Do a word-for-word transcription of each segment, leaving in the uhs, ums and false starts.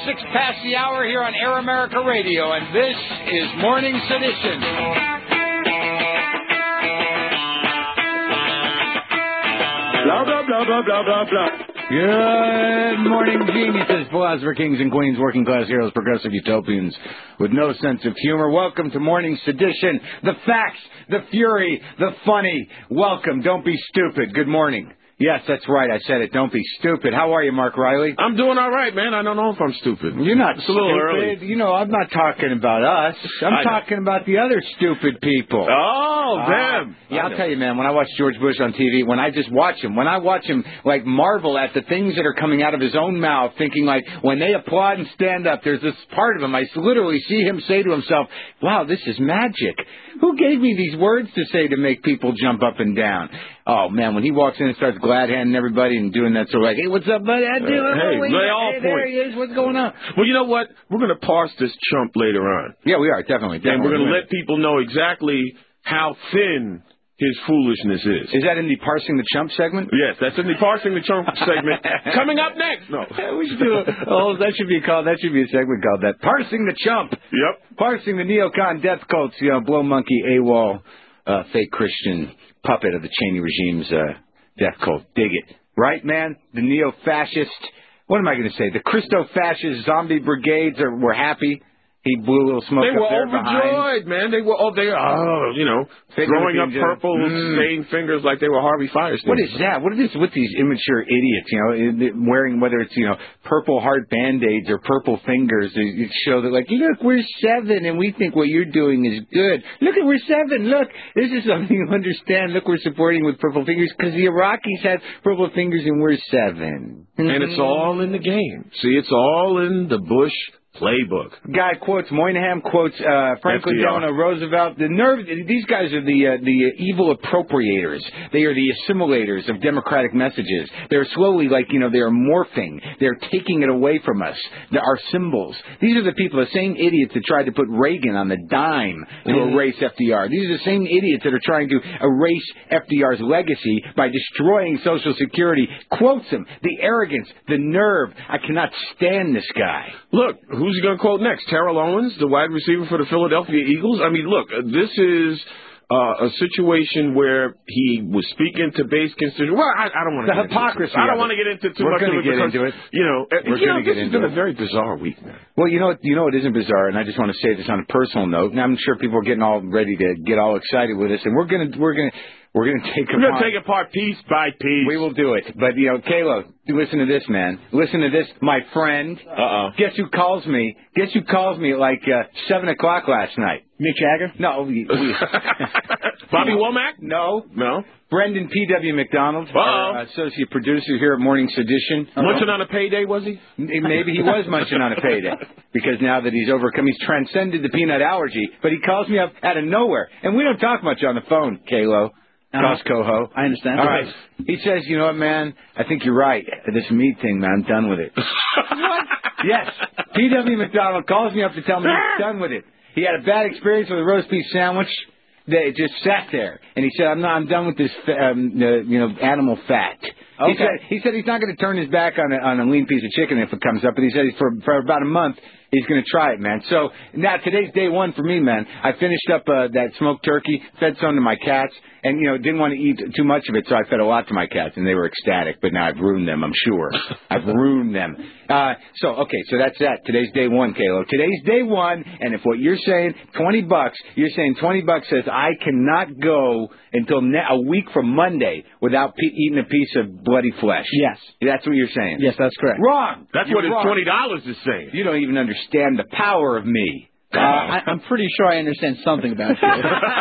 six past the hour here on Air America Radio, and this is Morning Sedition. Blah, blah, blah, blah, blah, blah, blah. Good morning, geniuses, philosopher kings and queens, working class heroes, progressive utopians with no sense of humor. Welcome to Morning Sedition. The facts, the fury, the funny. Welcome. Don't be stupid. Good morning. Yes, that's right. I said it. Don't be stupid. How are you, Mark Riley? I'm doing all right, man. I don't know if I'm stupid. You're not it's a little stupid. early. You know, I'm not talking about us. I'm I talking know. about the other stupid people. Oh, uh, damn. Yeah, I'll tell you, man, when I watch George Bush on T V, when I just watch him, when I watch him, like, marvel at the things that are coming out of his own mouth, thinking, like, when they applaud and stand up, there's this part of him, I literally see him say to himself, wow, this is magic. Who gave me these words to say to make people jump up and down? Oh, man, when he walks in and starts glad-handing everybody and doing that sort of like, hey, what's up, buddy? I do. Uh, hey, oh, lay all hey, there he is. What's going on? Well, you know what? We're going to parse this chump later on. Yeah, we are, definitely. definitely. And we're going to let people know exactly how thin his foolishness is. Is that in the Parsing the Chump segment? Yes, that's in the Parsing the Chump segment. Coming up next. No. we should do a, oh, that should be called, that should be a segment called that. Parsing the Chump. Yep. Parsing the neocon death cults, you know, blow monkey, AWOL, uh, fake Christian puppet of the Cheney regime's uh, death cult. Dig it. Right, man? The neo-fascist, what am I going to say? The Christo-fascist zombie brigades are, were happy. He blew a little smoke they up were there overjoyed, behind. man. They were, oh, they, oh, you know, Fake throwing up European purple mm. stained fingers like they were Harvey Firestein. What is that? What is this with these immature idiots, you know, wearing, whether it's, you know, purple heart Band-Aids or purple fingers, to show that, like, look, we're seven and we think what you're doing is good. Look, at we're seven. Look, this is something you understand. Look, we're supporting with purple fingers because the Iraqis had purple fingers and we're seven. And it's all in the game. See, it's all in the Bush playbook. Guy quotes Moynihan, quotes uh, Franklin Delano Roosevelt. The nerve. These guys are the uh, the evil appropriators. They are the assimilators of democratic messages. They're slowly, like, you know, they are morphing. They're taking it away from us. The, our symbols. These are the people, the same idiots that tried to put Reagan on the dime to mm. erase F D R. These are the same idiots that are trying to erase F D R's legacy by destroying Social Security. Quotes him. The arrogance, the nerve. I cannot stand this guy. Look, who's he going to quote next? Terrell Owens, the wide receiver for the Philadelphia Eagles? I mean, look, this is uh, a situation where he was speaking to base constituents. Well, I, I don't want to The get hypocrisy. Into I don't want to get into too We're much of it get because, into it. you know, We're you know get this has into been it. a very bizarre week, man. Well, you know what, you know what isn't bizarre, and I just want to say this on a personal note, and I'm sure people are getting all ready to get all excited with us, and we're going to, we're going to, We're going to take We're going apart. to take apart piece by piece. We will do it. But, you know, Kayla, listen to this, man. Listen to this, my friend. Uh-oh. Guess who calls me? Guess who calls me at like uh, seven o'clock last night? Mick Jagger? No. We, we... Bobby Womack? No. No. Brendan P W. McDonald, Uh-oh. our associate producer here at Morning Sedition. Munching on a payday, was he? Maybe he was munching on a payday. Because now that he's overcome, he's transcended the peanut allergy. But he calls me up out of nowhere. And we don't talk much on the phone, Kalo. Costco-ho. I understand. All right. He says, you know what, man? I think you're right. This meat thing, man, I'm done with it. What? Yes. P W. McDonald calls me up to tell me he's done with it. He had a bad experience with a roast beef sandwich. That it just sat there, and he said, "I'm not. I'm done with this, um, uh, you know, animal fat." Okay. He said, "He said he's not going to turn his back on a, on a lean piece of chicken if it comes up." But he said for for about a month he's going to try it, man. So now today's day one for me, man. I finished up uh, that smoked turkey, fed some to my cats, and you know didn't want to eat too much of it, so I fed a lot to my cats, and they were ecstatic. But now I've ruined them. I'm sure I've ruined them. Uh, so okay, so that's that. Today's day one, Kalo. Today's day one, and if what you're saying, twenty bucks, you're saying twenty bucks says I cannot go until ne- a week from Monday without pe- eating a piece of bloody flesh. Yes. That's what you're saying. Yes, that's correct. Wrong. That's You're what his wrong. twenty dollars is saying. You don't even understand the power of me. Uh, I, I'm pretty sure I understand something about you.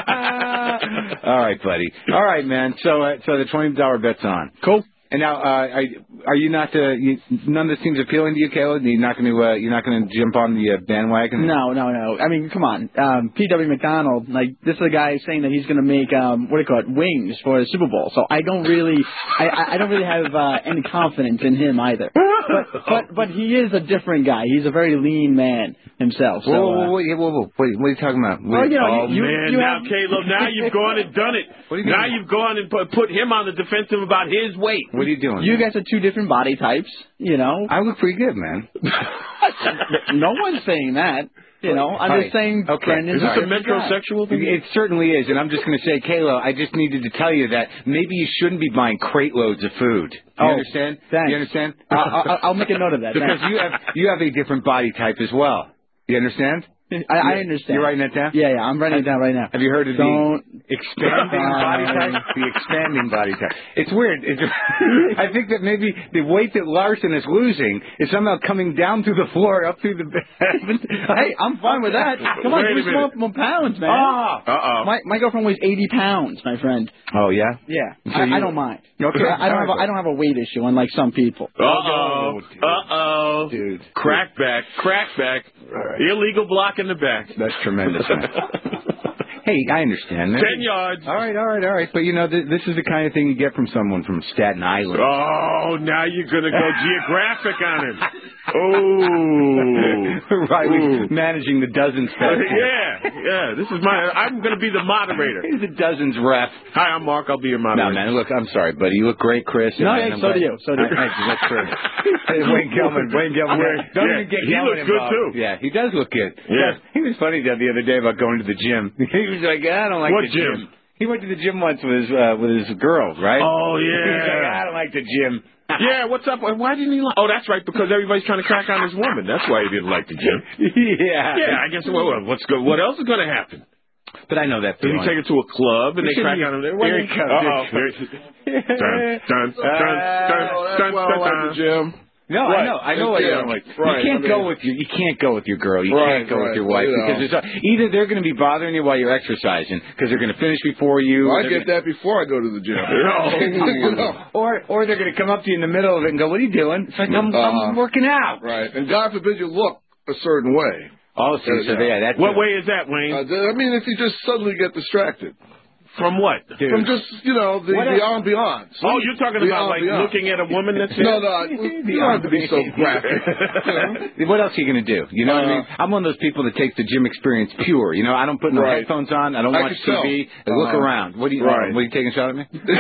All right, buddy. All right, man. So, uh, so the twenty dollar bet's on. Cool. And now, uh, are, are you not? Uh, you, none of this seems appealing to you, Caleb. You're not going to. Uh, you're not going to jump on the uh, bandwagon. No, no, no. I mean, come on. Um, P W. McDonald, like this is a guy saying that he's going to make um, what do you call it, wings for the Super Bowl. So I don't really, I, I I don't really have uh, any confidence in him either. But, but but he is a different guy. He's a very lean man himself. So, whoa, whoa, uh, whoa, whoa, whoa, whoa. Wait, what are you talking about? Well, you know, oh, you, man, you now, have... Caleb, now you've gone and done it. What do you mean? Now you've gone and put, put him on the defensive about his weight. What are you doing? You man? guys are two different body types, you know. I look pretty good, man. No one's saying that. You know, I'm All just right. saying. Okay. Brandon's Is this a a different guy. metrosexual thing? It certainly is, and I'm just going to say, Kayla, I just needed to tell you that maybe you shouldn't be buying crate loads of food. Do you Oh, understand? thanks. You understand? I'll, I'll, I'll make a note of that. Because Thanks. you have you have a different body type as well. You understand? I, I understand. You're writing that down? Yeah, yeah, I'm writing it down right now. Have you heard of Don't. the expanding body type? The expanding body type. It's weird. It's, I think that maybe the weight that Larson is losing is somehow coming down through the floor, up through the bed. Hey, I'm fine with that. Come on, Wait a lose more, minute. more pounds, man. Ah! Uh-oh. My my girlfriend weighs eighty pounds, my friend. Oh, yeah? Yeah, So I, you- I don't mind. Okay. I, I don't have a, I don't have a weight issue, unlike some people. Uh-oh. dude. Uh-oh. Dude. Crackback. Crackback. Right. Illegal block in the back. That's tremendous, man. Hey, I understand. Man. Ten yards. All right, all right, all right. But, you know, th- this is the kind of thing you get from someone from Staten Island. Oh, now you're going to go geographic on him. Oh. Riley's managing the dozens festival. Yeah, yeah. This is my. I'm going to be the moderator. He's the dozens ref. Hi, I'm Mark. I'll be your No, moderator. man, look, I'm sorry, buddy. You look great, Chris. No, and yeah, I'm so glad- do you. So do you. Thank you. That's great. Hey, Wayne Gilman. Wayne Gilman. Yeah, Don't yeah. even get He Gilman looks good, involved. too. Yeah, he does look good. Yeah. He was funny the other day about going to the gym. He was like, I don't like What the gym. gym? He went to the gym once with his uh, with his girl, right? Oh, He was like, yeah. I don't like the gym. Yeah, what's up? Why didn't he like... Oh, that's right, because everybody's trying to crack on his woman. That's why he didn't like the gym. yeah. Yeah, I guess, well, well, what's go- what else is going to happen? But I know that Does he feeling. take it to a club and He they crack shouldn't on him? be- There Here he comes. Uh-oh. Yeah. Dun, dun, dun, dun, dun, Oh, that's dun, why I dun, don't like dun. the gym. No, Right. I know, I know what Yeah. you're like. Right, You can't I mean- go with your, you can't go with your girl. You Right, can't go right, with your wife you know. because there's a, either they're going to be bothering you while you're exercising because they're going to finish before you. Well, I they're get that before I go to the gym. You know, or or they're going to come up to you in the middle of it and go, "What are you doing?" It's like I'm, Uh, I'm working out. Right. And God forbid you look a certain way. Oh, so, so Yeah. yeah, that's What a- way is that, Wayne? Uh, I mean, if you just suddenly get distracted From what? Dude. from just, you know, the, What the else? ambiance. Oh, you're talking The about like ambiance. looking at a woman that's No, no, you don't have to be so graphic. What else are you going to do? You know what I Uh, mean? I'm one of those people that takes the gym experience pure. You know, I don't put no Right. headphones on. I don't I watch can T V. I look Uh-huh. around. What do you? Right. What are you taking a shot at me?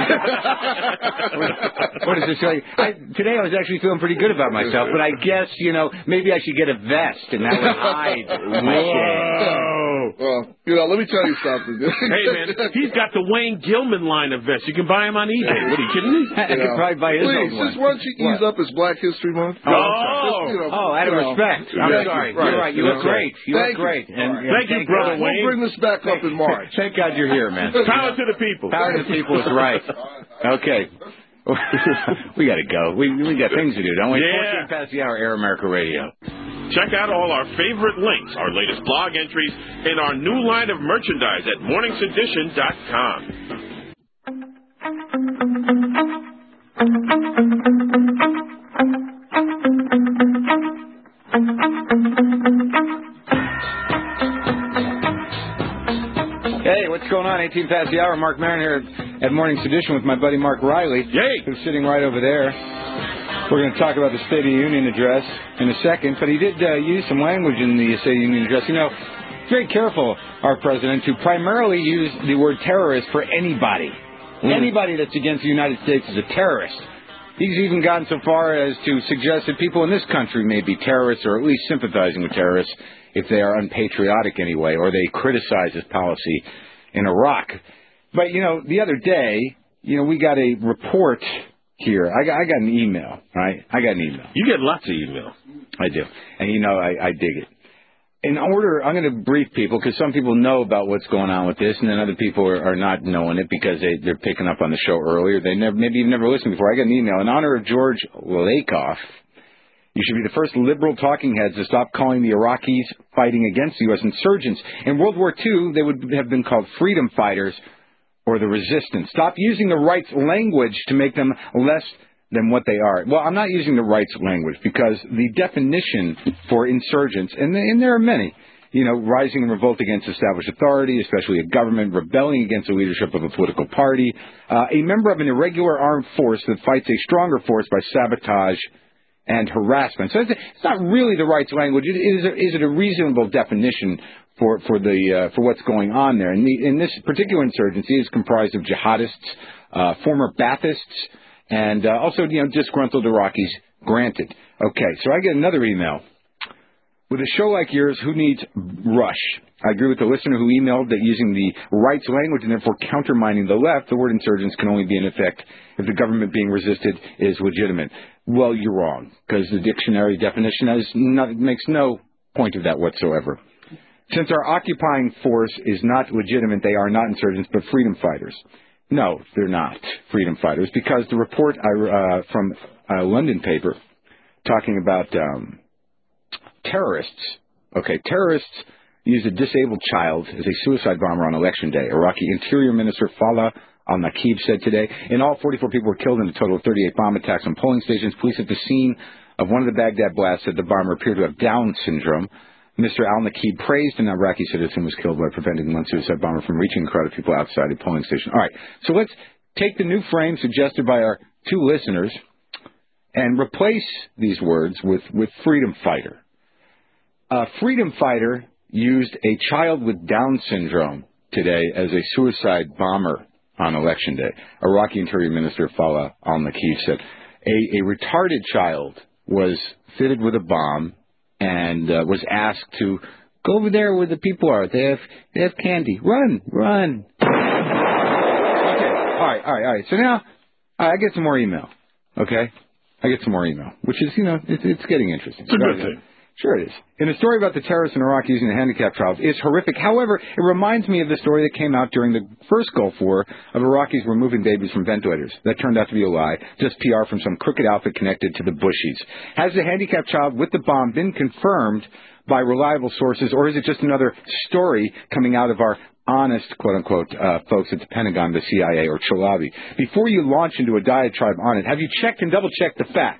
What is this like? I, today I was actually feeling pretty good about myself, but I guess you know maybe I should get a vest and that would hide my shame. Whoa. Well, you know, let me tell you something. Hey, man, he's got the Wayne Gilman line of vests. You can buy him on eBay. What, are you kidding me? I You could know. probably buy his Please, old one. just why don't you ease up his Black History Month? Oh. Just, you know, Oh, out of you know. respect. I'm Thank you. sorry. Right. You're right. You You look know. great. You Thank look you. great. And, All right. and Thank you, brother God. Wayne. We'll bring this back up in March. Thank God you're here, man. Power to the people. Power to the people is right. Okay. We got to go. We we got things to do, don't we? Yeah. fourteen past the hour, Air America Radio. Check out all our favorite links, our latest blog entries, and our new line of merchandise at morning sedition dot com. Hey, what's going on? eighteen past the hour. Mark Maron here at Morning Sedition with my buddy Mark Riley, Yay! who's sitting right over there. We're going to talk about the State of the Union address in a second, but he did uh, use some language in the State of the Union address. You know, very careful, our president, to primarily use the word terrorist for anybody. Mm. Anybody that's against the United States is a terrorist. He's even gotten so far as to suggest that people in this country may be terrorists or at least sympathizing with terrorists if they are unpatriotic anyway, or they criticize his policy in Iraq. But, you know, the other day, you know, we got a report here. I got, I got an email, right? I got an email. You get lots of email. I do. And, you know, I, I dig it. In order, I'm going to brief people because some people know about what's going on with this, and then other people are, are not knowing it because they, they're picking up on the show earlier. They never, maybe you've never listened before. I got an email in honor of George Lakoff. You should be the first liberal talking heads to stop calling the Iraqis fighting against the U S insurgents. In World War Two, they would have been called freedom fighters or the resistance. Stop using the rights language to make them less than what they are. Well, I'm not using the rights language because the definition for insurgents, and, and there are many, you know, rising in revolt against established authority, especially a government, rebelling against the leadership of a political party, uh, a member of an irregular armed force that fights a stronger force by sabotage and harassment. So it's, it's not really the rights language. It is, a, is it a reasonable definition for for the uh, for what's going on there? And the, in this particular insurgency is comprised of jihadists, uh, former Baathists, and uh, also you know disgruntled Iraqis. Granted. Okay, so I get another email With a show like yours, who needs rush? I agree with the listener who emailed that using the rights language and therefore countermining the left, the word insurgents can only be in effect if the government being resisted is legitimate. Well, you're wrong, because the dictionary definition has not, makes no point of that whatsoever. Since our occupying force is not legitimate, they are not insurgents, but freedom fighters. No, they're not freedom fighters, because the report I, uh, from a London paper talking about um, terrorists, okay, terrorists used a disabled child as a suicide bomber on Election Day. Iraqi Interior Minister Fallah al-Naqib said today, in all, forty-four people were killed in a total of thirty-eight bomb attacks on polling stations. Police at the scene of one of the Baghdad blasts said the bomber appeared to have Down syndrome. Mister al-Naqib praised an Iraqi citizen who was killed by preventing one suicide bomber from reaching a crowd of people outside a polling station. All right, so let's take the new frame suggested by our two listeners and replace these words with, with freedom fighter. A freedom fighter used a child with Down syndrome today as a suicide bomber on Election Day. Iraqi Interior Minister Fallah al-Naqib said a, a retarded child was fitted with a bomb and uh, was asked to go over there where the people are. They have they have candy. Run, run. Okay, all right, all right, all right. So now all right, I get some more email. Okay, I get some more email, which is, you know, it's, it's getting interesting. It's a good thing. Sure it is. And the story about the terrorists in Iraq using the handicap trials is horrific. However, it reminds me of the story that came out during the first Gulf War of Iraqis removing babies from ventilators. That turned out to be a lie, just P R from some crooked outfit connected to the Bushies. Has the handicap child with the bomb been confirmed by reliable sources, or is it just another story coming out of our honest, quote-unquote, uh, folks at the Pentagon, the C I A, or Chalabi? Before you launch into a diatribe on it, have you checked and double-checked the fact?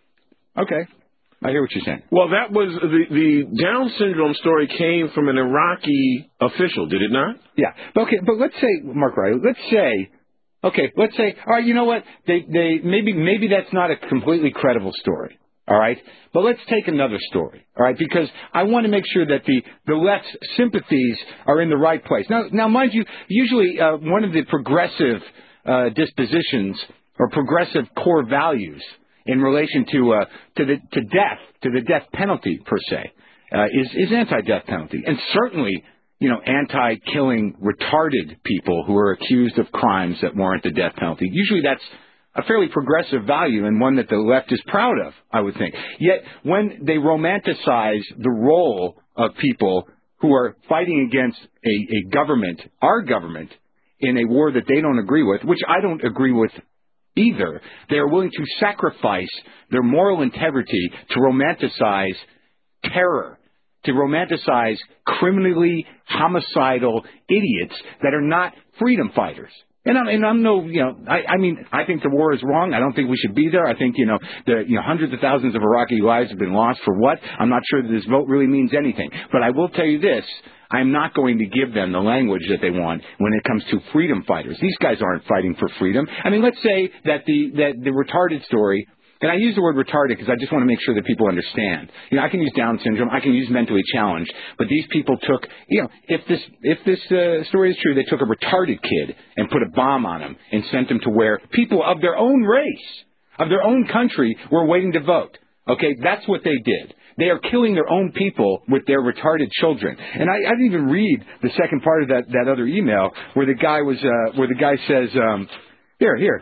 Okay. I hear what you're saying. Well, that was the the Down syndrome story came from an Iraqi official, did it not? Yeah. Okay, but let's say, Mark Riley, let's say, okay, let's say, all right, you know what? They they maybe maybe that's not a completely credible story. All right, but let's take another story. All right, because I want to make sure that the the left's sympathies are in the right place. Now, now, mind you, usually uh, one of the progressive uh, dispositions or progressive core values in relation to uh, to the to death, to the death penalty per se, uh, is is anti-death penalty, and certainly, you know, anti-killing retarded people who are accused of crimes that warrant the death penalty. Usually, that's a fairly progressive value and one that the left is proud of, I would think. Yet, when they romanticize the role of people who are fighting against a, a government, our government, in a war that they don't agree with, which I don't agree with either, they are willing to sacrifice their moral integrity to romanticize terror, to romanticize criminally homicidal idiots that are not freedom fighters. And I'm, and I'm no, you know, I, I mean, I think the war is wrong. I don't think we should be there. I think, you know, the, you know, hundreds of thousands of Iraqi lives have been lost for what? I'm not sure that this vote really means anything. But I will tell you this. I'm not going to give them the language that they want when it comes to freedom fighters. These guys aren't fighting for freedom. I mean, let's say that the that the retarded story, and I use the word retarded because I just want to make sure that people understand. You know, I can use Down syndrome, I can use mentally challenged, but these people took, you know, if this if this uh, story is true, they took a retarded kid and put a bomb on him and sent him to where people of their own race, of their own country, were waiting to vote. Okay, that's what they did. They are killing their own people with their retarded children. And I, I didn't even read the second part of that, that other email where the guy was, uh, where the guy says, um, here, here.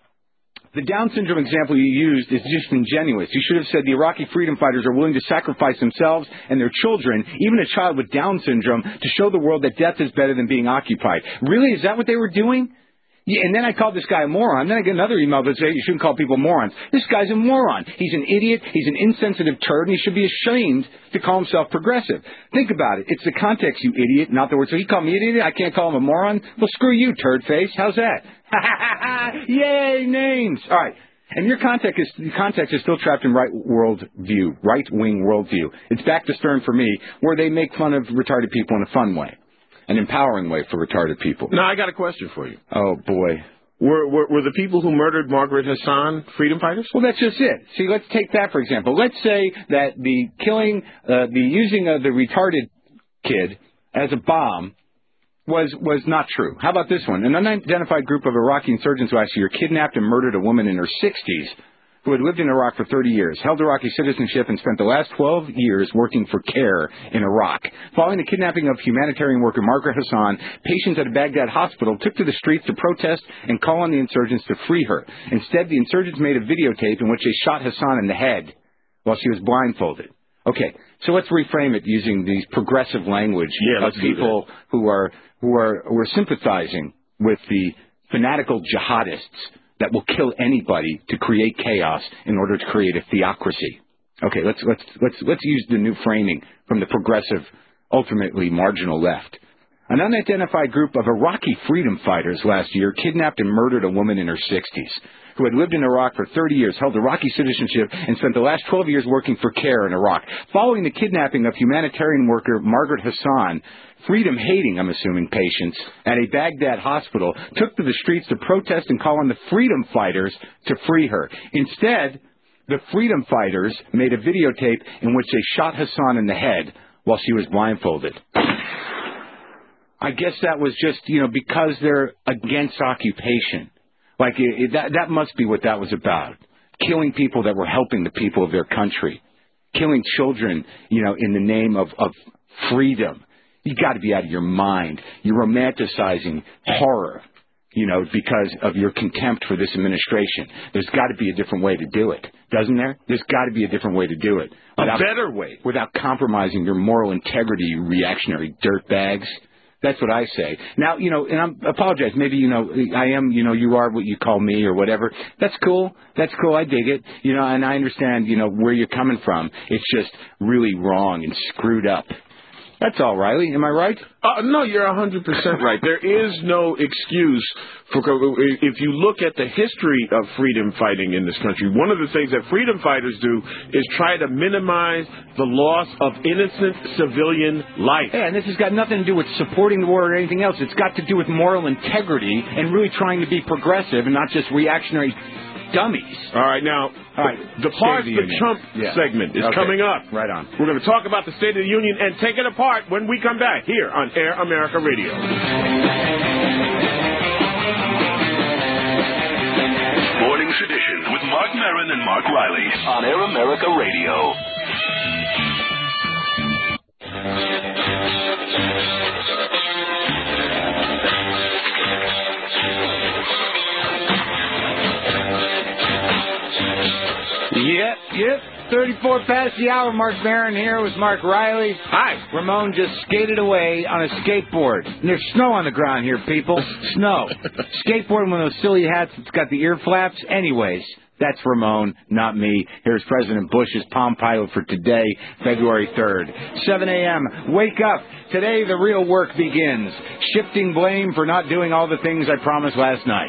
The Down syndrome example you used is disingenuous. You should have said the Iraqi freedom fighters are willing to sacrifice themselves and their children, even a child with Down syndrome, to show the world that death is better than being occupied. Really? Is that what they were doing? Yeah, and then I called this guy a moron. Then I get another email that says you shouldn't call people morons. This guy's a moron. He's an idiot. He's an insensitive turd, and he should be ashamed to call himself progressive. Think about it. It's the context, you idiot, not the word. So he called me an idiot. I can't call him a moron. Well, screw you, turd face. How's that? Yay, names. All right. And your context is, your context is still trapped in right world view, right-wing worldview. It's back to Stern for me, where they make fun of retarded people in a fun way. An empowering way for retarded people. Now, I got a question for you. Oh, boy. Were, were were the people who murdered Margaret Hassan freedom fighters? Well, that's just it. See, let's take that, for example. Let's say that the killing, uh, the using of the retarded kid as a bomb was was not true. How about this one? An unidentified group of Iraqi insurgents last year kidnapped and murdered a woman in her sixties who had lived in Iraq for thirty years, held Iraqi citizenship, and spent the last twelve years working for CARE in Iraq. Following the kidnapping of humanitarian worker Margaret Hassan, patients at a Baghdad hospital took to the streets to protest and call on the insurgents to free her. Instead, the insurgents made a videotape in which they shot Hassan in the head while she was blindfolded. Okay, so let's reframe it using these progressive language yeah, of people who are who are who are sympathizing with the fanatical jihadists that will kill anybody to create chaos in order to create a theocracy. Okay, let's let's let's let's use the new framing from the progressive, ultimately marginal left. An unidentified group of Iraqi freedom fighters last year kidnapped and murdered a woman in her sixties who had lived in Iraq for thirty years, held Iraqi citizenship, and spent the last twelve years working for CARE in Iraq. Following the kidnapping of humanitarian worker Margaret Hassan, freedom-hating, I'm assuming, patients at a Baghdad hospital took to the streets to protest and call on the freedom fighters to free her. Instead, the freedom fighters made a videotape in which they shot Hassan in the head while she was blindfolded. I guess that was just, you know, because they're against occupation. Like, it, it, that, that must be what that was about. Killing people that were helping the people of their country. Killing children, you know, in the name of, of freedom. You got to be out of your mind. You're romanticizing horror, you know, because of your contempt for this administration. There's got to be a different way to do it, doesn't there? There's got to be a different way to do it. Without, a better way. Without compromising your moral integrity, you reactionary dirtbags. That's what I say. Now, you know, and I apologize. Maybe, you know, I am, you know, you are what you call me or whatever. That's cool. That's cool. I dig it. You know, and I understand, you know, where you're coming from. It's just really wrong and screwed up. That's all, Riley. Am I right? Uh, no, you're one hundred percent right. There is no excuse for, if you look at the history of freedom fighting in this country, one of the things that freedom fighters do is try to minimize the loss of innocent civilian life. Yeah, and this has got nothing to do with supporting the war or anything else. It's got to do with moral integrity and really trying to be progressive and not just reactionary dummies. All right, now, All right. the Parse the, the Chump yeah. segment is okay. coming up. Right on. We're going to talk about the State of the Union and take it apart when we come back here on Air America Radio. Morning Sedition with Mark Maron and Mark Riley on Air America Radio. Yep, yep. thirty-four past the hour. Mark Barron here with Mark Riley. Hi. Ramon just skated away on a skateboard. And there's snow on the ground here, people. Snow. Skateboarding with those silly hats that's got the ear flaps. Anyways, that's Ramon, not me. Here's President Bush's Palm Pilot for today, February third. seven a.m. Wake up. Today the real work begins. Shifting blame for not doing all the things I promised last night.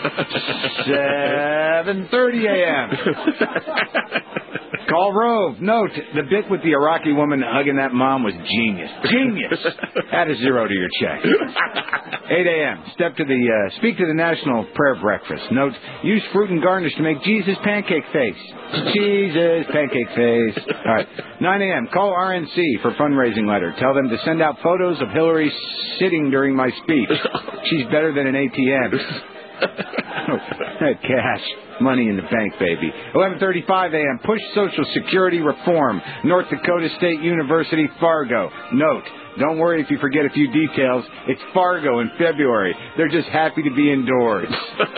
seven thirty a.m. Call Rove. Note, the bit with the Iraqi woman hugging that mom was genius. Genius. Add a zero to your check. eight a.m. Step to the, uh, speak to the National Prayer Breakfast. Note, use fruit and garnish to make Jesus pancake face. Jesus pancake face. All right. nine a.m. Call R N C for fundraising letter. Tell them to send out photos of Hillary sitting during my speech. She's better than an A T M. Cash. Money in the bank, baby. eleven thirty-five a.m. Push Social Security reform. North Dakota State University, Fargo. Note, don't worry if you forget a few details. It's Fargo in February. They're just happy to be indoors.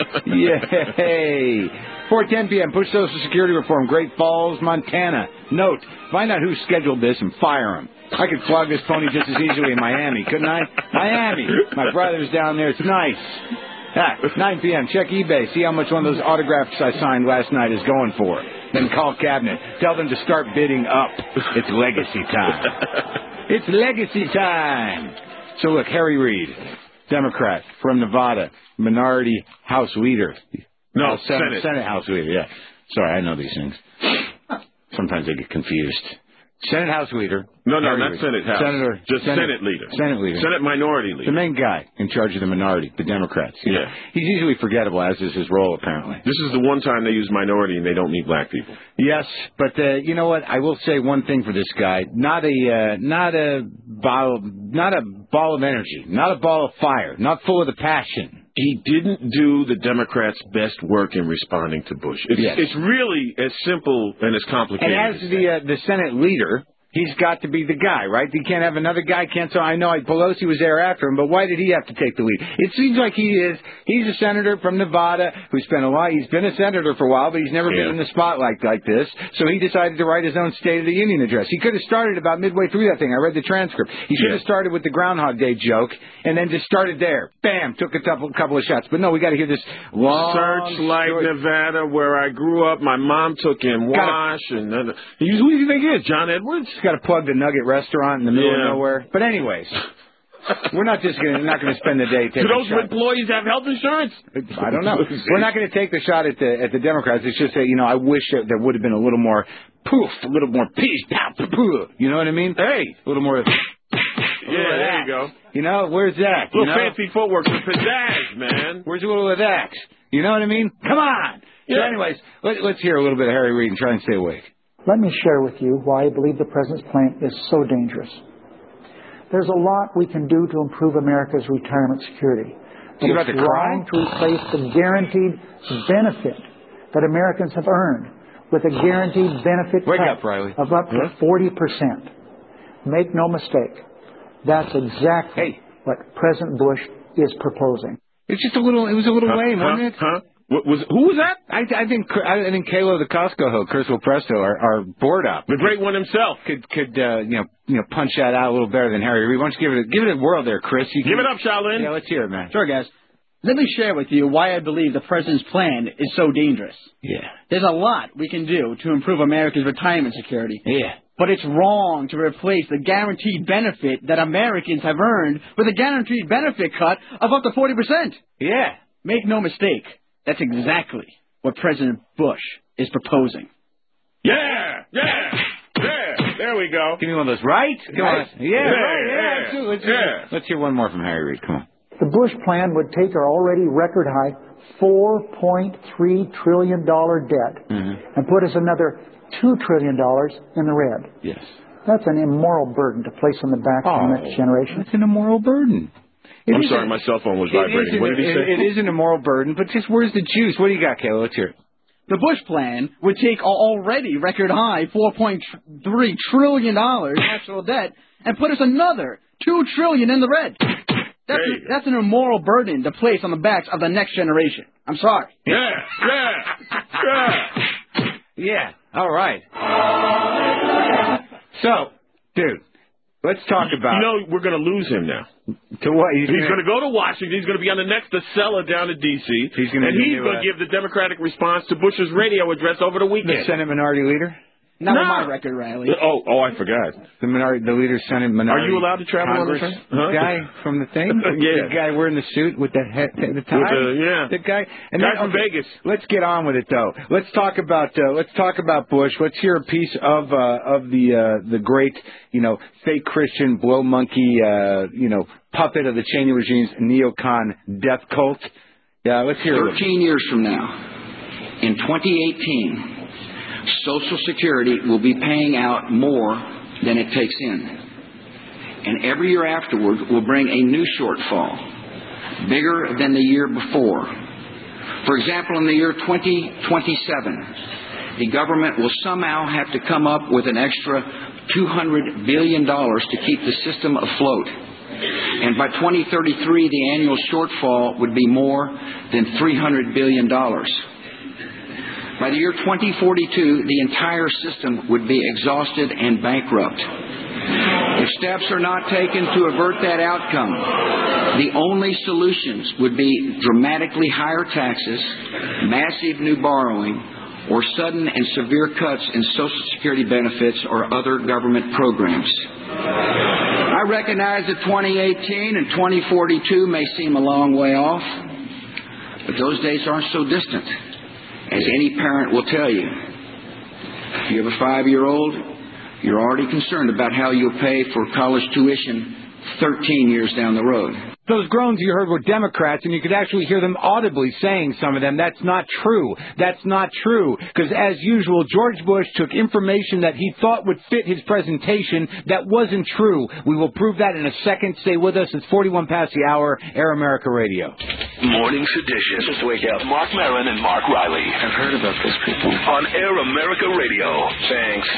Yay. four ten p.m. Push Social Security reform. Great Falls, Montana. Note, find out who scheduled this and fire him. I could flog this pony just as easily in Miami, couldn't I? Miami. My brother's down there. It's nice. Ah, nine p.m. Check eBay. See how much one of those autographs I signed last night is going for. Then call Cabinet. Tell them to start bidding up. It's legacy time. It's legacy time. So look, Harry Reid, Democrat from Nevada, minority House leader. No, uh, Senate, Senate. Senate House leader, yeah. Sorry, I know these things. Sometimes I get confused. Senate House leader. No, no, Harry not Reid. Senate House. Senator. Just Senate, Senate leader. Senate leader. Senate minority leader. The main guy in charge of the minority, the Democrats. You yeah. know. He's easily forgettable, as is his role, apparently. This is the one time they use minority and they don't mean black people. Yes, but uh, you know what? I will say one thing for this guy: not a, uh, not a ball, not a ball of energy, not a ball of fire, not full of the passion he didn't do the Democrats' best work in responding to Bush. It's, yes. it's really as simple and as complicated. And as as the uh, the Senate leader, he's got to be the guy, right? You can't have another guy. Can't. So I know Pelosi was there after him, but why did he have to take the lead? It seems like he is. He's a senator from Nevada who spent a lot. He's been a senator for a while, but he's never yeah. been in the spotlight like this. So he decided to write his own State of the Union address. He could have started about midway through that thing. I read the transcript. He should yeah. have started with the Groundhog Day joke and then just started there. Bam, took a couple, couple of shots. But no, we got to hear this long Searchlight, story. Nevada, where I grew up. My mom took in Wash, and uh, who do you think he is? John Edwards? He's got to plug the Nugget restaurant in the middle yeah. of nowhere. But anyways, we're not just going to not going to spend the day taking. Do those shots. employees have health insurance? I don't know. We're not going to take the shot at the at the Democrats. It's just that you know I wish that there would have been a little more poof, a little more peace, pow, poo, poo. You know what I mean? Hey, a little more. Yeah, there you go. You know, where's that? A little you know? fancy footwork for pizzazz, man. Where's a little of that? You know what I mean? Come on. Yeah. So anyways, let, let's hear a little bit of Harry Reid and try and stay awake. Let me share with you why I believe the President's plan is so dangerous. There's a lot we can do to improve America's retirement security. But You about it's to cry? wrong to replace the guaranteed benefit that Americans have earned with a guaranteed benefit Wake cut up, Riley. of up to forty percent. Make no mistake, that's exactly Hey. what President Bush is proposing. It's just a little. It was a little Huh? lame, huh? wasn't it? Huh? What was who was that? I, I think I think Kalo the Costco hoe, Kurzweil Presto, are, are bored up. The great one himself. Could could uh, you know you know punch that out a little better than Harry Reid. Why don't you give it a, give it a whirl there, Chris? You Give can, it up, Shaolin. Yeah, let's hear it, man. Sure, guys. Let me share with you why I believe the President's plan is so dangerous. Yeah. There's a lot we can do to improve America's retirement security. Yeah. But it's wrong to replace the guaranteed benefit that Americans have earned with a guaranteed benefit cut of up to forty percent. Yeah. Make no mistake, that's exactly what President Bush is proposing. Yeah, yeah, yeah. There we go. Give me one of those, right? Come Right. on. Yeah, Yeah, right. Yeah, yeah, absolutely. Let's, yeah. hear, let's hear one more from Harry Reid. Come on. The Bush plan would take our already record high four point three trillion dollars debt Mm-hmm. and put us another two trillion dollars in the red. Yes. That's an immoral burden to place on the backs of the next generation. It's an immoral burden. It I'm isn't- sorry, my cell phone was it vibrating. isn't- What did he it- say? It is an immoral burden, but just where's the juice? What do you got, Kayla? Let's hear it. The Bush plan would take our already record high four point three trillion dollars national debt and put us another two trillion dollars in the red. That's, There you go. that's an immoral burden to place on the backs of the next generation. I'm sorry. Yeah, yeah, yeah. Yeah. All right. So, dude, let's talk about. You know, we're going to lose him now. To what? He's going to go to Washington. He's going to be on the next Acela down in D C He's gonna and do, he's uh, going to give the Democratic response to Bush's radio address over the the weekend. Senate Minority Leader. Not No. on my record, Riley. Oh, oh, I forgot. The minority, the leader, Senate Minority. Are you allowed to travel Congress, on the train? Huh? The guy from the thing. Yeah. The guy wearing the suit with the head, the tie. With the- yeah. The guy. And Guy then, from okay, Vegas. Let's get on with it, though. Let's talk about. Uh, let's talk about Bush. Let's hear a piece of uh, of the uh, the great, you know, fake Christian blow monkey, uh, you know, puppet of the Cheney regime's neocon death cult. Yeah, let's hear it. Thirteen years from now, in twenty eighteen. Social Security will be paying out more than it takes in. And every year afterward will bring a new shortfall, bigger than the year before. For example, in the year twenty twenty-seven, the government will somehow have to come up with an extra two hundred billion dollars to keep the system afloat. And by twenty thirty-three, the annual shortfall would be more than three hundred billion dollars. By the year twenty forty-two, the entire system would be exhausted and bankrupt. If steps are not taken to avert that outcome, the only solutions would be dramatically higher taxes, massive new borrowing, or sudden and severe cuts in Social Security benefits or other government programs. I recognize that twenty eighteen and twenty forty-two may seem a long way off, but those days aren't so distant. As any parent will tell you, if you have a five-year-old, you're already concerned about how you'll pay for college tuition thirteen years down the road. those groans you heard were Democrats, and you could actually hear them audibly saying some of them. That's not true. That's not true. Because, as usual, George Bush took information that he thought would fit his presentation that wasn't true. We will prove that in a second. Stay with us. It's forty-one past the hour. Air America Radio. Morning Sedition. Just wake up. Mark Maron and Mark Riley. I've heard about this people. On Air America Radio. Thanks.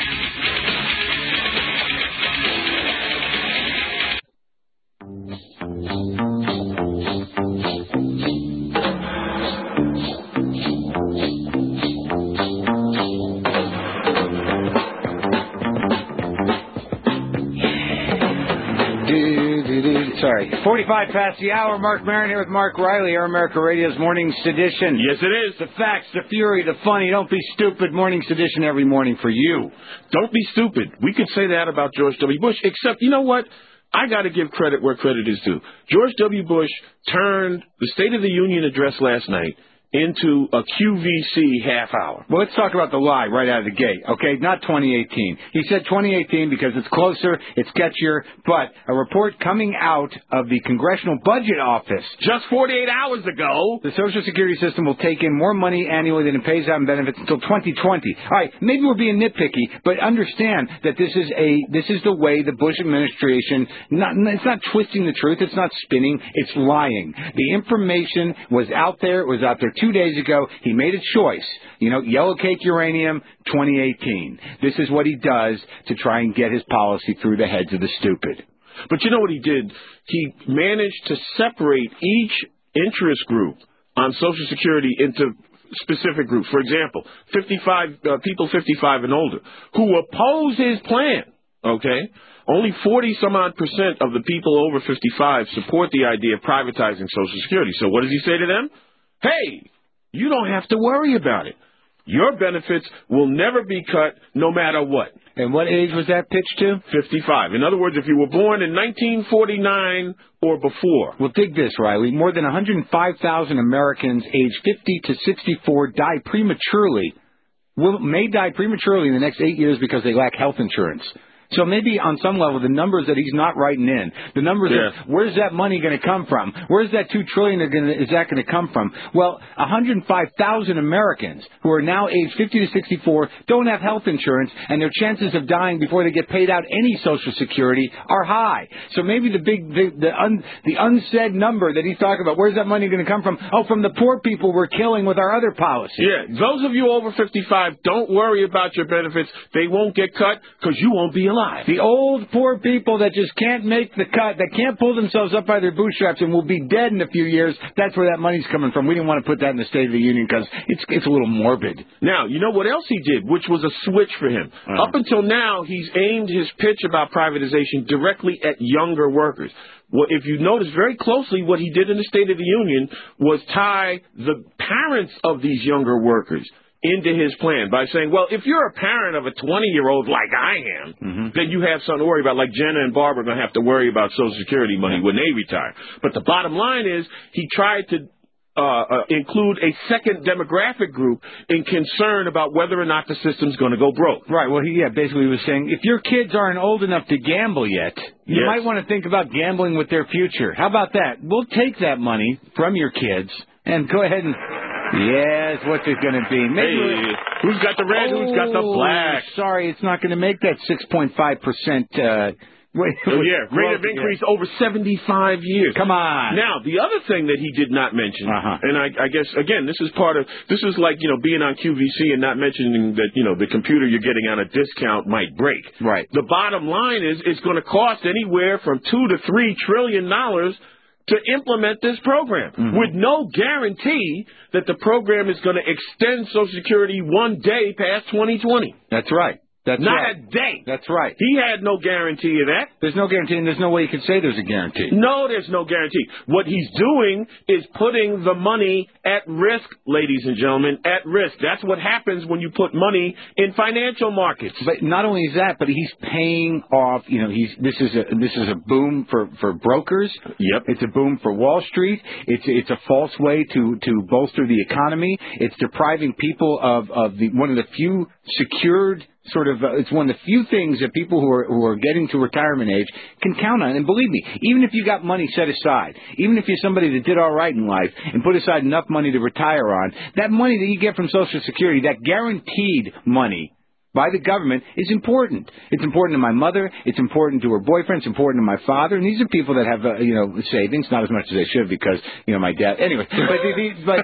Sorry. forty-five past the hour. Mark Maron here with Mark Riley, Air America Radio's Morning Sedition. Yes, it is. The facts, the fury, the funny. Don't be stupid. Morning Sedition every morning for you. Don't be stupid. We could say that about George W. Bush, except, you know what? I got to give credit where credit is due. George W. Bush turned the State of the Union address last night into a Q V C half hour. Well, let's talk about the lie right out of the gate, okay? Not twenty eighteen. He said twenty eighteen because it's closer, it's catchier, but a report coming out of the Congressional Budget Office just forty-eight hours ago, the Social Security system will take in more money annually than it pays out in benefits until twenty twenty. All right, maybe we're being nitpicky, but understand that this is a this is the way the Bush administration, not, it's not twisting the truth, it's not spinning, it's lying. The information was out there, it was out there two days ago. He made a choice. You know, yellow cake uranium, twenty eighteen. This is what he does to try and get his policy through the heads of the stupid. But you know what he did? He managed to separate each interest group on Social Security into specific groups. For example, fifty-five uh, people fifty-five and older who oppose his plan, okay? Only forty some odd percent of the people over fifty-five support the idea of privatizing Social Security. So what does he say to them? Hey, you don't have to worry about it. Your benefits will never be cut no matter what. And what age was that pitched to? fifty-five. In other words, if you were born in nineteen forty-nine or before. Well, dig this, Riley. More than one hundred five thousand Americans aged fifty to sixty-four die prematurely, will, may die prematurely in the next eight years because they lack health insurance. So maybe on some level, the numbers that he's not writing in, the numbers yeah. of where's that money going to come from? Where's that two trillion dollars is that going to come from? Well, one hundred five thousand Americans who are now aged fifty to sixty-four don't have health insurance, and their chances of dying before they get paid out any Social Security are high. So maybe the big, the the, un, the unsaid number that he's talking about, where's that money going to come from? Oh, from the poor people we're killing with our other policies. Yeah, those of you over fifty-five, don't worry about your benefits. They won't get cut because you won't be alive. The old poor people that just can't make the cut, that can't pull themselves up by their bootstraps and will be dead in a few years, that's where that money's coming from. We didn't want to put that in the State of the Union because it's it's a little morbid. Now, you know what else he did, which was a switch for him? Uh-huh. Up until now, he's aimed his pitch about privatization directly at younger workers. Well, if you notice very closely, what he did in the State of the Union was tie the parents of these younger workers into his plan by saying, well, if you're a parent of a twenty-year-old like I am, mm-hmm. then you have something to worry about. Like Jenna and Barbara are going to have to worry about Social Security money when they retire. But the bottom line is he tried to uh, uh, include a second demographic group in concern about whether or not the system's going to go broke. Right. Well, he yeah, basically was saying, if your kids aren't old enough to gamble yet, you yes. might want to think about gambling with their future. How about that? We'll take that money from your kids and go ahead and... Yes, what's it going to be? Maybe hey, who's got the red, oh, who's got the black? Sorry, it's not going to make that six point five percent. Uh, wait, oh, yeah, rate of increase yeah. over seventy-five years. Come on. Now, the other thing that he did not mention, uh-huh. and I, I guess, again, this is part of, this is like, you know, being on Q V C and not mentioning that, you know, the computer you're getting on a discount might break. Right. The bottom line is it's going to cost anywhere from two to three trillion dollars to implement this program, mm-hmm. with no guarantee that the program is going to extend Social Security one day past twenty twenty. That's right. That's Not right. a day. That's right. He had no guarantee of that. There's no guarantee, and there's no way you can say there's a guarantee. No, there's no guarantee. What he's doing is putting the money at risk, ladies and gentlemen, at risk. That's what happens when you put money in financial markets. But not only is that, but he's paying off. You know, he's this is a this is a boom for, for brokers. Yep. It's a boom for Wall Street. It's it's a false way to, to bolster the economy. It's depriving people of, of the one of the few secured sort of, uh, it's one of the few things that people who are who are getting to retirement age can count on. And believe me, even if you got money set aside, even if you're somebody that did all right in life and put aside enough money to retire on, that money that you get from Social Security, that guaranteed money by the government, is important. It's important to my mother. It's important to her boyfriend. It's important to my father. And these are people that have, uh, you know, savings, not as much as they should because, you know, my dad. Anyway, but... but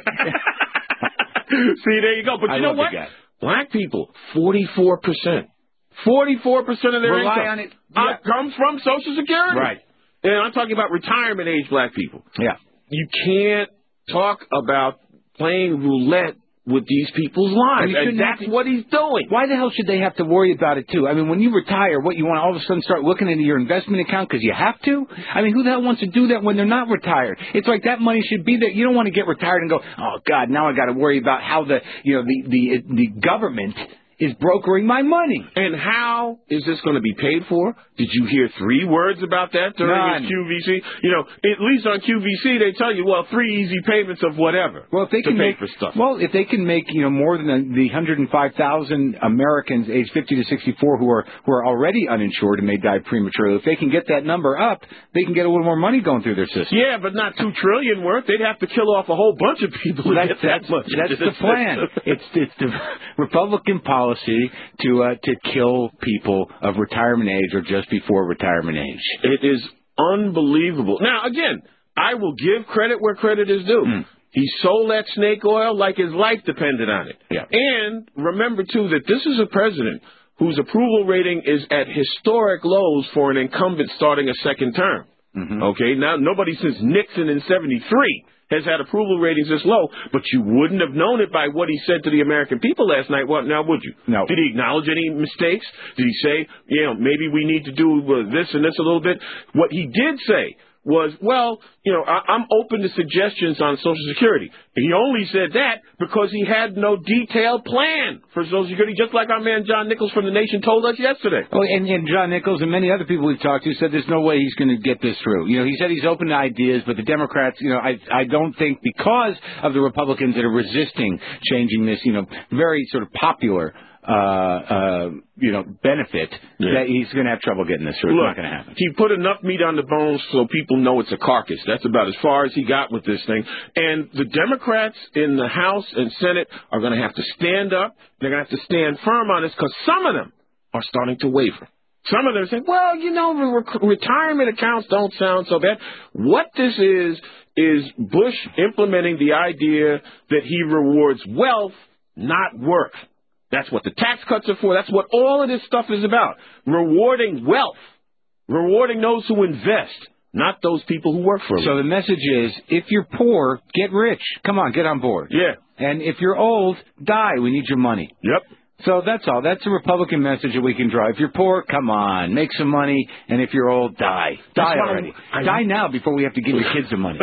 See, there you go. But I you know love what? the guy. Black people, forty-four percent. forty-four percent of their Rely income on it. uh, Yeah. comes from Social Security. Right. And I'm talking about retirement age black people. Yeah. You can't talk about playing roulette with these people's lives. And And that's what he's doing. Why the hell should they have to worry about it, too? I mean, when you retire, what, you want to all of a sudden start looking into your investment account because you have to? I mean, who the hell wants to do that when they're not retired? It's like that money should be there. You don't want to get retired and go, oh, God, now I got to worry about how the, you know, the, the, the government is brokering my money. And how is this going to be paid for? Did you hear three words about that during None. his Q V C? You know, at least on Q V C they tell you, well, three easy payments of whatever. Well, if they to can pay make for stuff. Well, if they can make, you know, more than the, the one hundred five thousand Americans aged fifty to sixty-four who are who are already uninsured and may die prematurely, if they can get that number up, they can get a little more money going through their system. Yeah, but not two trillion worth. They'd have to kill off a whole bunch of people to That's, get that that's, much. that's the plan. It's it's the Republican policy to uh, to kill people of retirement age or just before retirement age. It is unbelievable. Now, again, I will give credit where credit is due. Mm. He sold that snake oil like his life depended on it. Yeah. And remember, too, that this is a president whose approval rating is at historic lows for an incumbent starting a second term. Mm-hmm. Okay, now nobody since Nixon in seventy-three has had approval ratings this low, but you wouldn't have known it by what he said to the American people last night. What now would you? No. Did he acknowledge any mistakes? Did he say, you know, maybe we need to do uh, this and this a little bit? What he did say was, well, you know, I- I'm open to suggestions on Social Security. He only said that because he had no detailed plan for Social Security, just like our man John Nichols from The Nation told us yesterday. Oh, and, and John Nichols and many other people we've talked to said there's no way he's going to get this through. You know, he said he's open to ideas, but the Democrats, you know, I I don't think because of the Republicans that are resisting changing this, you know, very sort of popular Uh, uh, you know, benefit, yeah. that he's going to have trouble getting this through. It's Look, not going to happen. He put enough meat on the bones so people know it's a carcass. That's about as far as he got with this thing. And the Democrats in the House and Senate are going to have to stand up. They're going to have to stand firm on this because some of them are starting to waver. Some of them say, well, you know, re- retirement accounts don't sound so bad. What this is, is Bush implementing the idea that he rewards wealth, not work. That's what the tax cuts are for. That's what all of this stuff is about. Rewarding wealth. Rewarding those who invest, not those people who work for them. So the message is, if you're poor, get rich. Come on, get on board. Yeah. And if you're old, die. We need your money. Yep. So that's all. That's a Republican message that we can draw. If you're poor, come on, make some money. And if you're old, die. Die already. I, I, die now before we have to give your kids some money.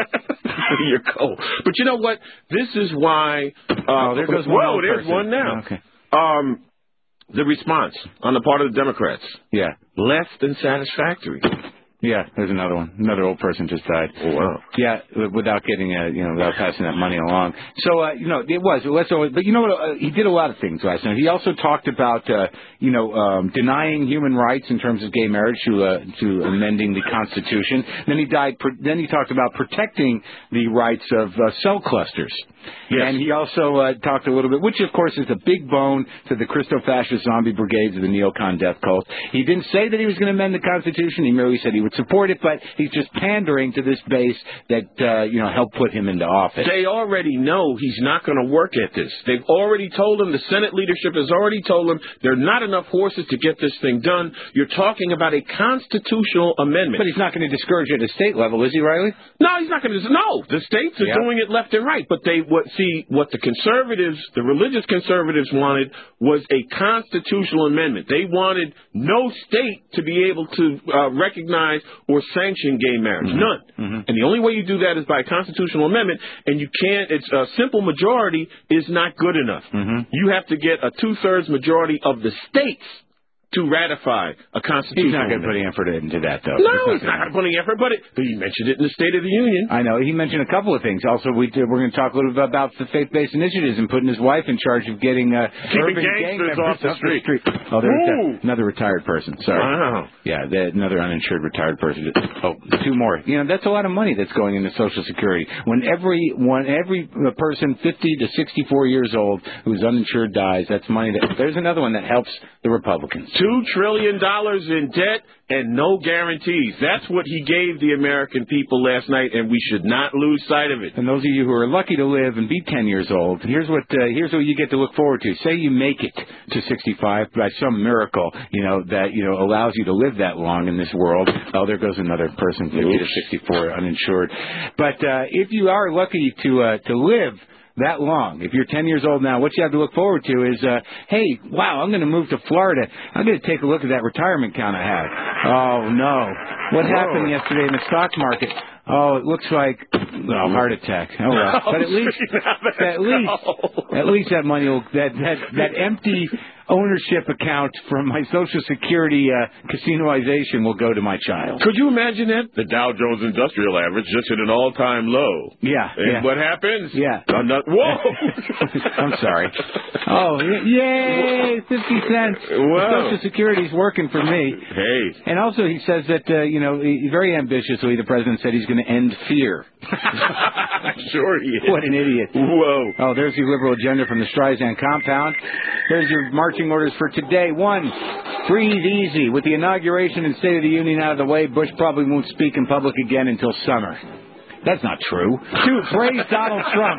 There you go. But you know what? This is why. Uh, oh, there goes one. Whoa, there's person. one now. Okay. Um, the response on the part of the Democrats. Yeah. Less than satisfactory. Yeah, there's another one. Another old person just died. Oh, wow. Yeah, without getting, uh, you know, without passing that money along. So, uh, you know, it was. It was always, but you know what? Uh, he did a lot of things last night. He also talked about, uh, you know, um, denying human rights in terms of gay marriage to uh, to amending the Constitution. Then he died. Then he talked about protecting the rights of uh, cell clusters. Yes. And he also uh, talked a little bit, which of course is a big bone to the Christo-fascist zombie brigades of the neocon death cult. He didn't say that he was going to amend the Constitution. He merely said he would support it, but he's just pandering to this base that, uh, you know, helped put him into office. They already know he's not going to work at this. They've already told him, the Senate leadership has already told him, there are not enough horses to get this thing done. You're talking about a constitutional amendment. But he's not going to discourage it at a state level, is he, Riley? No, he's not going to. No, the states are yeah. doing it left and right, but they what see what the conservatives, the religious conservatives wanted was a constitutional amendment. They wanted no state to be able to uh, recognize or sanction gay marriage, mm-hmm. none. Mm-hmm. And the only way you do that is by a constitutional amendment, and you can't. It's a simple majority is not good enough. Mm-hmm. You have to get a two-thirds majority of the states to ratify a constitution. He's not going to put any effort into that, though. No, he's not putting effort, but, it, but he mentioned it in the State of the Union. I know. He mentioned a couple of things. Also, we, we're going to talk a little bit about the faith-based initiatives and putting his wife in charge of getting uh, Keeping urban gang gangsters members off the street. Oh, there's that, another retired person. Sorry. Wow. Yeah, that, another uninsured retired person. Oh, two more. You know, that's a lot of money that's going into Social Security. When every one, every person fifty to sixty-four years old who's uninsured dies, that's money. That, there's another one that helps the Republicans. Two trillion dollars in debt and no guarantees. That's what he gave the American people last night, and we should not lose sight of it. And those of you who are lucky to live and be ten years old, here's what uh, here's what you get to look forward to. Say you make it to sixty-five by some miracle, you know, that you know allows you to live that long in this world. Oh, there goes another person, fifty to sixty-four, uninsured. But uh, if you are lucky to uh, to live that long, if you're ten years old now, what you have to look forward to is, uh, hey, wow, I'm going to move to Florida. I'm going to take a look at that retirement account I have. Oh, no. What Whoa. happened yesterday in the stock market? Oh, it looks like well, heart attack. Oh well, but at least, at least, at least that money will that that that empty ownership account from my Social Security uh, casinoization will go to my child. Could you imagine that? The Dow Jones Industrial Average just hit an all-time low. Yeah. And yeah. what happens? Yeah. Not, whoa! I'm sorry. Oh, yay! Fifty cents. Wow. Social Security's working for me. Hey. And also, he says that uh, you know, he, very ambitiously, the president said he's going to end fear. Sure he is. What an idiot. Whoa. Oh, there's the liberal agenda from the Streisand compound. There's your marching orders for today. One, breathe easy. With the inauguration and State of the Union out of the way, Bush probably won't speak in public again until summer. That's not true. Two, praise Donald Trump.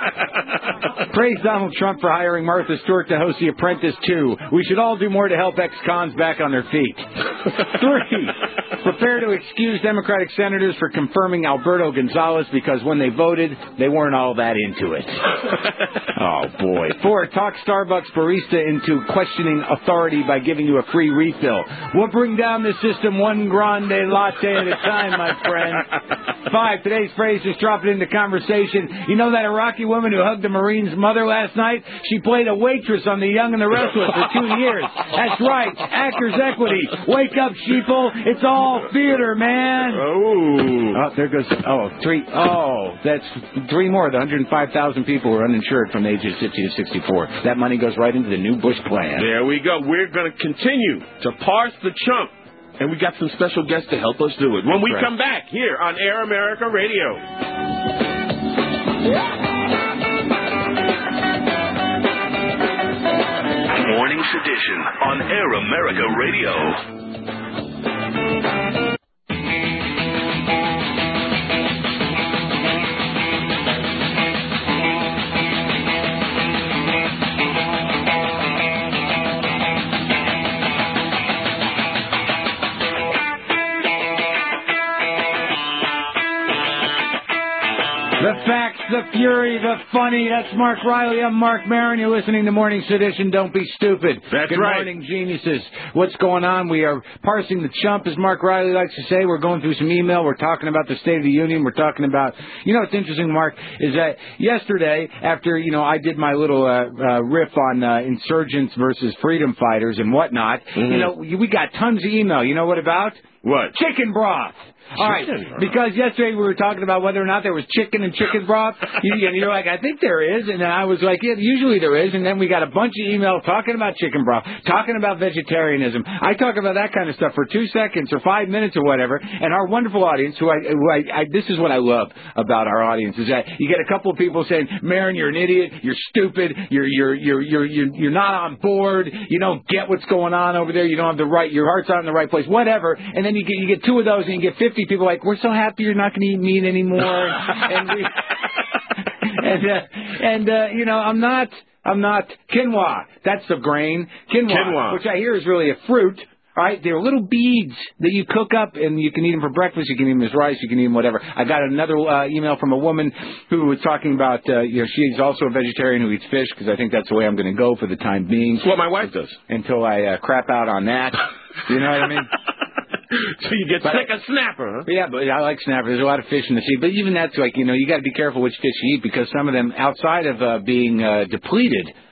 Praise Donald Trump for hiring Martha Stewart to host The Apprentice two. We should all do more to help ex-cons back on their feet. Three, prepare to excuse Democratic senators for confirming Alberto Gonzales because when they voted, they weren't all that into it. Oh, boy. Four, talk Starbucks barista into questioning authority by giving you a free refill. We'll bring down the system one grande latte at a time, my friend. Five, today's phrase is drop it into conversation. You know that Iraqi woman who hugged the Marine's mother last night? She played a waitress on The Young and the Restless for two years. That's right. Actors Equity. Wake up, sheeple. It's all theater, man. Oh. Oh, there goes. Oh, three. Oh, that's three more. The one hundred five thousand people who are uninsured from the ages fifty to sixty-four. That money goes right into the new Bush plan. There we go. We're going to continue to parse the chump. And we got some special guests to help us do it when we right. come back here on Air America Radio. Morning Sedition on Air America Radio. The facts, the fury, the funny. That's Mark Riley. I'm Mark Maron. You're listening to Morning Sedition. Don't be stupid. That's Good right. morning, geniuses. What's going on? We are parsing the chump, as Mark Riley likes to say. We're going through some email. We're talking about the State of the Union. We're talking about, you know what's interesting, Mark, is that yesterday, after, you know, I did my little uh, uh, riff on uh, insurgents versus freedom fighters and whatnot, mm-hmm. you know, we got tons of email. You know what about? What? Chicken broth. All right, because yesterday we were talking about whether or not there was chicken and chicken broth. You, and you're like, I think there is. And I was like, yeah, usually there is. And then we got a bunch of email talking about chicken broth, talking about vegetarianism. I talk about that kind of stuff for two seconds or five minutes or whatever. And our wonderful audience, who I, who I, I this is what I love about our audience, is that you get a couple of people saying, Maron, you're an idiot, you're stupid, you're you're you're you're you're, you're not on board, you don't get what's going on over there, you don't have the right, your heart's not in the right place, whatever. And then you get you get two of those and you get fifty people like, we're so happy you're not going to eat meat anymore. and we, and, uh, and uh, you know, I'm not, I'm not, quinoa, that's the grain, quinoa, Quinoa. which I hear is really a fruit. All right, they're little beads that you cook up, and you can eat them for breakfast. You can eat them as rice. You can eat them whatever. I got another uh, email from a woman who was talking about, uh, you know, she's also a vegetarian who eats fish, because I think that's the way I'm going to go for the time being. That's what my wife does. Until I uh, crap out on that. You know what I mean? So you get but, sick of snapper, huh? Yeah, but I like snapper. There's a lot of fish in the sea. But even that's like, you know, you got to be careful which fish you eat, because some of them, outside of uh, being uh, depleted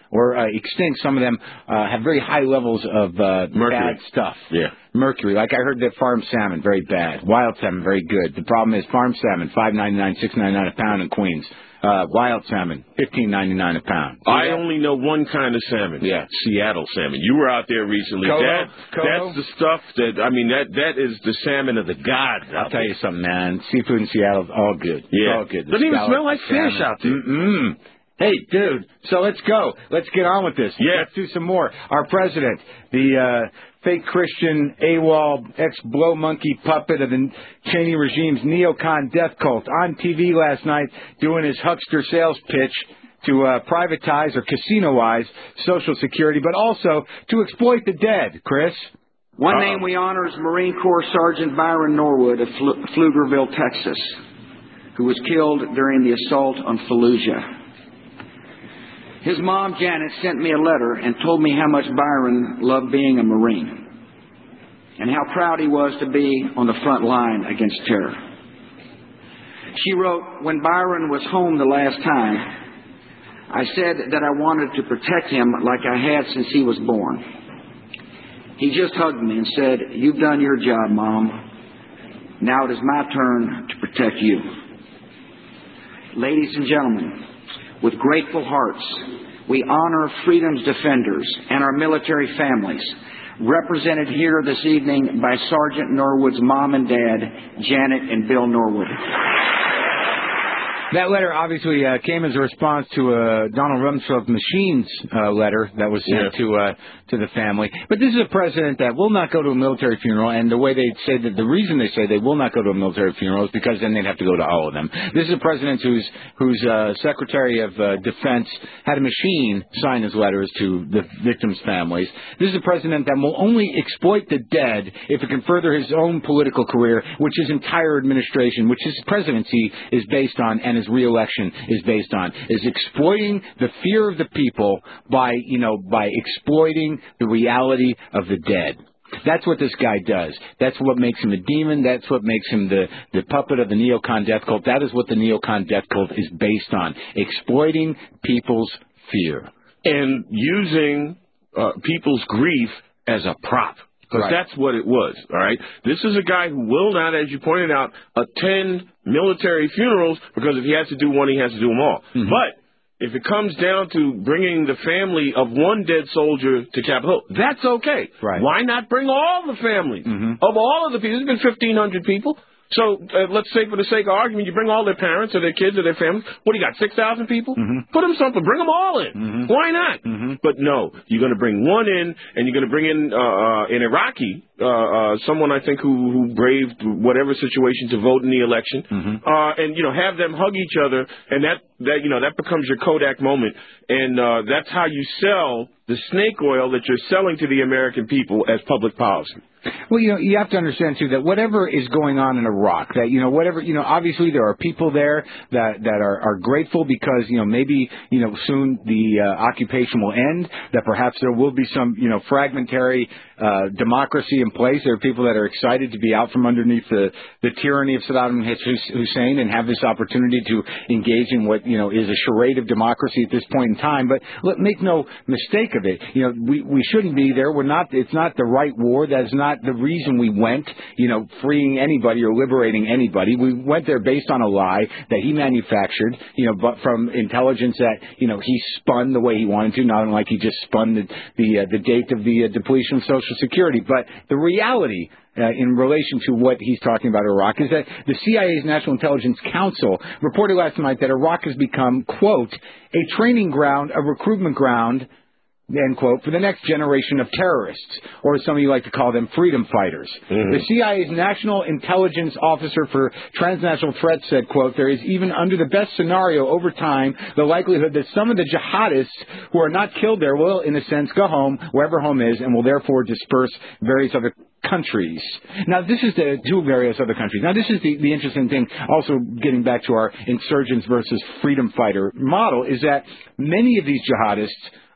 or uh, extinct. Some of them uh, have very high levels of uh, bad stuff. Yeah. Mercury. Like I heard that farm salmon, very bad. Wild salmon, very good. The problem is farm salmon, five ninety-nine, six ninety-nine a pound in Queens. Uh, wild salmon, fifteen ninety-nine a pound. I only know one kind of salmon. Yeah. Seattle salmon. You were out there recently. Coho? That, Coho? That's the stuff that, I mean, that that is the salmon of the gods. I'll tell you something, man. Seafood in Seattle, all good. Yeah. All good. The Doesn't even scallop, smell like salmon. fish out there. Mm-mm. Hey, dude, so let's go. Let's get on with this. Yeah. Let's do some more. Our president, the uh, fake Christian, AWOL, ex-blow monkey puppet of the Cheney regime's neocon death cult, on T V last night doing his huckster sales pitch to uh, privatize or casino-wise Social Security, but also to exploit the dead. Chris? One Uh-oh. name we honor is Marine Corps Sergeant Byron Norwood of Fl- Pflugerville, Texas, who was killed during the assault on Fallujah. His mom, Janet, sent me a letter and told me how much Byron loved being a Marine and how proud he was to be on the front line against terror. She wrote, when Byron was home the last time, I said that I wanted to protect him like I had since he was born. He just hugged me and said, you've done your job, Mom. Now it is my turn to protect you. Ladies and gentlemen, with grateful hearts, we honor freedom's defenders and our military families, represented here this evening by Sergeant Norwood's mom and dad, Janet and Bill Norwood. That letter obviously uh, came as a response to a Donald Rumsfeld Machines uh, letter that was sent yeah. to uh, to the family. But this is a president that will not go to a military funeral, and the way they say that the reason they say they will not go to a military funeral is because then they'd have to go to all of them. This is a president whose whose uh, Secretary of uh, Defense had a machine sign his letters to the victims' families. This is a president that will only exploit the dead if it can further his own political career, which his entire administration, which his presidency is based on, and his re-election is based on, is exploiting the fear of the people by, you know, by exploiting the reality of the dead. That's what this guy does. That's what makes him a demon. That's what makes him the, the puppet of the neocon death cult. That is what the neocon death cult is based on, exploiting people's fear. And using uh, people's grief as a prop. Because Right. that's what it was, all right? This is a guy who will not, as you pointed out, attend military funerals because if he has to do one, he has to do them all. Mm-hmm. But if it comes down to bringing the family of one dead soldier to Capitol Hill, that's okay. Right. Why not bring all the families Mm-hmm. of all of the people? There's been fifteen hundred people. So uh, let's say, for the sake of argument, you bring all their parents or their kids or their families. What do you got, six thousand people? Mm-hmm. Put them something. Bring them all in. Mm-hmm. Why not? Mm-hmm. But no, you're going to bring one in, and you're going to bring in uh, uh, an Iraqi, uh, uh, someone I think who, who braved whatever situation to vote in the election, Mm-hmm. uh, and you know have them hug each other, and that that you know that becomes your Kodak moment, and uh, that's how you sell the snake oil that you're selling to the American people as public policy. Well, you know, you have to understand, too, that whatever is going on in Iraq, that, you know, whatever, you know, obviously there are people there that, that are, are grateful because, you know, maybe, you know, soon the uh, occupation will end, that perhaps there will be some, you know, fragmentary uh, democracy in place. There are people that are excited to be out from underneath the, the tyranny of Saddam Hussein and have this opportunity to engage in what, you know, is a charade of democracy at this point in time. But let, make no mistake of it. You know, we, we shouldn't be there. We're not, it's not the right war. That's not the reason we went, you know, freeing anybody or liberating anybody. We went there based on a lie that he manufactured, you know, but from intelligence that, you know, he spun the way he wanted to, not unlike he just spun the the, uh, the date of the uh, depletion of Social Security. But the reality Uh, in relation to what he's talking about Iraq is that the C I A's National Intelligence Council reported last night that Iraq has become, quote, a training ground, a recruitment ground, end quote, for the next generation of terrorists, or as some of you like to call them, freedom fighters. Mm-hmm. The C I A's National Intelligence Officer for Transnational Threats said, quote, there is even under the best scenario over time the likelihood that some of the jihadists who are not killed there will, in a sense, go home, wherever home is, and will therefore disperse various other countries. Now, this is the to various other countries. Now, this is the, the interesting thing, also getting back to our insurgents versus freedom fighter model, is that many of these jihadists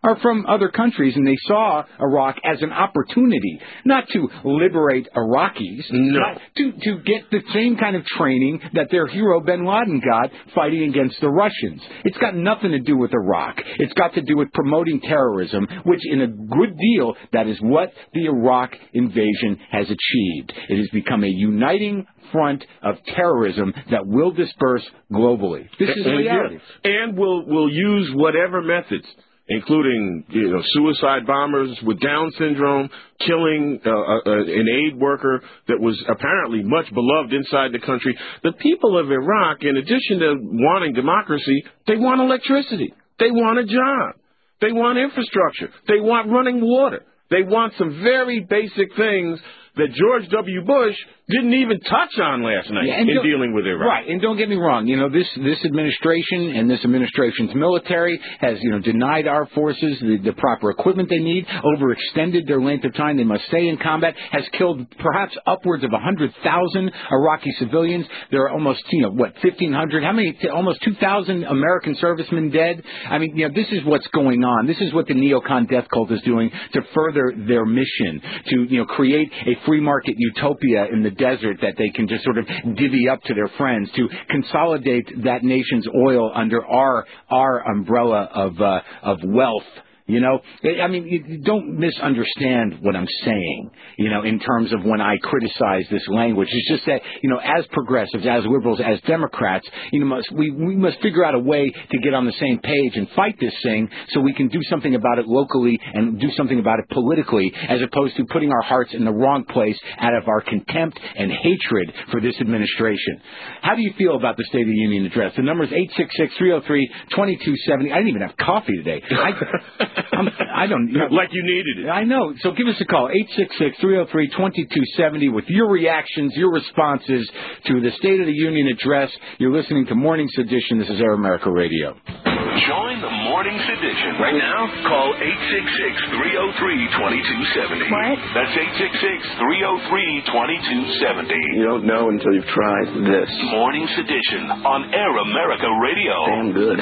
are from other countries, and they saw Iraq as an opportunity, not to liberate Iraqis, no. not to, to get the same kind of training that their hero bin Laden got fighting against the Russians. It's got nothing to do with Iraq. It's got to do with promoting terrorism, which in a good deal, that is what the Iraq invasion has achieved. It has become a uniting front of terrorism that will disperse globally. This is and, reality. And will will use whatever methods, including you know suicide bombers with Down syndrome, killing uh, uh, an aid worker that was apparently much beloved inside the country. The people of Iraq, in addition to wanting democracy, they want electricity. They want a job. They want infrastructure. They want running water. They want some very basic things that George W. Bush didn't even touch on last night yeah, in dealing with Iraq. Right, and don't get me wrong, you know, this this administration and this administration's military has, you know, denied our forces the, the proper equipment they need, overextended their length of time they must stay in combat, has killed perhaps upwards of one hundred thousand Iraqi civilians. There are almost, you know, what, fifteen hundred, how many, almost two thousand American servicemen dead. I mean, you know, this is what's going on. This is what the neocon death cult is doing to further their mission, to, you know, create a free market utopia in the desert that they can just sort of divvy up to their friends, to consolidate that nation's oil under our our umbrella of uh, of wealth. You know, I mean, you don't misunderstand what I'm saying, you know, in terms of when I criticize this language. It's just that, you know, as progressives, as liberals, as Democrats, you know, must, we, we must figure out a way to get on the same page and fight this thing so we can do something about it locally and do something about it politically, as opposed to putting our hearts in the wrong place out of our contempt and hatred for this administration. How do you feel about the State of the Union address? The number is eight six six, three oh three, two two seven oh. I didn't even have coffee today. I, I'm, I don't you know, like you needed it. I know. So give us a call, eight six six, three oh three, two two seven oh, with your reactions, your responses to the State of the Union address. You're listening to Morning Sedition. This is Air America Radio. Join the Morning Sedition. Right now, call eight six six, three oh three, two two seven oh. What? That's eight six six, three oh three, two two seven oh. You don't know until you've tried this. Morning Sedition on Air America Radio. Damn good.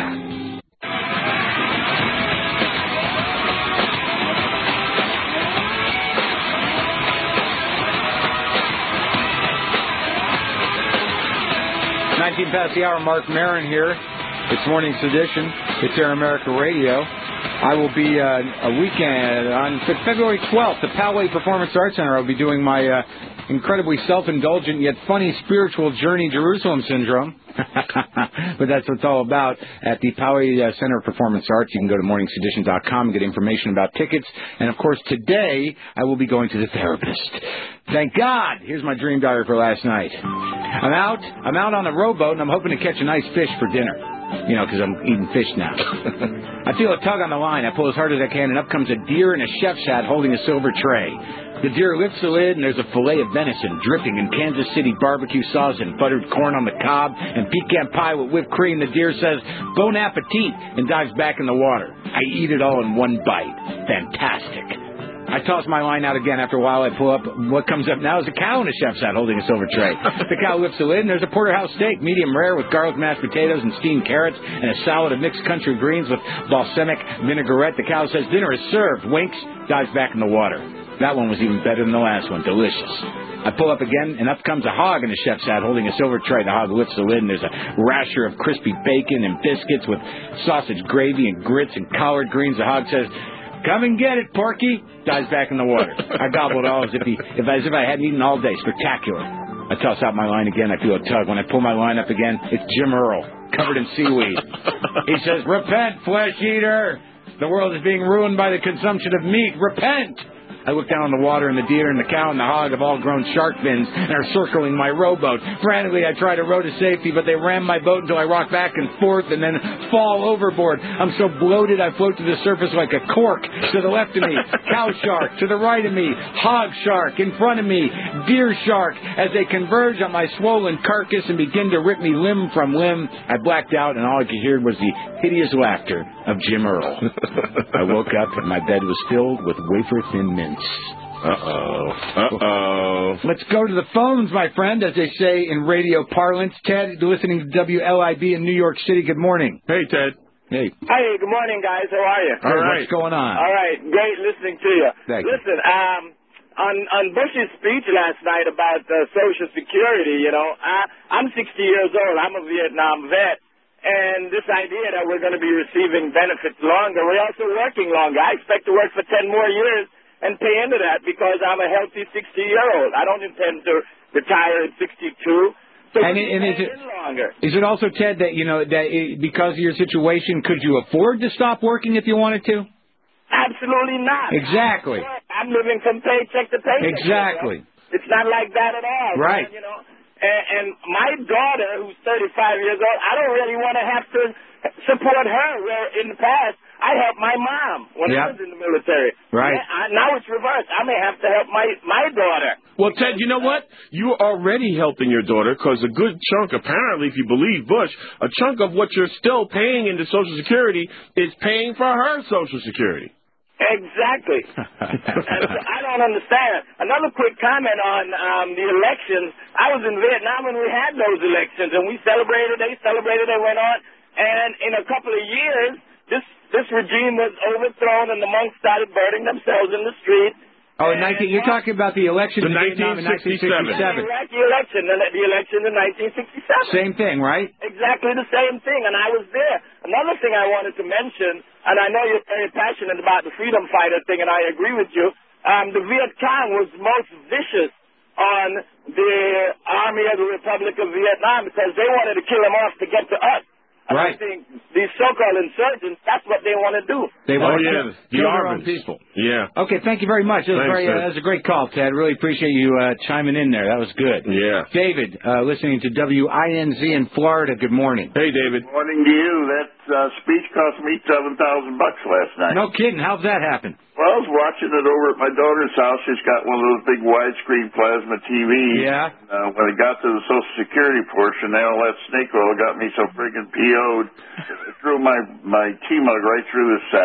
nineteen past the hour, Mark Maron here. It's Morning Sedition. It's Air America Radio. I will be uh, a weekend on February twelfth, the Poway Performance Arts Center. I'll be doing my uh, incredibly self-indulgent yet funny spiritual journey, Jerusalem Syndrome. But that's what it's all about at the Poway uh, Center of Performance Arts. You can go to morning sedition dot com and get information about tickets. And, of course, today I will be going to the therapist. Thank God. Here's my dream diary for last night. I'm out. I'm out on a rowboat, and I'm hoping to catch a nice fish for dinner. You know, because I'm eating fish now. I feel a tug on the line. I pull as hard as I can, and up comes a deer in a chef's hat holding a silver tray. The deer lifts the lid, and there's a fillet of venison dripping in Kansas City barbecue sauce and buttered corn on the cob and pecan pie with whipped cream. The deer says, bon appetit, and dives back in the water. I eat it all in one bite. Fantastic. I toss my line out again. After a while, I pull up. What comes up now is a cow in a chef's hat holding a silver tray. The cow lifts the lid, and there's a porterhouse steak, medium rare, with garlic mashed potatoes and steamed carrots, and a salad of mixed country greens with balsamic vinaigrette. The cow says, dinner is served. Winks, dives back in the water. That one was even better than the last one. Delicious. I pull up again, and up comes a hog in a chef's hat holding a silver tray. The hog lifts the lid, and there's a rasher of crispy bacon and biscuits with sausage gravy and grits and collard greens. The hog says, come and get it, Porky. Dives back in the water. I gobble it all as if, he, if, as if I hadn't eaten all day. Spectacular. I toss out my line again. I feel a tug. When I pull my line up again, it's Jim Earl, covered in seaweed. He says, repent, flesh eater. The world is being ruined by the consumption of meat. Repent. I look down on the water, and the deer and the cow and the hog have all grown shark fins and are circling my rowboat. Frantically, I try to row to safety, but they ram my boat until I rock back and forth and then fall overboard. I'm so bloated, I float to the surface like a cork. To the left of me, cow shark. To the right of me, hog shark. In front of me, deer shark. As they converge on my swollen carcass and begin to rip me limb from limb, I blacked out, and all I could hear was the hideous laughter of Jim Earl. I woke up, and my bed was filled with wafer-thin mints. Uh-oh. Uh-oh. Let's go to the phones, my friend, as they say in radio parlance. Ted, listening to W L I B in New York City. Good morning. Hey, Ted. Hey. Hey, good morning, guys. How are you? All right. What's going on? All right. Great listening to you. Thank Listen, um, on on Bush's speech last night about uh, Social Security, you know, I, I'm sixty years old. I'm a Vietnam vet. And this idea that we're going to be receiving benefits longer, we're also working longer. I expect to work for ten more years and pay into that because I'm a healthy sixty-year-old. I don't intend to retire at sixty-two. So and, it, and is it longer. Is it also, Ted, that you know that it, because of your situation, could you afford to stop working if you wanted to? Absolutely not. Exactly. I'm living from paycheck to paycheck. Exactly. You know? It's not like that at all. Right. Man, you know. And, and my daughter, who's thirty-five years old, I don't really want to have to support her. Where in the past, I helped my mom when yep. I was in the military. Right. Yeah, I, now it's reversed. I may have to help my, my daughter. Well, Ted, you know what? You're already helping your daughter because a good chunk, apparently, if you believe Bush, a chunk of what you're still paying into Social Security is paying for her Social Security. Exactly. And so I don't understand. Another quick comment on um, the elections. I was in Vietnam when we had those elections, and we celebrated. They celebrated. They went on. And in a couple of years, this this regime was overthrown, and the monks started burning themselves in the street. Oh, in nineteen, you're talking about the election the in Vietnam in nineteen sixty-seven. The Iraqi election, the, the election in nineteen sixty-seven. Same thing, right? Exactly the same thing, and I was there. Another thing I wanted to mention, and I know you're very passionate about the freedom fighter thing, and I agree with you, um, the Viet Cong was most vicious on the Army of the Republic of Vietnam because they wanted to kill them off to get to us. And right. I think these so-called insurgents, that's what they want to do. They oh, want to yeah. kill, the kill their own people. Yeah. Okay, thank you very much. That was, Thanks, very, uh, that was a great call, Ted. Really appreciate you uh, chiming in there. That was good. Yeah. David, uh, listening to W I N Z in Florida. Good morning. Hey, David. Good morning to you. That uh, speech cost me seven thousand bucks last night. No kidding. How'd that happen? Well, I was watching it over at my daughter's house. She's got one of those big widescreen plasma T Vs. Yeah. Uh, when it got to the Social Security portion, all that snake oil got me so friggin' P O'd. It threw my, my T-mug right through the set.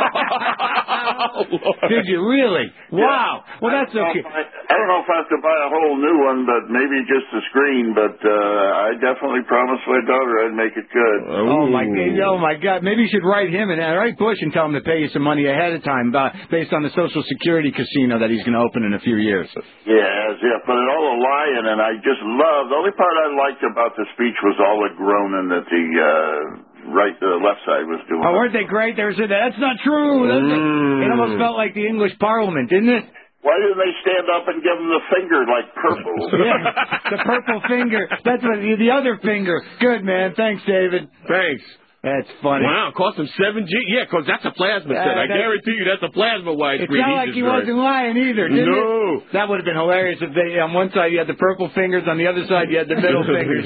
oh, Did you really? Wow. Yeah. Well, that's okay. I, I don't know if I have to buy a whole new one, but maybe just a screen. But uh, I definitely promised my daughter I'd make it good. Oh, my God. Oh, my God. Maybe you should write him and uh, write Bush and tell him to pay you some money ahead of time uh, based on the Social Security casino that he's going to open in a few years. Yeah, yeah, but it all a lying, and I just love. The only part I liked about the speech was all the groaning that the uh, right, the left side was doing. Oh, weren't they great? They were saying, that's not true. That's not... Mm. It almost felt like the English Parliament, didn't it? Why didn't they stand up and give him the finger like purple? Yeah, the purple finger. That's what the, the other finger. Good, man. Thanks, David. Thanks. That's funny. Wow, cost him seven G. Yeah, because that's a plasma uh, set. I guarantee you that's a plasma widescreen. It's not like he wasn't lying either, did no. it? That would have been hilarious if they, on one side you had the purple fingers, on the other side you had the middle fingers.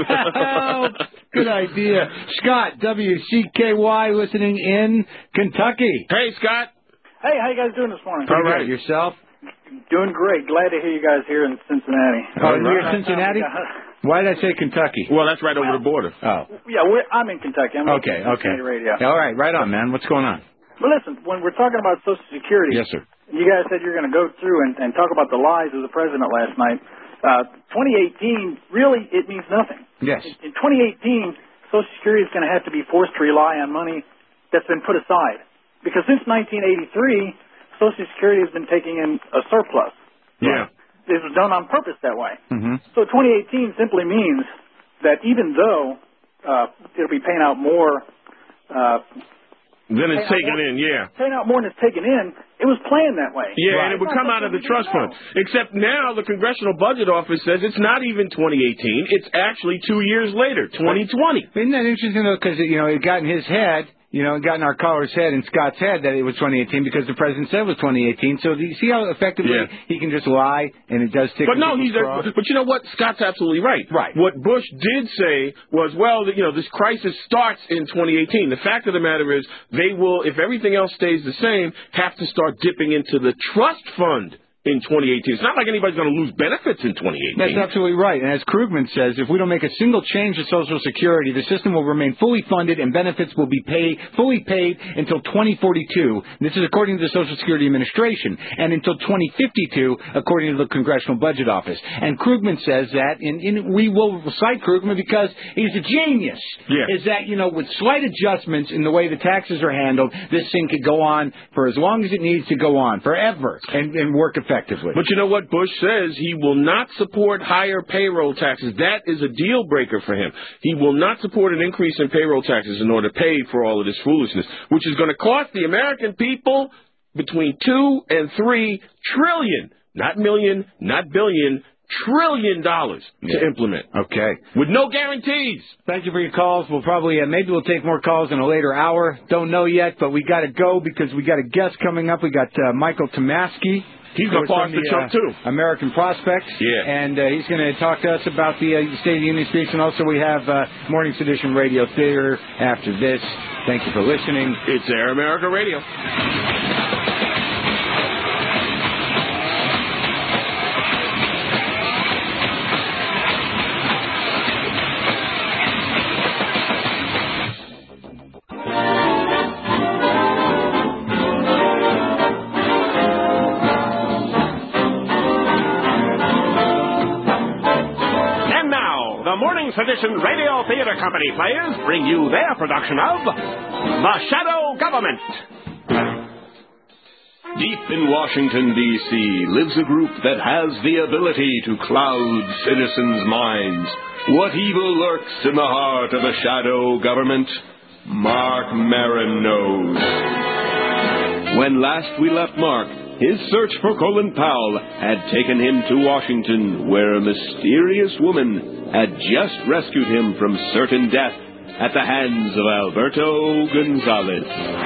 Oh, good idea. Scott, W C K Y, listening in Kentucky. Hey, Scott. Hey, how you guys doing this morning? All right, yourself? Doing great. Glad to hear you guys here in Cincinnati. Oh, you're in Cincinnati? Why did I say Kentucky? Well, that's right over well, the border. Oh. Yeah, we're, I'm in Kentucky. I'm okay, okay. Radio. All right, right on, man. What's going on? Well, listen, when we're talking about Social Security, yes, sir. You guys said you're going to go through and, and talk about the lies of the president last night. Uh, twenty eighteen, really, it means nothing. Yes. In, in twenty eighteen, Social Security is going to have to be forced to rely on money that's been put aside. Because since nineteen eighty-three, Social Security has been taking in a surplus. Yeah. It was done on purpose that way. Mm-hmm. So twenty eighteen simply means that even though uh, it'll be paying out more... Uh, then it's taken more, in, yeah. Paying out more than it's taken in, it was planned that way. Yeah, right. and it would come out of the trust fund. Except now the Congressional Budget Office says it's not even twenty eighteen. It's actually two years later, twenty twenty. Isn't that interesting, though, because, you know, it got in his head... You know, it got in our caller's head and Scott's head that it was twenty eighteen because the president said it was twenty eighteen. So do you see how effectively yeah. he can just lie and it does stick? But no, he's a, but you know what? Scott's absolutely right. Right. What Bush did say was, well, you know, this crisis starts in twenty eighteen. The fact of the matter is, they will, if everything else stays the same, have to start dipping into the trust fund in twenty eighteen. It's not like anybody's going to lose benefits in twenty eighteen. That's absolutely right. And as Krugman says, if we don't make a single change to Social Security, the system will remain fully funded and benefits will be paid, fully paid until twenty forty-two. This is according to the Social Security Administration, and until twenty fifty-two, according to the Congressional Budget Office. And Krugman says that, and, and we will cite Krugman because he's a genius. Yeah. Is that, you know, with slight adjustments in the way the taxes are handled, this thing could go on for as long as it needs to go on, forever, and, and work effectively. But you know what? Bush says he will not support higher payroll taxes. That is a deal breaker for him. He will not support an increase in payroll taxes in order to pay for all of this foolishness, which is going to cost the American people between two and three trillion, not million, not billion, trillion dollars yeah. to implement. Okay. With no guarantees. Thank you for your calls. We'll probably, uh, maybe we'll take more calls in a later hour. Don't know yet, but we got to go because we got a guest coming up. We got uh, Michael Tomasky. He's going to park the truck, too. American Prospect. Yeah. And uh, he's going to talk to us about the uh, State of the Union speech. And also we have uh, Morning Sedition Radio Theater after this. Thank you for listening. It's Air America Radio. Sedition Radio Theater Company players bring you their production of The Shadow Government. Deep in Washington, D C lives a group that has the ability to cloud citizens' minds. What evil lurks in the heart of a shadow government? Mark Maron knows. When last we left Mark, his search for Colin Powell had taken him to Washington, where a mysterious woman had just rescued him from certain death at the hands of Alberto Gonzalez.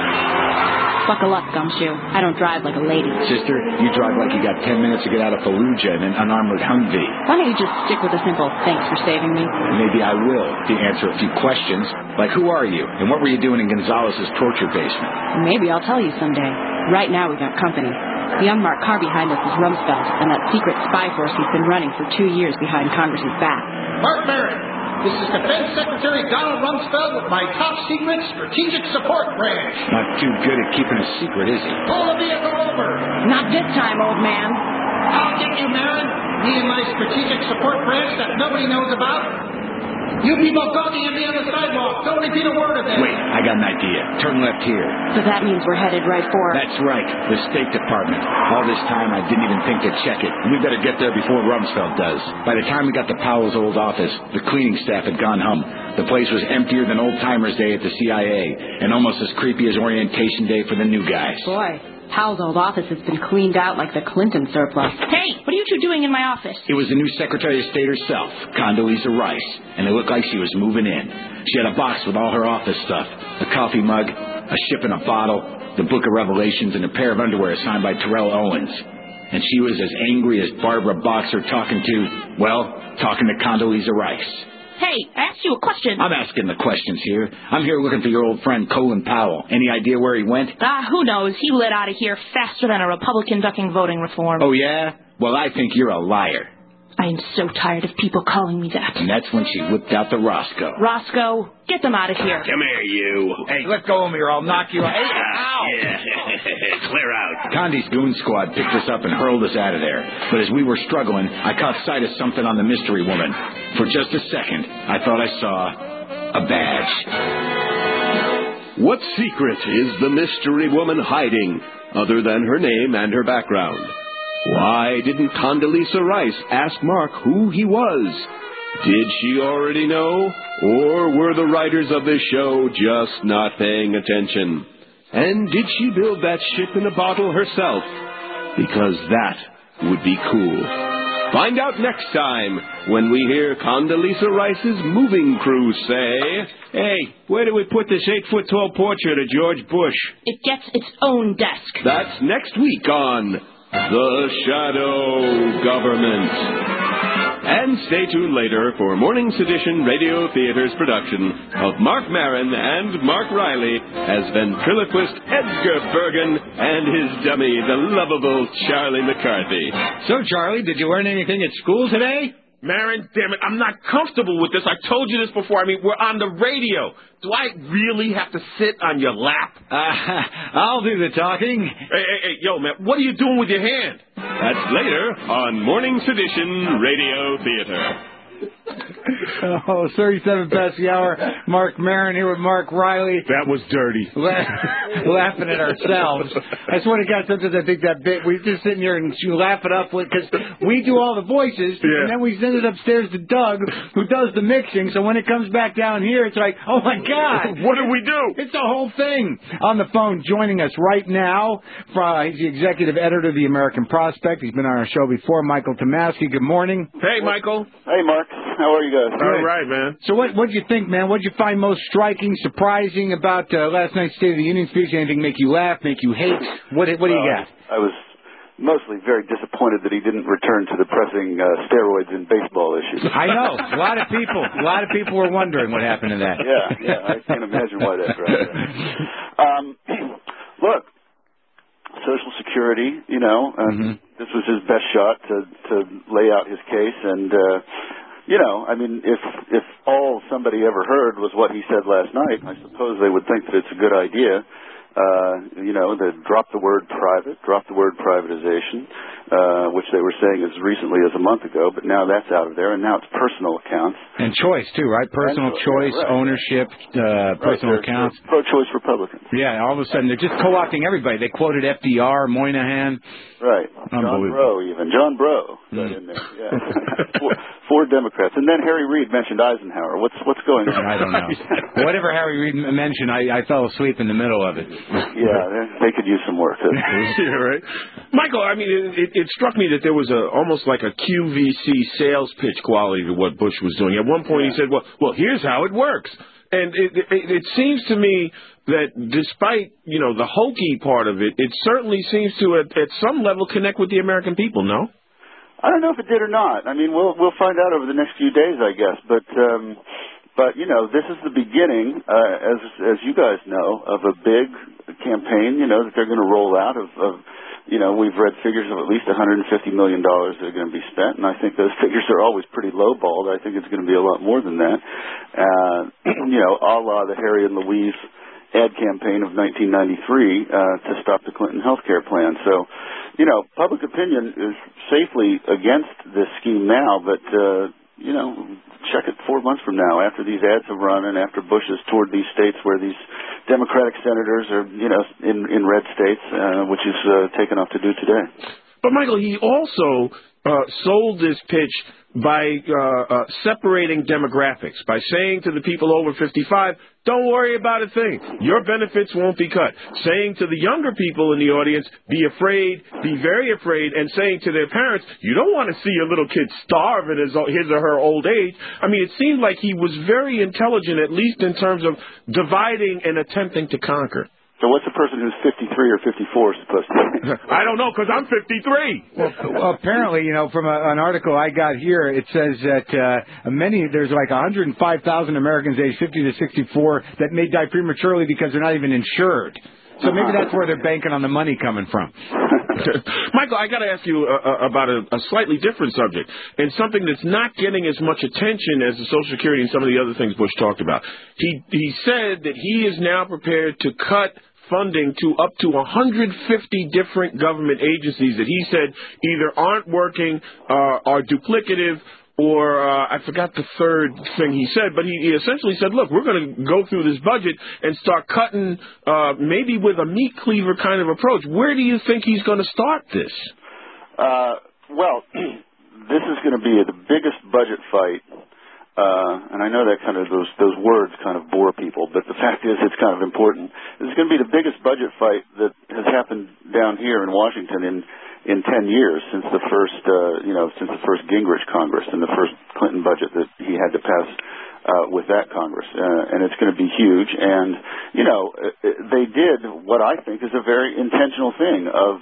Buckle up, Gumshoe. I don't drive like a lady. Sister, you drive like you got ten minutes to get out of Fallujah in an unarmored Humvee. Why don't you just stick with a simple thanks for saving me? Maybe I will, to answer a few questions, like who are you, and what were you doing in Gonzalez's torture basement? Maybe I'll tell you someday. Right now we got company. The unmarked car behind us is Rumsfeld, and that secret spy force he's been running for two years behind Congress's back. Mark Maron, this is Defense Secretary Donald Rumsfeld with my top-secret strategic support branch. Not too good at keeping a secret, is he? Pull the vehicle over. Not this time, old man. I'll get you, Maron. Me and my strategic support branch that nobody knows about. You people talking at me on the sidewalk. Don't repeat a word of it. Wait, I got an idea. Turn left here. So that means we're headed right for... That's right, the State Department. All this time I didn't even think to check it. We better get there before Rumsfeld does. By the time we got to Powell's old office, the cleaning staff had gone home. The place was emptier than Old Timers Day at the C I A, and almost as creepy as Orientation Day for the new guys. Boy, Powell's old office has been cleaned out like the Clinton surplus. Hey, what are you two doing in my office? It was the new Secretary of State herself, Condoleezza Rice, and it looked like she was moving in. She had a box with all her office stuff, a coffee mug, a ship in a bottle, the Book of Revelations, and a pair of underwear signed by Terrell Owens. And she was as angry as Barbara Boxer talking to, well, talking to Condoleezza Rice. Hey, I asked you a question. I'm asking the questions here. I'm here looking for your old friend Colin Powell. Any idea where he went? Ah, who knows? He lit out of here faster than a Republican ducking voting reform. Oh, yeah? Well, I think you're a liar. I am so tired of people calling me that. And that's when she whipped out the Roscoe. Roscoe, get them out of here. Come here, you. Hey, let go of me or I'll knock you out. Hey, ow! Yeah. Clear out. Condi's goon squad picked us up and hurled us out of there. But as we were struggling, I caught sight of something on the mystery woman. For just a second, I thought I saw a badge. What secret is the mystery woman hiding, other than her name and her background? Why didn't Condoleezza Rice ask Mark who he was? Did she already know? Or were the writers of this show just not paying attention? And did she build that ship in a bottle herself? Because that would be cool. Find out next time when we hear Condoleezza Rice's moving crew say, "Hey, where do we put this eight-foot-tall portrait of George Bush?" It gets its own desk. That's next week on The Shadow Government. And stay tuned later for Morning Sedition Radio Theater's production of Mark Maron and Mark Riley as ventriloquist Edgar Bergen and his dummy, the lovable Charlie McCarthy. So, Charlie, did you learn anything at school today? Maron, damn it, I'm not comfortable with this. I told you this before. I mean, we're on the radio. Do I really have to sit on your lap? Uh, I'll do the talking. Hey, hey, hey, yo, man, what are you doing with your hand? That's later on Morning Sedition Radio Theater. Oh, thirty-seven past the hour. Mark Maron here with Mark Riley. That was dirty. La- laughing at ourselves. I swear to God, sometimes I think that bit, we're just sitting here and you laugh it up because we do all the voices, yeah. and then we send it upstairs to Doug, who does the mixing, so when it comes back down here, it's like, oh my God. What did we do? It's the whole thing. On the phone, joining us right now, uh, he's the executive editor of the American Prospect. He's been on our show before, Michael Tomasky. Good morning. Hey, Michael. Hey, Mark. How are you guys? All right, man. So what what'd you think, man? What'd you find most striking, surprising about uh, last night's State of the Union speech? Anything make you laugh, make you hate? What what do you got? I was mostly very disappointed that he didn't return to the pressing uh, steroids in baseball issue. I know. A lot of people. A lot of people were wondering what happened to that. Yeah, yeah. I can't imagine why that's right. um, look, Social Security, you know, uh, mm-hmm. this was his best shot to, to lay out his case, and... Uh, You know, I mean, if if all somebody ever heard was what he said last night, I suppose they would think that it's a good idea, uh, you know, to drop the word private, drop the word privatization, uh, which they were saying as recently as a month ago, but now that's out of there, and now it's personal accounts. And choice, too, right? Personal and, choice, yeah, right. ownership, uh, personal right, accounts. Pro-choice Republicans. Yeah, all of a sudden they're just co-opting everybody. They quoted F D R, Moynihan. Right. John Breaux, even. John Breaux got mm. in there, yeah. four, four Democrats. And then Harry Reid mentioned Eisenhower. What's what's going on? I don't know. Whatever Harry Reid mentioned, I, I fell asleep in the middle of it. Yeah, they could use some work. Yeah, right. Michael, I mean, it, it struck me that there was a almost like a Q V C sales pitch quality to what Bush was doing. At one point, yeah. he said, "Well, well, here's how it works." And it, it, it seems to me that despite, you know, the hokey part of it, it certainly seems to, at, at some level, connect with the American people, no? I don't know if it did or not. I mean, we'll we'll find out over the next few days, I guess. But, um, but you know, this is the beginning, uh, as as you guys know, of a big campaign, you know, that they're going to roll out of, of you know, we've read figures of at least one hundred fifty million dollars that are going to be spent, and I think those figures are always pretty lowballed. I think it's going to be a lot more than that. Uh, you know, a la the Harry and Louise ad campaign of nineteen ninety-three uh, to stop the Clinton health care plan. So, you know, public opinion is safely against this scheme now, but, uh, you know, check it four months from now after these ads have run and after Bush has toured these states where these Democratic senators are, you know, in, in red states, uh, which is uh, taken off to do today. But, Michael, he also uh, sold this pitch by uh, uh, separating demographics, by saying to the people over fifty-five, don't worry about a thing. Your benefits won't be cut. Saying to the younger people in the audience, be afraid, be very afraid, and saying to their parents, you don't want to see your little kid starve at his, his or her old age. I mean, it seemed like he was very intelligent, at least in terms of dividing and attempting to conquer. So what's a person who's fifty-three or fifty-four supposed to do? I don't know, because I'm fifty-three. Well, well, apparently, you know, from a, an article I got here, it says that uh, many, there's like one hundred five thousand Americans aged fifty to sixty-four that may die prematurely because they're not even insured. So maybe that's where they're banking on the money coming from. Michael, I got to ask you uh, about a, a slightly different subject, and something that's not getting as much attention as the Social Security and some of the other things Bush talked about. He he said that he is now prepared to cut funding to up to one hundred fifty different government agencies that he said either aren't working, uh, are duplicative, or uh, I forgot the third thing he said, but he, he essentially said, look, we're going to go through this budget and start cutting uh, maybe with a meat cleaver kind of approach. Where do you think he's going to start this? Uh, well, this is going to be the biggest budget fight, uh, and I know that kind of those those words kind of bore people, but the fact is it's kind of important. This is going to be the biggest budget fight that has happened down here in Washington in in ten years since the first, uh, you know, since the first Gingrich Congress and the first Clinton budget that he had to pass uh, with that Congress. Uh, and it's going to be huge. And, you know, they did what I think is a very intentional thing of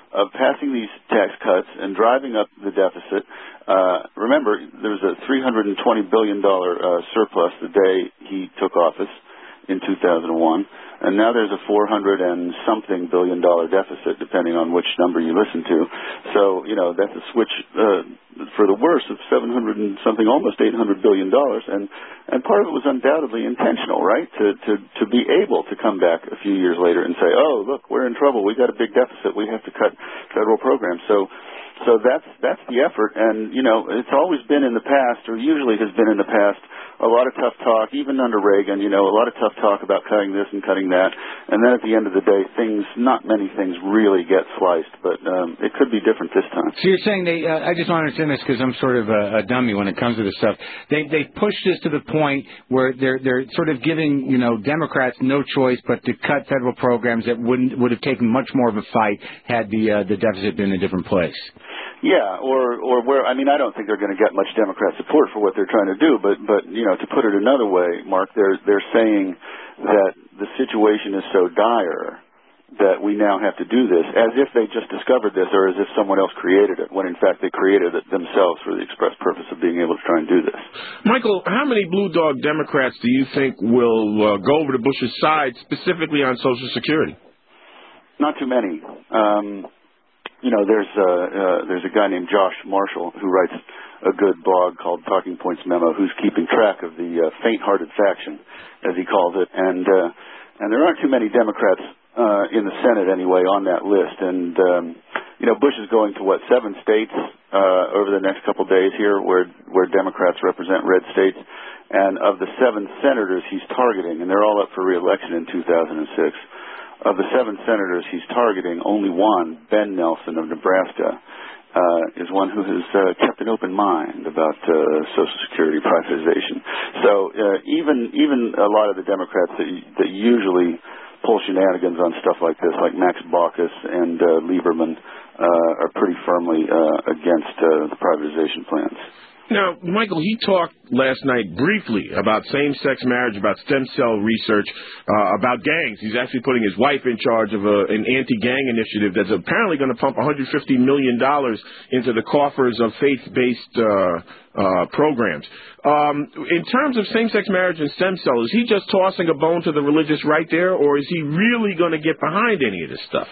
of passing these tax cuts and driving up the deficit. Uh, remember, there was a three hundred twenty billion dollars uh, surplus the day he took office in two thousand one, and now there's a four hundred and something billion dollar deficit, depending on which number you listen to. So, you know, that's a switch uh, for the worse of seven hundred and something, almost eight hundred billion dollars, and and part of it was undoubtedly intentional, right? To to to be able to come back a few years later and say, oh, look, we're in trouble. We got a big deficit. We have to cut federal programs. So. So that's that's the effort, and you know it's always been in the past, or usually has been in the past, a lot of tough talk, even under Reagan. You know, a lot of tough talk about cutting this and cutting that, and then at the end of the day, things, not many things, really get sliced. But um, it could be different this time. So you're saying they? Uh, I just want to understand this because I'm sort of a, a dummy when it comes to this stuff. They they pushed this to the point where they're they're sort of giving you know Democrats no choice but to cut federal programs that wouldn't would have taken much more of a fight had the uh, the deficit been in a different place. Yeah, or or where I mean I don't think they're going to get much Democrat support for what they're trying to do, but but you know to put it another way, Mark, they're they're saying that the situation is so dire that we now have to do this, as if they just discovered this, or as if someone else created it, when in fact they created it themselves for the express purpose of being able to try and do this. Michael, how many blue dog Democrats do you think will uh, go over to Bush's side, specifically on Social Security? Not too many. Um, You know, there's a, uh, there's a guy named Josh Marshall who writes a good blog called Talking Points Memo, who's keeping track of the uh, faint-hearted faction, as he calls it, and uh, and there aren't too many Democrats uh, in the Senate anyway on that list. And um, you know, Bush is going to what seven states uh, over the next couple of days here, where where Democrats represent red states, and of the seven senators he's targeting, and they're all up for re-election in two thousand six. Of the seven senators he's targeting, only one, Ben Nelson of Nebraska, uh, is one who has uh, kept an open mind about uh, Social Security privatization. So uh, even even a lot of the Democrats that, that usually pull shenanigans on stuff like this, like Max Baucus and uh, Lieberman, uh, are pretty firmly uh, against uh, the privatization plans. Now, Michael, he talked last night briefly about same-sex marriage, about stem cell research, uh, about gangs. He's actually putting his wife in charge of a, an anti-gang initiative that's apparently going to pump one hundred fifty million dollars into the coffers of faith-based uh, uh, programs. Um, in terms of same-sex marriage and stem cells, is he just tossing a bone to the religious right there, or is he really going to get behind any of this stuff?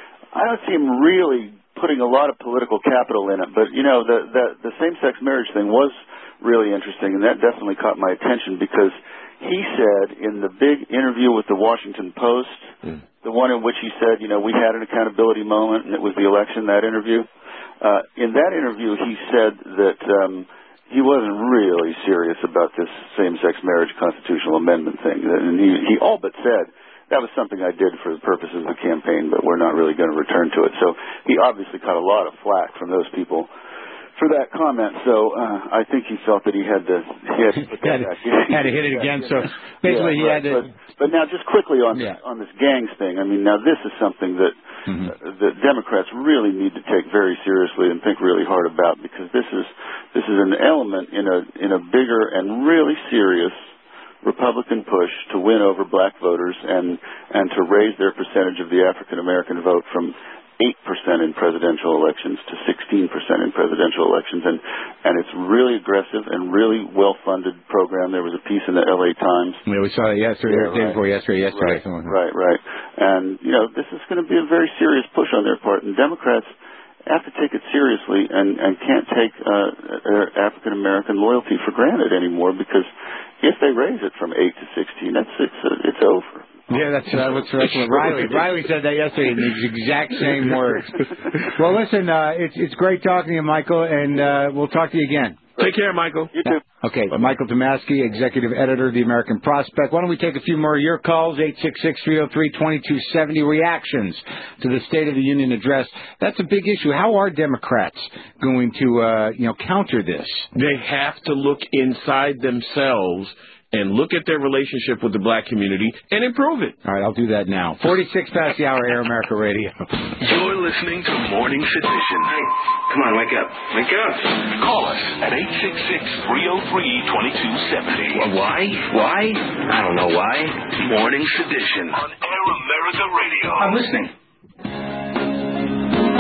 I don't see him really putting a lot of political capital in it, but you know the, the the same-sex marriage thing was really interesting, and that definitely caught my attention because he said in the big interview with the Washington Post, mm. the one in which he said, you know, we had an accountability moment, and it was the election. That interview, uh, in that interview, he said that um, he wasn't really serious about this same-sex marriage constitutional amendment thing, and he he all but said, that was something I did for the purposes of the campaign, but we're not really going to return to it. So he obviously caught a lot of flack from those people for that comment. So uh, I think he felt that he had to, he had to put that had, back in. Had to hit it again. So basically, yeah, he had right. to. But, but now, just quickly on yeah. on this gangs thing. I mean, now this is something that mm-hmm. uh, that Democrats really need to take very seriously and think really hard about, because this is this is an element in a in a bigger and really serious Republican push to win over black voters and and to raise their percentage of the African American vote from eight percent in presidential elections to sixteen percent in presidential elections, and and it's really aggressive and really well funded program. There was a piece in the L A Times. Yeah, we saw that yesterday, yeah, or day right. before yesterday, yesterday. Right, right, right. And you know, this is going to be a very serious push on their part, and Democrats have to take it seriously and and can't take uh, their African American loyalty for granted anymore, because if they raise it from eight to sixteen, that's it's uh, it's over. Yeah, that's uh, what's what Riley. Riley said that yesterday in the exact same words. Well, listen, uh, it's it's great talking to you, Michael, and uh, we'll talk to you again. Take care, Michael. You too. Okay, Michael Tomasky, executive editor of the American Prospect. Why don't we take a few more of your calls? eight six six, three oh three, two two seven oh. Reactions to the State of the Union address. That's a big issue. How are Democrats going to, uh, you know, counter this? They have to look inside themselves and look at their relationship with the black community and improve it. All right, I'll do that now. forty-six past the hour, Air America Radio. You're listening to Morning Sedition. Hey, come on, wake up. Wake up. Call us at eight six six, three oh three, two two seven oh. Well, why? Why? I don't know why. Morning Sedition on Air America Radio. I'm listening.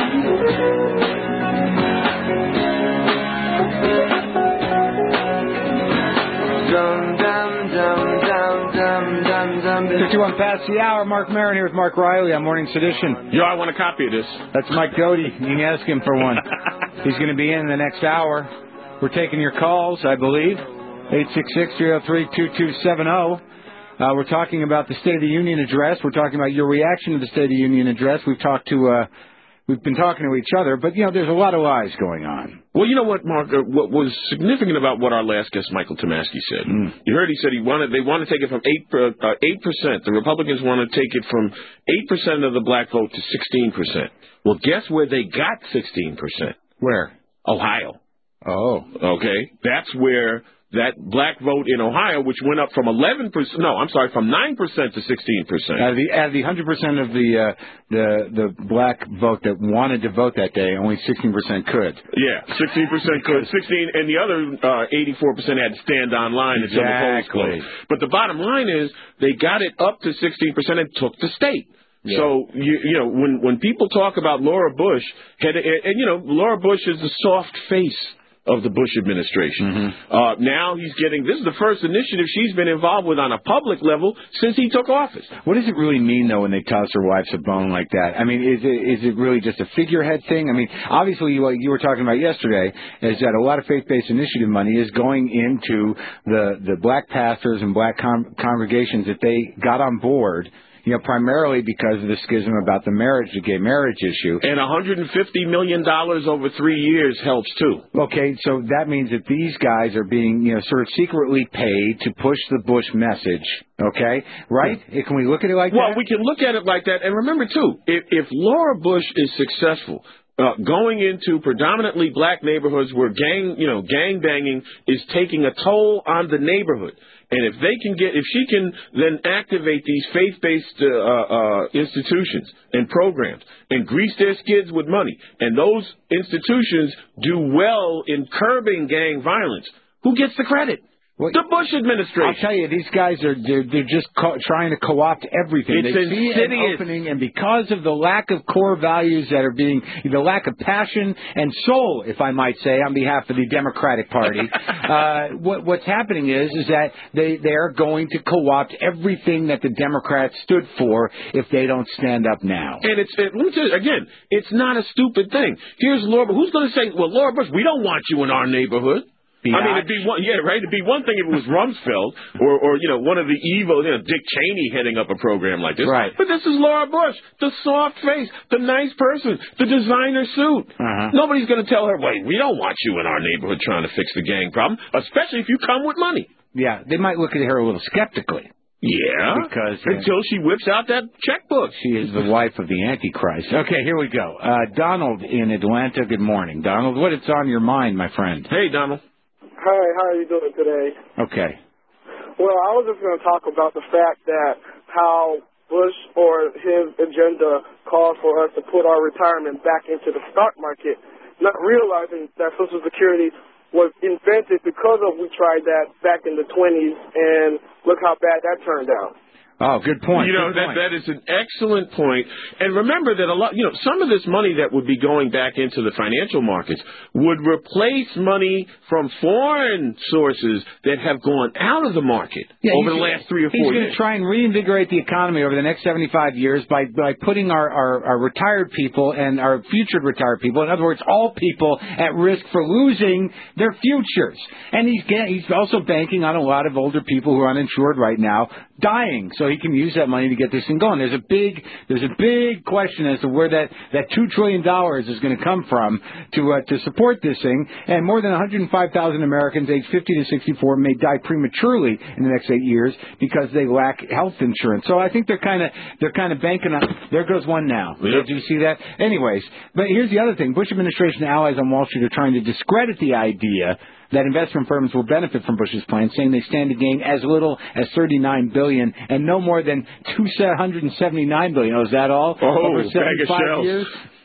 fifty-one past the hour. Mark Maron here with Mark Riley on Morning Sedition. Yo, I want a copy of this. That's Mike Doty. You can ask him for one. He's going to be in the next hour. We're taking your calls, I believe. eight six six, three oh three, two two seven oh. Uh, we're talking about the State of the Union address. We're talking about your reaction to the State of the Union address. We've talked to, uh, we've been talking to each other, but, you know, there's a lot of lies going on. Well, you know what, Mark, uh, what was significant about what our last guest, Michael Tomasky, said? Mm. You heard he said he wanted, they want to take it from eight, uh, eight percent. The Republicans want to take it from eight percent of the black vote to sixteen percent. Well, guess where they got sixteen percent? Where? Ohio. Oh. Okay. That's where that black vote in Ohio, which went up from eleven percent, no, I'm sorry, from nine percent to sixteen percent. Out of the, out of the one hundred percent of the, uh, the the black vote that wanted to vote that day, only sixteen percent could. Yeah, sixteen percent could. sixteen, and the other uh, eighty-four percent had to stand online until the polls closed. But the bottom line is they got it up to sixteen percent and took the state. Yeah. So, you, you know, when, when people talk about Laura Bush, had, and, and, you know, Laura Bush is the soft face of the Bush administration. Mm-hmm. Uh, now he's getting, this is the first initiative she's been involved with on a public level since he took office. What does it really mean, though, when they toss their wives a bone like that? I mean, is it is it really just a figurehead thing? I mean, obviously, what you were talking about yesterday is that a lot of faith-based initiative money is going into the, the black pastors and black con- congregations that they got on board, you know, primarily because of the schism about the marriage, the gay marriage issue. And one hundred fifty million dollars over three years helps, too. Okay, so that means that these guys are being, you know, sort of secretly paid to push the Bush message, okay? Right? Yeah. Can we look at it like well, that? Well, we can look at it like that. And remember, too, if, if Laura Bush is successful, Uh, going into predominantly black neighborhoods where gang, you know, gang banging is taking a toll on the neighborhood. And if they can get, if she can then activate these faith-based uh, uh, institutions and programs and grease their skids with money, and those institutions do well in curbing gang violence, who gets the credit? Well, the Bush administration. I'll tell you, these guys are they're, they're just co- trying to co-opt everything. It's they see an insidious. opening, and because of the lack of core values that are being, the lack of passion and soul, if I might say, on behalf of the Democratic Party, uh, what, what's happening is is that they they are going to co-opt everything that the Democrats stood for if they don't stand up now. And it's it, let me tell you again, it's not a stupid thing. Here's Laura. Who's going to say, well, Laura Bush, we don't want you in our neighborhood? Biatch. I mean, it'd be one, yeah, right. It'd be one thing if it was Rumsfeld or, or you know, one of the evil, you know, Dick Cheney heading up a program like this. Right. But this is Laura Bush, the soft face, the nice person, the designer suit. Uh-huh. Nobody's going to tell her, wait, we don't want you in our neighborhood trying to fix the gang problem, especially if you come with money. Yeah, they might look at her a little skeptically. Yeah, because uh, until she whips out that checkbook. She is the wife of the Antichrist. Okay, here we go. Uh, Donald in Atlanta. Good morning, Donald. What is on your mind, my friend? Hey, Donald. Hi, how are you doing today? Okay. Well, I was just going to talk about the fact that how Bush or his agenda called for us to put our retirement back into the stock market, not realizing that Social Security was invented because of we tried that back in the twenties, and look how bad that turned out. Oh, good point. You know, good that point. that is an excellent point. And remember that a lot, you know, some of this money that would be going back into the financial markets would replace money from foreign sources that have gone out of the market yeah, over the last three or four he's years. He's going to try and reinvigorate the economy over the next seventy-five years by, by putting our, our, our retired people and our future retired people, in other words, all people at risk for losing their futures. And he's, he's also banking on a lot of older people who are uninsured right now dying, so he can use that money to get this thing going. There's a big, there's a big question as to where that, that two trillion dollars is going to come from to uh, to support this thing. And more than one hundred five thousand Americans aged fifty to sixty-four may die prematurely in the next eight years because they lack health insurance. So I think they're kind of they're kind of banking on. There goes one now. Yep. Did you see that? Anyways, but here's the other thing: Bush administration allies on Wall Street are trying to discredit the idea that investment firms will benefit from Bush's plan, saying they stand to gain as little as thirty-nine billion dollars and no more than two hundred seventy-nine billion dollars. Oh, is that all? Oh, over seventy-five years?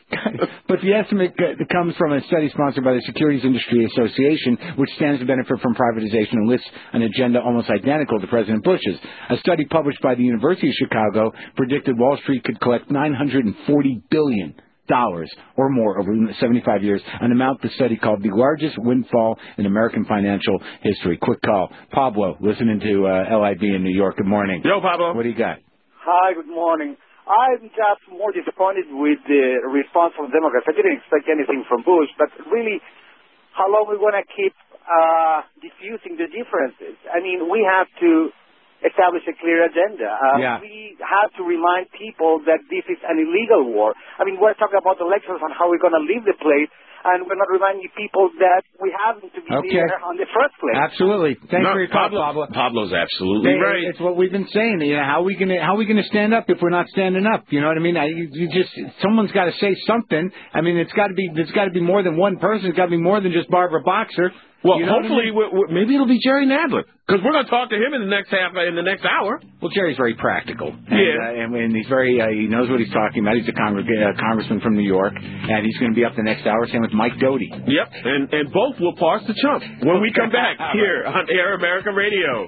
But the estimate comes from a study sponsored by the Securities Industry Association, which stands to benefit from privatization and lists an agenda almost identical to President Bush's. A study published by the University of Chicago predicted Wall Street could collect nine hundred forty billion dollars dollars or more over seventy-five years, an amount the study called the largest windfall in American financial history. Quick call. Pablo, listening to uh, L I B in New York. Good morning. Yo, Pablo. What do you got? Hi, good morning. I'm just more disappointed with the response from Democrats. I didn't expect anything from Bush, but really, how long we want to keep uh, diffusing the differences? I mean, we have to establish a clear agenda. Uh, yeah. We have to remind people that this is an illegal war. I mean, we're talking about elections and how we're going to leave the place, and we're not reminding people that we haven't to be okay. there on the first place. Absolutely. Thanks no, for your call, Pablo. Pablo. Pablo's absolutely they, right. It's what we've been saying. You know, how are we gonna how are we gonna stand up if we're not standing up? You know what I mean? I, you, you just someone's got to say something. I mean, it's got to be there's got to be more than one person. It's got to be more than just Barbara Boxer. Well, you know hopefully, I mean? we're, we're, maybe it'll be Jerry Nadler, because we're going to talk to him in the next half, in the next hour. Well, Jerry's very practical. And, yeah, uh, and, and he's very uh, he knows what he's talking about. He's a congreg- uh, congressman from New York, and he's going to be up the next hour. Same with Mike Doty. Yep, and and both will parse the chump when we come back here on Air America Radio.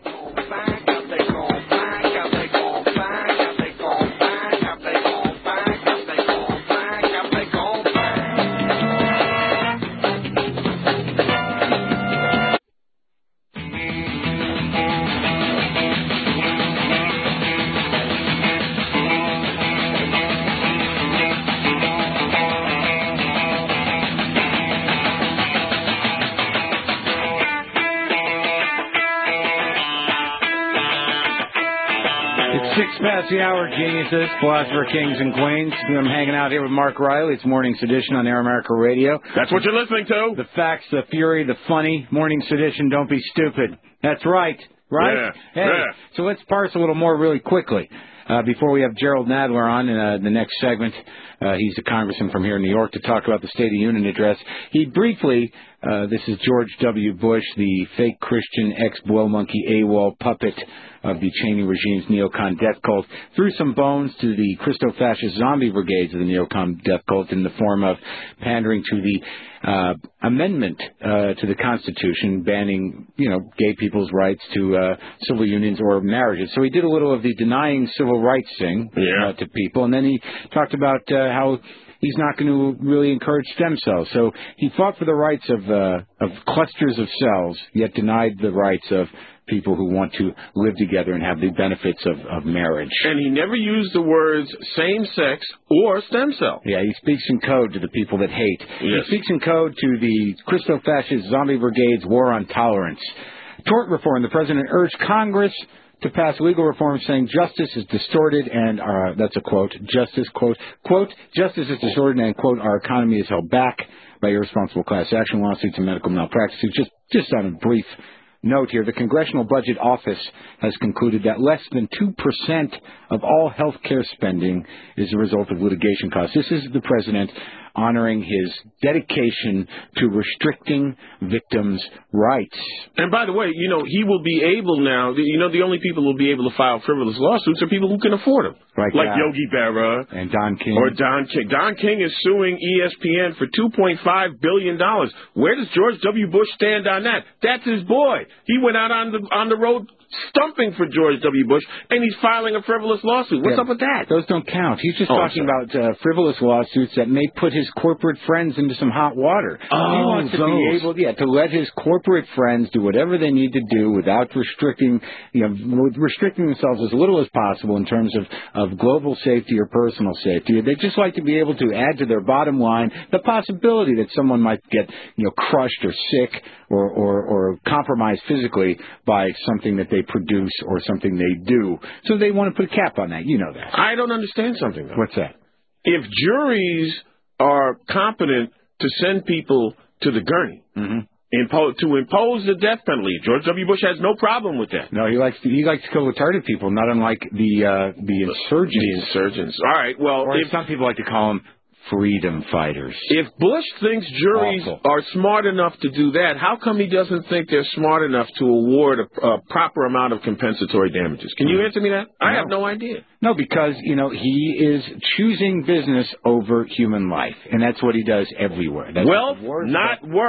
Six past the hour, geniuses, philosopher kings and queens. I'm hanging out here with Mark Riley. It's Morning Sedition on Air America Radio. That's what you're listening to. The facts, the fury, the funny. Morning Sedition, don't be stupid. That's right. Right? Yeah. Hey, yeah. So let's parse a little more really quickly. Uh, before we have Gerald Nadler on in uh, the next segment, uh, he's a congressman from here in New York, to talk about the State of the Union address. He briefly, uh, this is George W. Bush, the fake Christian ex-boil monkey AWOL puppet of the Cheney regime's neocon death cult, threw some bones to the Christo-fascist zombie brigades of the neocon death cult in the form of pandering to the uh, amendment uh, to the Constitution banning, you know, gay people's rights to uh, civil unions or marriages. So he did a little of the denying civil rights thing yeah. uh, to people, and then he talked about uh, how he's not going to really encourage stem cells. So he fought for the rights of uh, of clusters of cells, yet denied the rights of people who want to live together and have the benefits of, of marriage. And he never used the words same-sex or stem cell. Yeah, he speaks in code to the people that hate. Yes. He speaks in code to the Christo-fascist zombie brigade's war on tolerance. Tort reform. The president urged Congress to pass legal reform saying justice is distorted and, uh, that's a quote, justice, quote, quote, justice is distorted and, quote, our economy is held back by irresponsible class action lawsuits and medical malpractice. Just, just on a brief note here, the Congressional Budget Office has concluded that less than two percent of all health care spending is a result of litigation costs. This is the president honoring his dedication to restricting victims' rights. And by the way, you know, he will be able now, you know, the only people who will be able to file frivolous lawsuits are people who can afford them. Right, like yeah. Yogi Berra. And Don King. Or Don King. Don King is suing E S P N for two point five billion dollars. Where does George W. Bush stand on that? That's his boy. He went out on the on the road stumping for George W. Bush, and he's filing a frivolous lawsuit. What's yeah, up with that? Those don't count. He's just oh, talking about uh, frivolous lawsuits that may put his corporate friends into some hot water. Oh, he wants to those. be able, yeah, to let his corporate friends do whatever they need to do without restricting, you know, restricting themselves as little as possible in terms of, of global safety or personal safety. They just like to be able to add to their bottom line the possibility that someone might get, you know, crushed or sick or, or, or compromised physically by something that they produce or something they do. So they want to put a cap on that. You know that. I don't understand something, though. What's that? If juries are competent to send people to the gurney, mm-hmm. impo- to impose the death penalty, George W. Bush has no problem with that. No, he likes to, he likes to kill retarded people, not unlike the uh, the insurgents. The insurgents. All right, well... Or if, some people like to call them freedom fighters. If Bush thinks juries Awful. are smart enough to do that, how come he doesn't think they're smart enough to award a, a proper amount of compensatory damages? Can you answer me that? I No. have no idea. No, because, you know, he is choosing business over human life, and that's what he does everywhere. That's Wealth, not work.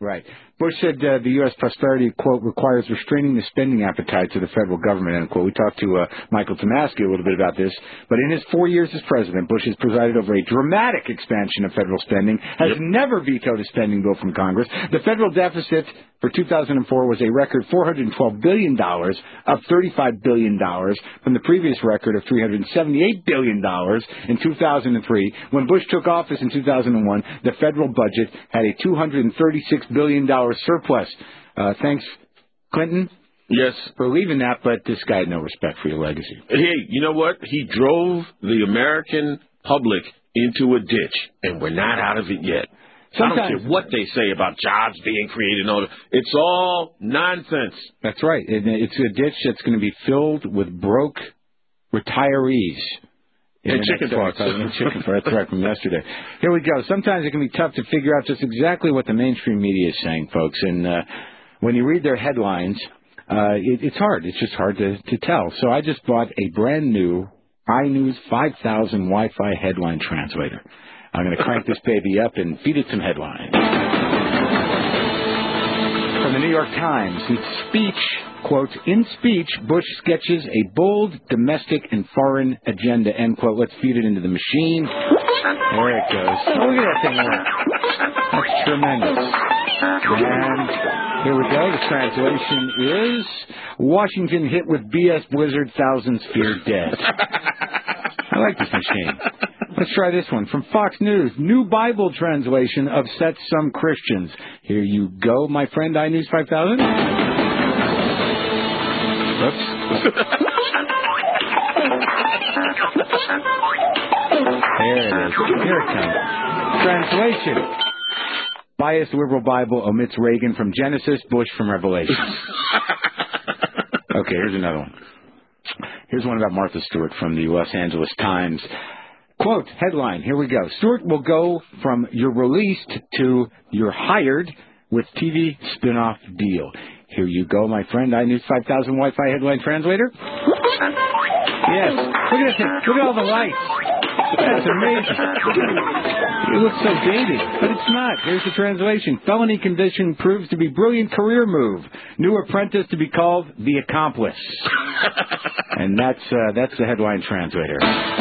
Right. Bush said uh, the U S prosperity, quote, requires restraining the spending appetites of the federal government, end quote. We talked to uh, Michael Tomasky a little bit about this. But in his four years as president, Bush has presided over a dramatic expansion of federal spending, has yep. never vetoed a spending bill from Congress. The federal deficit for two thousand four was a record four hundred twelve billion dollars, up thirty-five billion dollars from the previous record of three hundred seventy-eight billion dollars in two thousand three. When Bush took office in two thousand one, the federal budget had a two hundred thirty-six billion dollars surplus. Uh, thanks, Clinton. Yes. For leaving that, but this guy had no respect for your legacy. Hey, you know what? He drove the American public into a ditch, and we're not out of it yet. Sometimes, I don't care what they say about jobs being created and all that. It's all nonsense. That's right. It's a ditch that's going to be filled with broke retirees. And chicken farts. And chicken farts. That's right, from yesterday. Here we go. Sometimes it can be tough to figure out just exactly what the mainstream media is saying, folks. And uh, when you read their headlines, uh, it, it's hard. It's just hard to, to tell. So I just bought a brand new iNews five thousand Wi-Fi headline translator. I'm going to crank this baby up and feed it some headlines. From the New York Times, in speech, quote, in speech, Bush sketches a bold domestic and foreign agenda, end quote. Let's feed it into the machine. There it goes. Oh, look at that thing work. That's tremendous. And here we go. The translation is, Washington hit with B S blizzard, thousands feared dead. I like this machine. Let's try this one. From Fox News, new Bible translation upsets some Christians. Here you go, my friend, iNews five thousand. Oops. There it is. Here it comes. Translation. Biased liberal Bible omits Reagan from Genesis, Bush from Revelation. Okay, here's another one. Here's one about Martha Stewart from the Los Angeles Times. Quote, headline, here we go. Stewart will go from you're released to you're hired with T V spinoff deal. Here you go, my friend. iNews five thousand Wi-Fi headline translator. Yes. Look at this. Look at all the lights. That's amazing. It looks so dated, but it's not. Here's the translation. Felony conviction proves to be brilliant career move. New apprentice to be called the accomplice. And that's uh, that's the headline translator.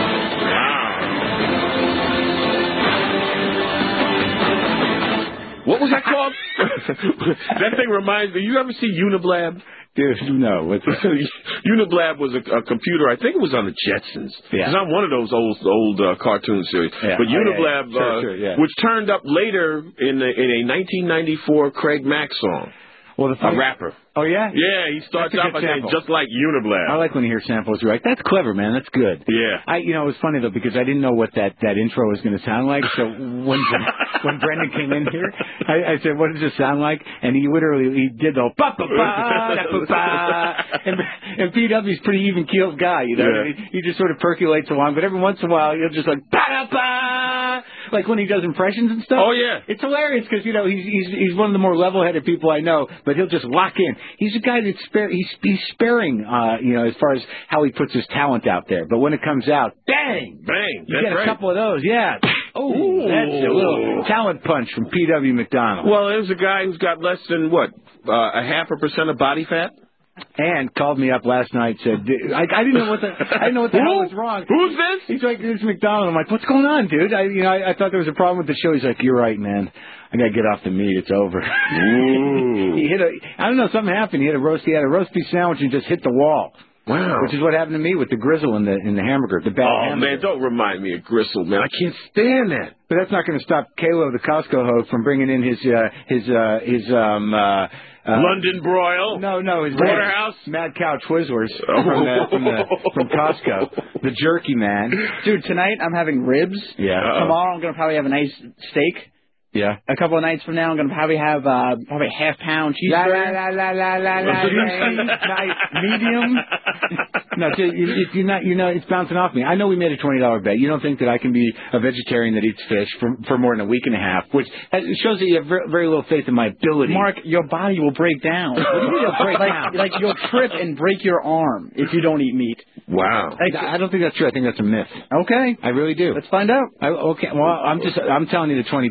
What was that called? That thing reminds me. You ever see Uniblab? Dude, no. What's Uniblab was a, a computer. I think it was on the Jetsons. Yeah. It's not one of those old old uh, cartoon series. Yeah. But Uniblab, oh, yeah, yeah. Sure, uh, sure, yeah. which turned up later in, the, in a nineteen ninety-four Craig Mack song. Well, the a rapper. Oh, yeah? Yeah, he starts out by saying, just like Uniblab. I like when you hear samples. You're like, that's clever, man. That's good. Yeah. I, you know, it was funny, though, because I didn't know what that, that intro was going to sound like. So when when Brendan came in here, I, I said, what does it sound like? And he literally, he did the ba-ba-ba, and, and P W's a pretty even-keeled guy, you know. Yeah. He, he just sort of percolates along. But every once in a while, he'll just like, ba-da-ba, like when he does impressions and stuff. Oh, yeah. It's hilarious because, you know, he's, he's, he's one of the more level-headed people I know, but he'll just lock in. He's a guy that's spare, he's, he's sparing, uh, you know, as far as how he puts his talent out there. But when it comes out, bang! Bang! You That's get a right. couple of those, yeah. Oh, that's a little talent punch from P W McDonald. Well, there's a guy who's got less than, what, uh, a half a percent of body fat? And called me up last night. Said I, I didn't know what the I didn't know what the hell was wrong. Who's this? He's like, "It's McDonald." I'm like, "What's going on, dude?" I you know I, I thought there was a problem with the show. He's like, "You're right, man. I gotta get off the meat. It's over." he hit a I don't know something happened. He hit a roast. He had a roast beef sandwich and just hit the wall. Wow. Which is what happened to me with the grizzle in the in the hamburger. The bad oh hamburger. man, don't remind me of gristle, man. I can't stand that. But that's not going to stop Kalo, the Costco hoe, from bringing in his uh, his uh, his um. Uh, Uh, London broil? No, no, his Porterhouse? Mad Cow Twizzlers from, the, from, the, from Costco. The jerky man. Dude, tonight I'm having ribs. Yeah. Uh-oh. Tomorrow I'm going to probably have a nice steak. Yeah. A couple of nights from now I'm going to probably have uh, probably a half pound cheeseburger. La la la la la la. Nice medium. No, so you, you're not. You know, it's bouncing off me. I know we made a twenty dollar bet. You don't think that I can be a vegetarian that eats fish for for more than a week and a half, which shows that you have very, very little faith in my ability. Mark, your body will break down. What do you mean it'll break like, down? Like you'll trip and break your arm if you don't eat meat. Wow. I, I don't think that's true. I think that's a myth. Okay. I really do. Let's find out. I, okay. Well, I'm just. I'm telling you, the twenty bucks isn't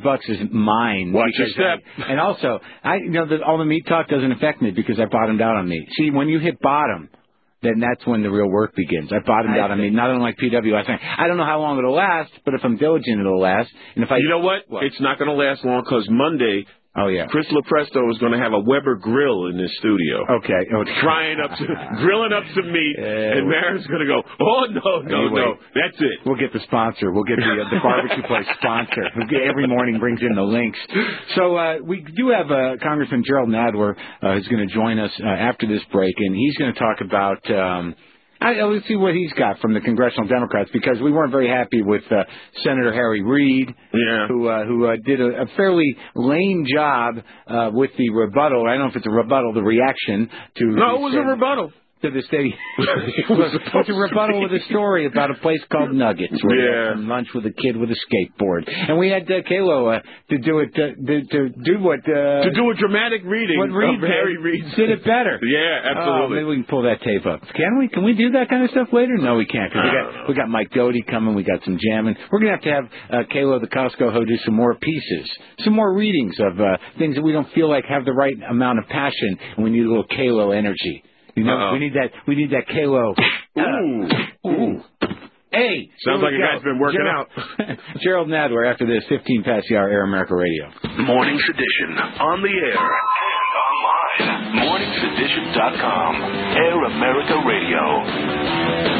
mine. Watch your because step. I- and also, I you know, the, all the meat talk doesn't affect me because I bottomed out on meat. See, when you hit bottom, then that's when the real work begins. I bottomed out on meat. Not unlike P W last night. I don't know how long it'll last, but if I'm diligent, it'll last. And if I, you know what? what? It's not going to last long because Monday. Oh, yeah. Chris Lopresto is going to have a Weber grill in his studio. Okay. Oh, frying up, some, grilling up some meat, uh, and Marin's going to go, oh, no, no, anyway, no, that's it. We'll get the sponsor. We'll get the, uh, the barbecue place sponsor. We'll get, every morning brings in the links. So uh, we do have uh, Congressman Gerald Nadler uh, who's going to join us uh, after this break, and he's going to talk about... Um, I, let's see what he's got from the congressional Democrats, because we weren't very happy with uh, Senator Harry Reid, yeah. who uh, who uh, did a, a fairly lame job uh, with the rebuttal. I don't know if it's a rebuttal, the reaction to... No, it was a rebuttal. To the state. It's a rebuttal with a story about a place called Nuggets, where yeah. we had some lunch with a kid with a skateboard. And we had uh, Kalo uh, to do it, uh, to, to do what... Uh, to do a dramatic reading what Reid of Harry Reid. Did it better. Yeah, absolutely. Oh, maybe we can pull that tape up. Can we? Can we do that kind of stuff later? No, we can't. Cause we got we got Mike Doty coming. We got some jamming. We're gonna have to have uh, Kalo the Costco ho do some more pieces, some more readings of uh, things that we don't feel like have the right amount of passion, and we need a little Kalo energy. You know, Uh-oh. we need that. We need that Kalo. Ooh, ooh. Hey, sounds like a guy's been working Gerald, out. Gerald Nadler after this, fifteen past the hour, Air America Radio. Morning Sedition on the air and online. morning sedition dot com. Air America Radio.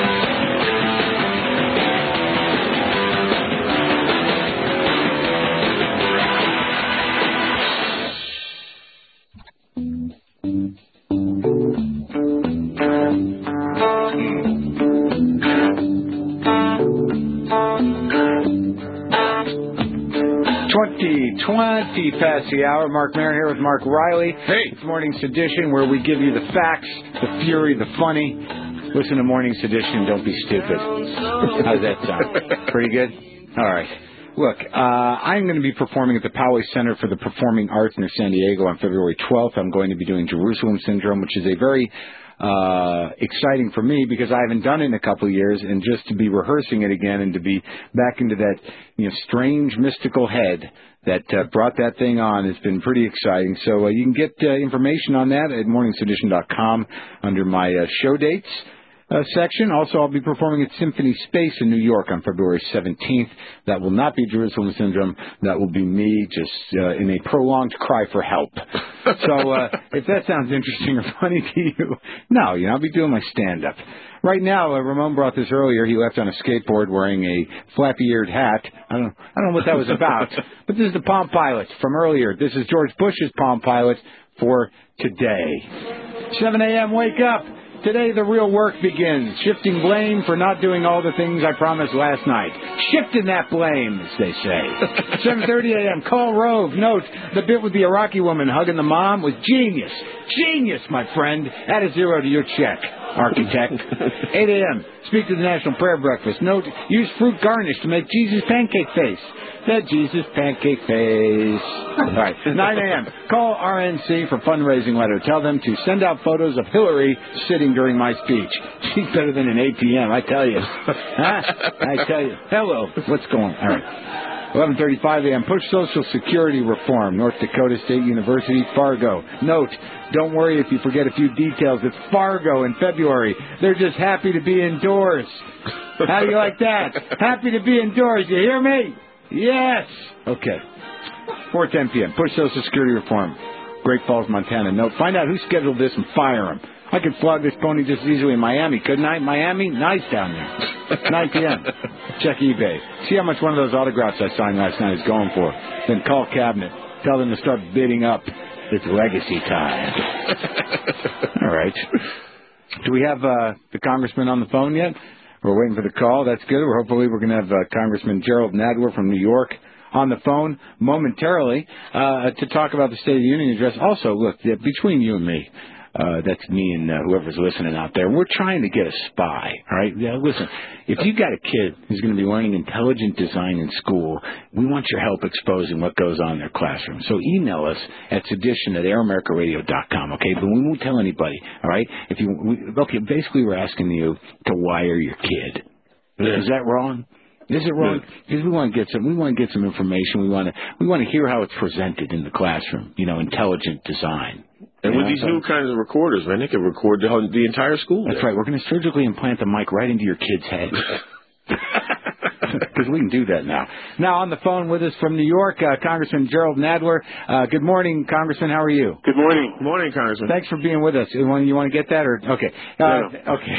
twenty, twenty past the hour. Mark Maron here with Mark Riley. Hey. It's Morning Sedition, where we give you the facts, the fury, the funny. Listen to Morning Sedition. Don't be stupid. How's that sound? Pretty good? All right. Look, uh, I'm going to be performing at the Poway Center for the Performing Arts near San Diego on February twelfth. I'm going to be doing Jerusalem Syndrome, which is a very uh exciting for me because I haven't done it in a couple of years, and just to be rehearsing it again and to be back into that, you know, strange mystical head that uh, brought that thing on has been pretty exciting. So uh, you can get uh, information on that at morning sedition dot com under my uh, show dates Uh, section. Also, I'll be performing at Symphony Space in New York on February seventeenth. That will not be Jerusalem Syndrome. That will be me just uh, in a prolonged cry for help. So uh, if that sounds interesting or funny to you, no, you know, I'll be doing my stand-up. Right now, uh, Ramon brought this earlier. He left on a skateboard wearing a flappy-eared hat. I don't, I don't know what that was about. But this is the Palm Pilot from earlier. This is George Bush's Palm Pilot for today. seven a.m., wake up. Today, the real work begins. Shifting blame for not doing all the things I promised last night. Shifting that blame, as they say. seven thirty a.m., call Rove. Note, the bit with the Iraqi woman hugging the mom was genius. Genius, my friend. Add a zero to your check, architect. eight a.m., speak to the National Prayer Breakfast. Note, use fruit garnish to make Jesus' pancake face. That Jesus pancake face. All right. nine a.m., call R N C for fundraising letter. Tell them to send out photos of Hillary sitting during my speech. She's better than an A T M, I tell you. Huh? I tell you. Hello. What's going on? All right. eleven thirty-five a.m., push Social Security reform. North Dakota State University, Fargo. Note, don't worry if you forget a few details. It's Fargo in February. They're just happy to be indoors. How do you like that? Happy to be indoors. You hear me? Yes. Okay. four ten p.m., push Social Security reform. Great Falls, Montana. Note, find out who scheduled this and fire him. I could flog this pony just as easily in Miami, couldn't I? Miami? Nice down there. nine p.m., check eBay. See how much one of those autographs I signed last night is going for. Then call Cabinet. Tell them to start bidding up. It's legacy time. All right. Do we have uh, the congressman on the phone yet? We're waiting for the call. That's good. We're hopefully we're going to have uh, Congressman Gerald Nadler from New York on the phone momentarily uh, to talk about the State of the Union address. Also, look, yeah, between you and me, uh, that's me and uh, whoever's listening out there, we're trying to get a spy, all right? Yeah, listen, if you got a kid who's going to be learning intelligent design in school, we want your help exposing what goes on in their classroom. So email us at sedition at air america radio dot com, okay? But we won't tell anybody, all right? If you, we, okay, basically we're asking you to wire your kid. Is that wrong? Is it wrong? Because we want to get some. We want to get some information. We want to. We want to hear how it's presented in the classroom. You know, intelligent design. And you with know, these so, new kinds of recorders, man, they can record the, whole- the entire school. That's there. right. We're going to surgically implant the mic right into your kid's head. Because we can do that now. Now on the phone with us from New York, uh, Congressman Gerald Nadler. Uh, good morning, Congressman. How are you? Good morning. Good morning, Congressman. Thanks for being with us. You want, you want to get that or okay? Uh, Yeah. Okay.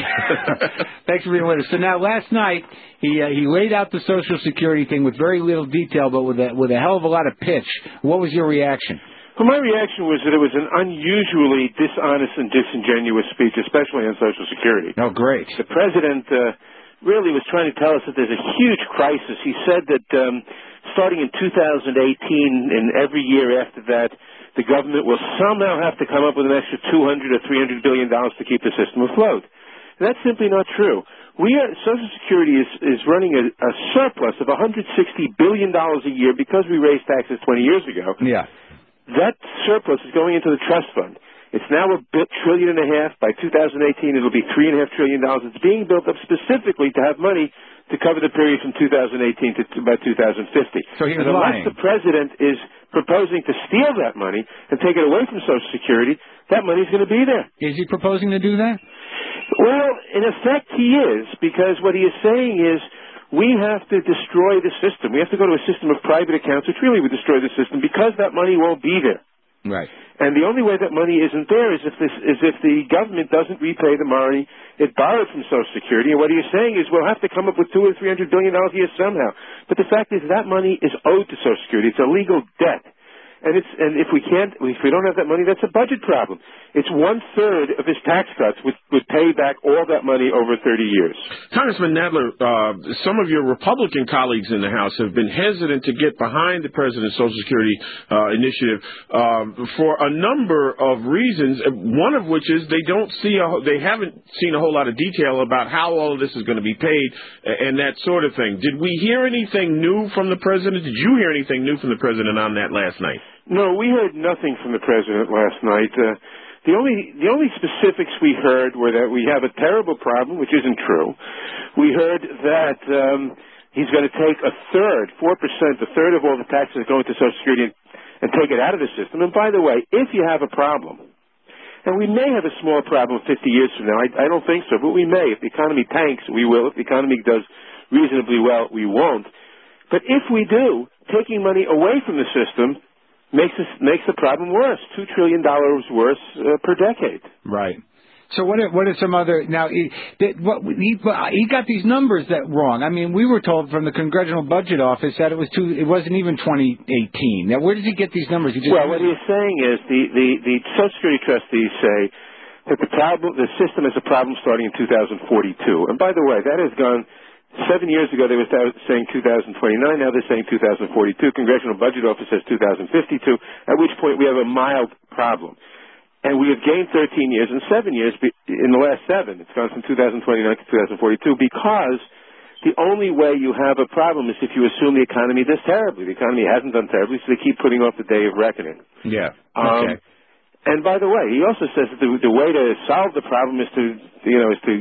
Thanks for being with us. So now, last night he uh, he laid out the Social Security thing with very little detail, but with a with a hell of a lot of pitch. What was your reaction? Well, my reaction was that it was an unusually dishonest and disingenuous speech, especially on Social Security. Oh, great. The president uh, really was trying to tell us that there's a huge crisis. He said that um, starting in two thousand eighteen and every year after that, the government will somehow have to come up with an extra two hundred or three hundred billion dollars to keep the system afloat. And that's simply not true. We are, Social Security is, is running a, a surplus of one hundred sixty billion dollars a year because we raised taxes twenty years ago. Yeah. That surplus is going into the trust fund. It's now a trillion and a half. By two thousand eighteen, it'll be three and a half trillion dollars. It's being built up specifically to have money to cover the period from two thousand eighteen to about two thousand fifty. So he was and unless lying. the president is proposing to steal that money and take it away from Social Security, that money's going to be there. Is he proposing to do that? Well, in effect, he is, because what he is saying is we have to destroy the system. We have to go to a system of private accounts, which really would destroy the system because that money won't be there. Right. And the only way that money isn't there is if this is if the government doesn't repay the money it borrowed from Social Security. And what he's saying is we'll have to come up with two or three hundred billion dollars a year somehow. But the fact is that money is owed to Social Security. It's a legal debt. And it's and if we can't, if we don't have that money, that's a budget problem. It's one third of his tax cuts would would pay back all that money over thirty years. Congressman Nadler, uh, some of your Republican colleagues in the House have been hesitant to get behind the President's Social Security uh, initiative uh, for a number of reasons. One of which is they don't see a, they haven't seen a whole lot of detail about how all of this is going to be paid and that sort of thing. Did we hear anything new from the President? Did you hear anything new from the President on that last night? No, we heard nothing from the president last night. Uh, the only the only specifics we heard were that we have a terrible problem, which isn't true. We heard that um, he's going to take a third, four percent, a third of all the taxes going to Social Security and, and take it out of the system. And by the way, if you have a problem, and we may have a small problem fifty years from now, I, I don't think so, but we may. If the economy tanks, we will. If the economy does reasonably well, we won't. But if we do, taking money away from the system makes us, makes the problem worse. Two trillion dollars worse uh, per decade. Right. So what are, what are some other now? He, that, what, he he got these numbers that wrong. I mean, we were told from the Congressional Budget Office that it was two. It wasn't even twenty eighteen. Now, where does he get these numbers? He just well, what he's saying is the the the Social Security trustees say that the problem, the system is a problem starting in two thousand forty-two. And by the way, that has gone. Seven years ago, they were saying two thousand twenty-nine. Now they're saying two thousand forty-two. Congressional Budget Office says two thousand fifty-two, at which point we have a mild problem. And we have gained thirteen years and seven years in the last seven. It's gone from two thousand twenty-nine to two thousand forty-two because the only way you have a problem is if you assume the economy does terribly. The economy hasn't done terribly, so they keep putting off the day of reckoning. Yeah. Um, Okay. and by the way, he also says that the, the way to solve the problem is to, you know, is to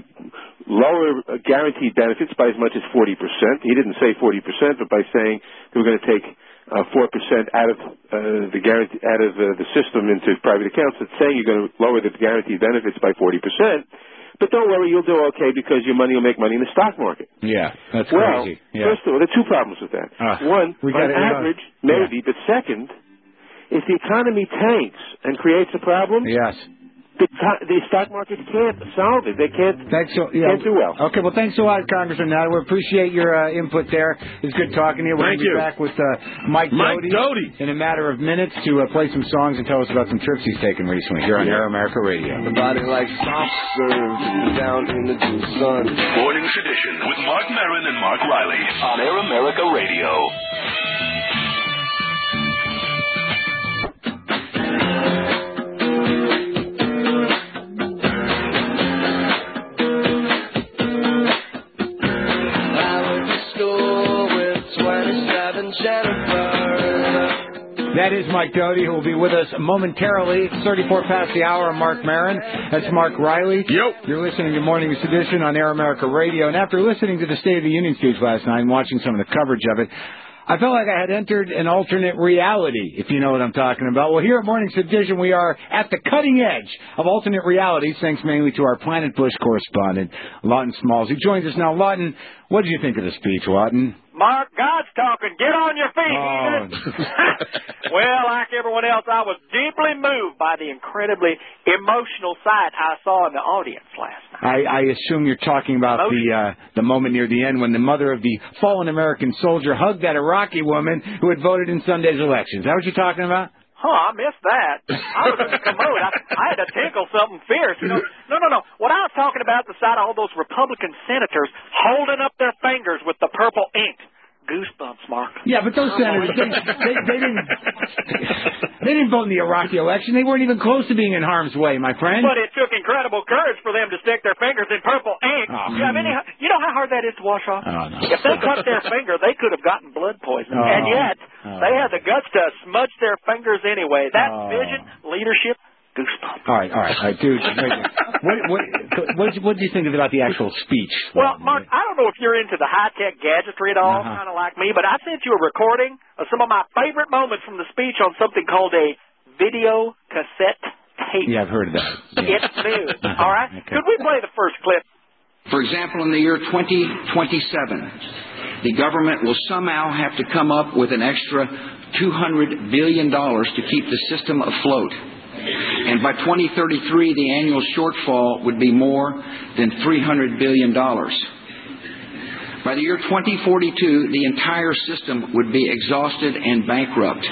lower guaranteed benefits by as much as forty percent. He didn't say forty percent, but by saying they were going to take uh, four percent out of uh, the guarantee, out of uh, the system into private accounts, it's saying you're going to lower the guaranteed benefits by forty percent. But don't worry, you'll do okay because your money will make money in the stock market. Yeah, that's well, crazy. Yeah. First of all, there are two problems with that. Uh, One, we on gotta, average, uh, maybe, but second, if the economy tanks and creates a problem, yes. the, the stock market can't solve it. They can't, thanks so, yeah. can't do well. Okay, well, thanks a lot, Congressman. Now, we appreciate your uh, input there. It's good talking to you. We're Thank going to be you. back with uh, Mike, Mike Doty, Doty in a matter of minutes to uh, play some songs and tell us about some trips he's taken recently here on Air America Radio. The body like soft serve down in the sun. Morning Tradition with Mark Maron and Mark Riley on Air America Radio. That is Mike Doty, who will be with us momentarily. thirty-four past the hour. I'm Mark Maron. That's Mark Riley. Yep. You're listening to Morning Edition on Air America Radio. And after listening to the State of the Union speech last night and watching some of the coverage of it, I felt like I had entered an alternate reality, if you know what I'm talking about. Well, here at Morning's Edition, we are at the cutting edge of alternate realities, thanks mainly to our Planet Bush correspondent, Lawton Smalls, who joins us now. Lawton, what did you think of the speech, Lawton? Mark, God's talking. Get on your feet. Oh. Well, like everyone else, I was deeply moved by the incredibly emotional sight I saw in the audience last night. I, I assume you're talking about the uh, the moment near the end when the mother of the fallen American soldier hugged that Iraqi woman who had voted in Sunday's elections. Is that what you're talking about? Huh, I missed that. I was in the commode. I, I had to tinkle something fierce. You know, no, no, no. What I was talking about the sight of all those Republican senators holding up their fingers with the purple ink. Goosebumps, Mark. Yeah, but those senators, they, they, they didn't they didn't vote in the Iraqi election. They weren't even close to being in harm's way, my friend. But it took incredible courage for them to stick their fingers in purple ink. Oh, you, have any, you know how hard that is to wash off? Oh, no. If they cut their finger, they could have gotten blood poisoning. Oh. And yet, Oh. they had the guts to smudge their fingers anyway. That Oh. vision, leadership, goosebumps. All right, all right, all right, dude. Wait, what, what, what, what do you think about the actual speech? Well, Mark, I don't know if you're into the high-tech gadgetry at all, Uh-huh. kind of like me, but I sent you a recording of some of my favorite moments from the speech on something called a video cassette tape. Yeah, I've heard of that. Yeah. It's new, Uh-huh. all right? Okay. Could we play the first clip? For example, in the year twenty twenty-seven, the government will somehow have to come up with an extra two hundred billion dollars to keep the system afloat. And by twenty thirty-three, the annual shortfall would be more than three hundred billion dollars. By the year twenty forty-two, the entire system would be exhausted and bankrupt.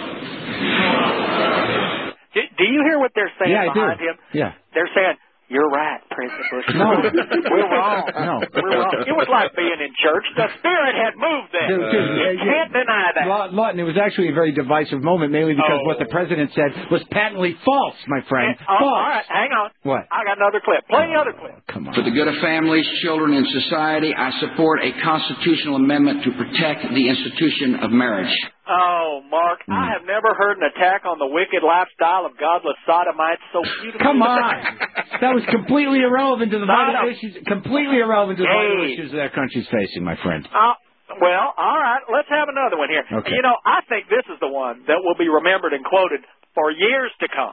Do, do you hear what they're saying Yeah, I do. behind him? Yeah. They're saying, you're right, President Bush. No. We're wrong. No. We're wrong. It was like being in church. The Spirit had moved them. Dude, dude, you uh, can't deny that. Law- Lawton, it was actually a very divisive moment, mainly because Oh. what the president said was patently false, my friend. Oh, false. all right, hang on. What? I got another clip. Play the other clip. Come on. For the good of families, children, and society, I support a constitutional amendment to protect the institution of marriage. Oh, Mark, Hmm. I have never heard an attack on the wicked lifestyle of godless sodomites so beautifully. Come on. That was completely irrelevant to the vital Sodom. issues. Completely irrelevant to the vital Hey. issues that our country's facing, my friend. Uh, well, all right, let's have another one here. Okay. You know, I think this is the one that will be remembered and quoted for years to come.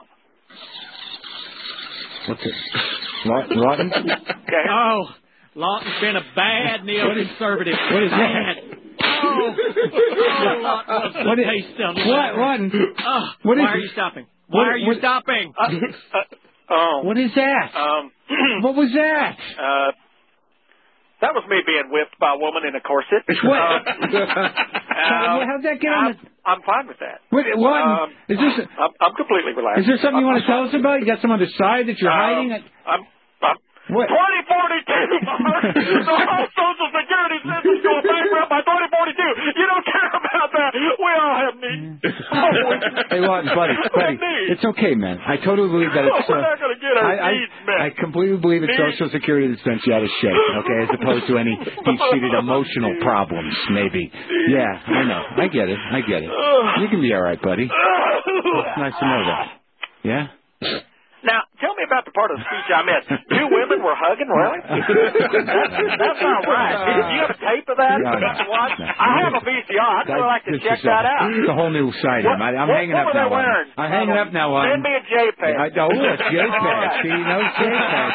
What's it? Lawton? Okay. Oh, Lawton's been a bad neoconservative. What is that? Bad. Oh, oh Lawton loves the What is- taste of what- Lawton? Oh, What is why are it? you stopping? Why What- are you what- stopping? Uh, uh, um, What is that? Um, What was that? uh, that was me being whipped by a woman in a corset. What? Uh, How- how'd that get on I'm, I'm fine with that. What, Lawton, Um, is this? I'm, I'm completely relaxed. Is there something you want to tell us about? You got some other side that you're Um, hiding? I'm, I'm What? twenty forty-two, Mark. The whole Social Security system's going bankrupt by twenty forty-two. You don't care about that. We all have needs. Hey, Lawton, buddy, buddy, it's okay, man. I totally believe that it's. We're not going to get our I, I, needs met. I completely believe it's Needs. Social Security that sent you out of shape, okay, as opposed to any deep-seated emotional problems, maybe. Yeah, I know. I get it. I get it. You can be all right, buddy. It's nice to know that. Yeah? Now, tell me about the part of the speech I missed. Two women were hugging, really? That's, that's not right. Do you have a tape of that? No, no, to watch? no. I have a V C R. I'd really like to This check is that a, out. It's a whole new side of him. I, I'm what, hanging what up were now. they wearing? Lawton. I'm hanging up now. Lawton. Send me a JPEG. I, oh, it's JPEG. All right. See, no JPEG.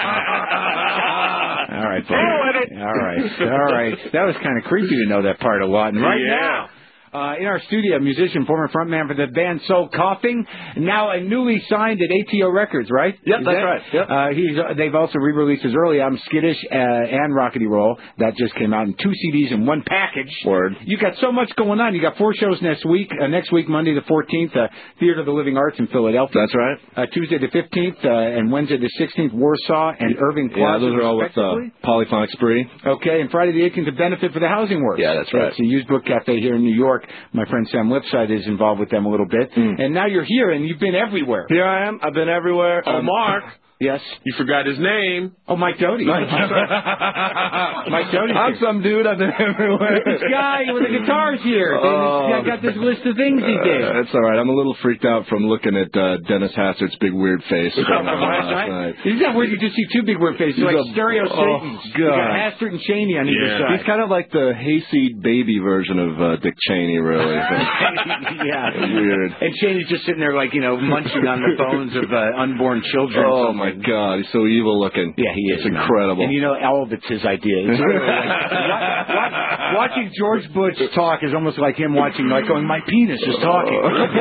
All right, buddy. All right. All right. That was kind of creepy to know that part of Lawton. Right Yeah. now. Uh, in our studio, musician, former frontman for the band Soul Coughing, now a newly signed at A T O Records, right? Yep, Is that's that- right. Yep. Uh, he's uh, they've also re-released his early album Skittish uh, and Rockety Roll. That just came out in two C Ds in one package. Word. You got so much going on. You got four shows next week. Uh, next week, Monday the fourteenth, uh, Theater of the Living Arts in Philadelphia. That's right. Uh, Tuesday the fifteenth uh, and Wednesday the sixteenth, Warsaw and Irving Yeah, Plaza. those are all with uh, respectively. Polyphonic Spree. Okay, and Friday the eighteenth, a benefit for the Housing Works. Yeah, that's right. It's a used book cafe here in New York. My friend Sam Lipside is involved with them a little bit. Mm. And now you're here, and you've been everywhere. Here I am. I've been everywhere. Oh, Um, Mark. Yes. You forgot his name. Oh, Mike Doty. Mike, Mike Doty. I'm some dude. I've been everywhere. This guy with the guitars here. Oh. I got this list of things he did. Uh, that's all right. I'm a little freaked out from looking at uh, Dennis Hassard's big weird face. From last night? Isn't that weird? You just see two big weird faces, He's like a- stereo oh, Satans. You God. got Hastert and Cheney on either side. He's kind of like the hayseed baby version of uh, Dick Cheney, really. Yeah. Weird. And Cheney's just sitting there, like, you know, munching on the bones of uh, unborn children. Oh, my God. He's so evil looking. Yeah, he is. It's incredible. And you know, all of it's his idea. It's really like, watch, watch, watching George Bush talk is almost like him watching, like going, my penis is talking.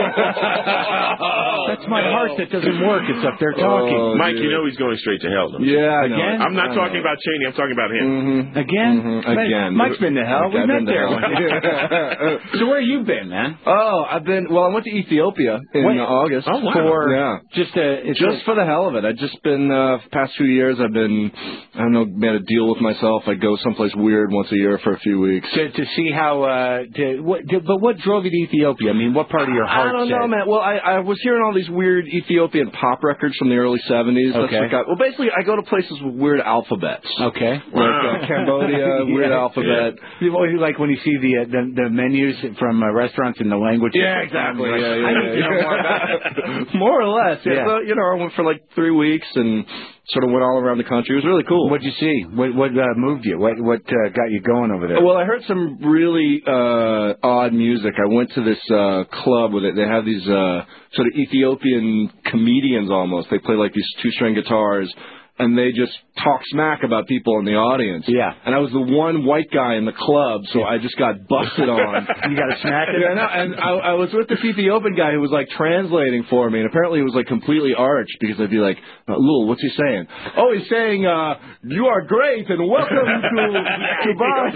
That's my heart that doesn't work. It's up there talking. Oh, Mike, dude. You know he's going straight to hell, though. Yeah, I know. Again? I'm not I talking know. about Cheney. I'm talking about him. Mm-hmm. Again? Mm-hmm. Again. Mike's been to hell. We I've met been to there. hell. So where you been, man? Oh, I've been. Well, I went to Ethiopia in Wait. August. Oh, wow. For yeah, just uh, it's just for the hell of it. I've just been uh, past few years. I've been, I don't know, made a deal with myself. I go someplace weird once a year for a few weeks to to see how. Uh, to, what, to, but what drove you to Ethiopia? I mean, what part of your heart? I don't said? know, man. Well, I, I was hearing all these weird Ethiopian pop records from the early seventies. That's Okay. what got, well, basically, I go to places with weird alphabets. Okay. Like uh, Cambodia, weird Yeah. alphabet. You know, like when you see the uh, the, the menus from uh, restaurants in the language. Yeah, exactly. Like, Yeah, yeah, I need yeah, to know yeah. more about it. More or less. Yeah. Yeah. So, you know, I went for like three weeks and sort of went all around the country. It was really cool. What'd you see? What what uh, moved you? What what uh, got you going over there? Well, I heard some really uh odd music. I went to this uh club with it. They have these uh sort of Ethiopian comedians almost. They play like these two-string guitars, and they just talk smack about people in the audience. Yeah. And I was the one white guy in the club, so I just got busted on. You got to smack it? Yeah, no, and I, I was with this Ethiopian guy who was like translating for me, and apparently he was like completely arch because I'd be like, uh, Lul, what's he saying? Oh, he's saying, uh, you are great and welcome to to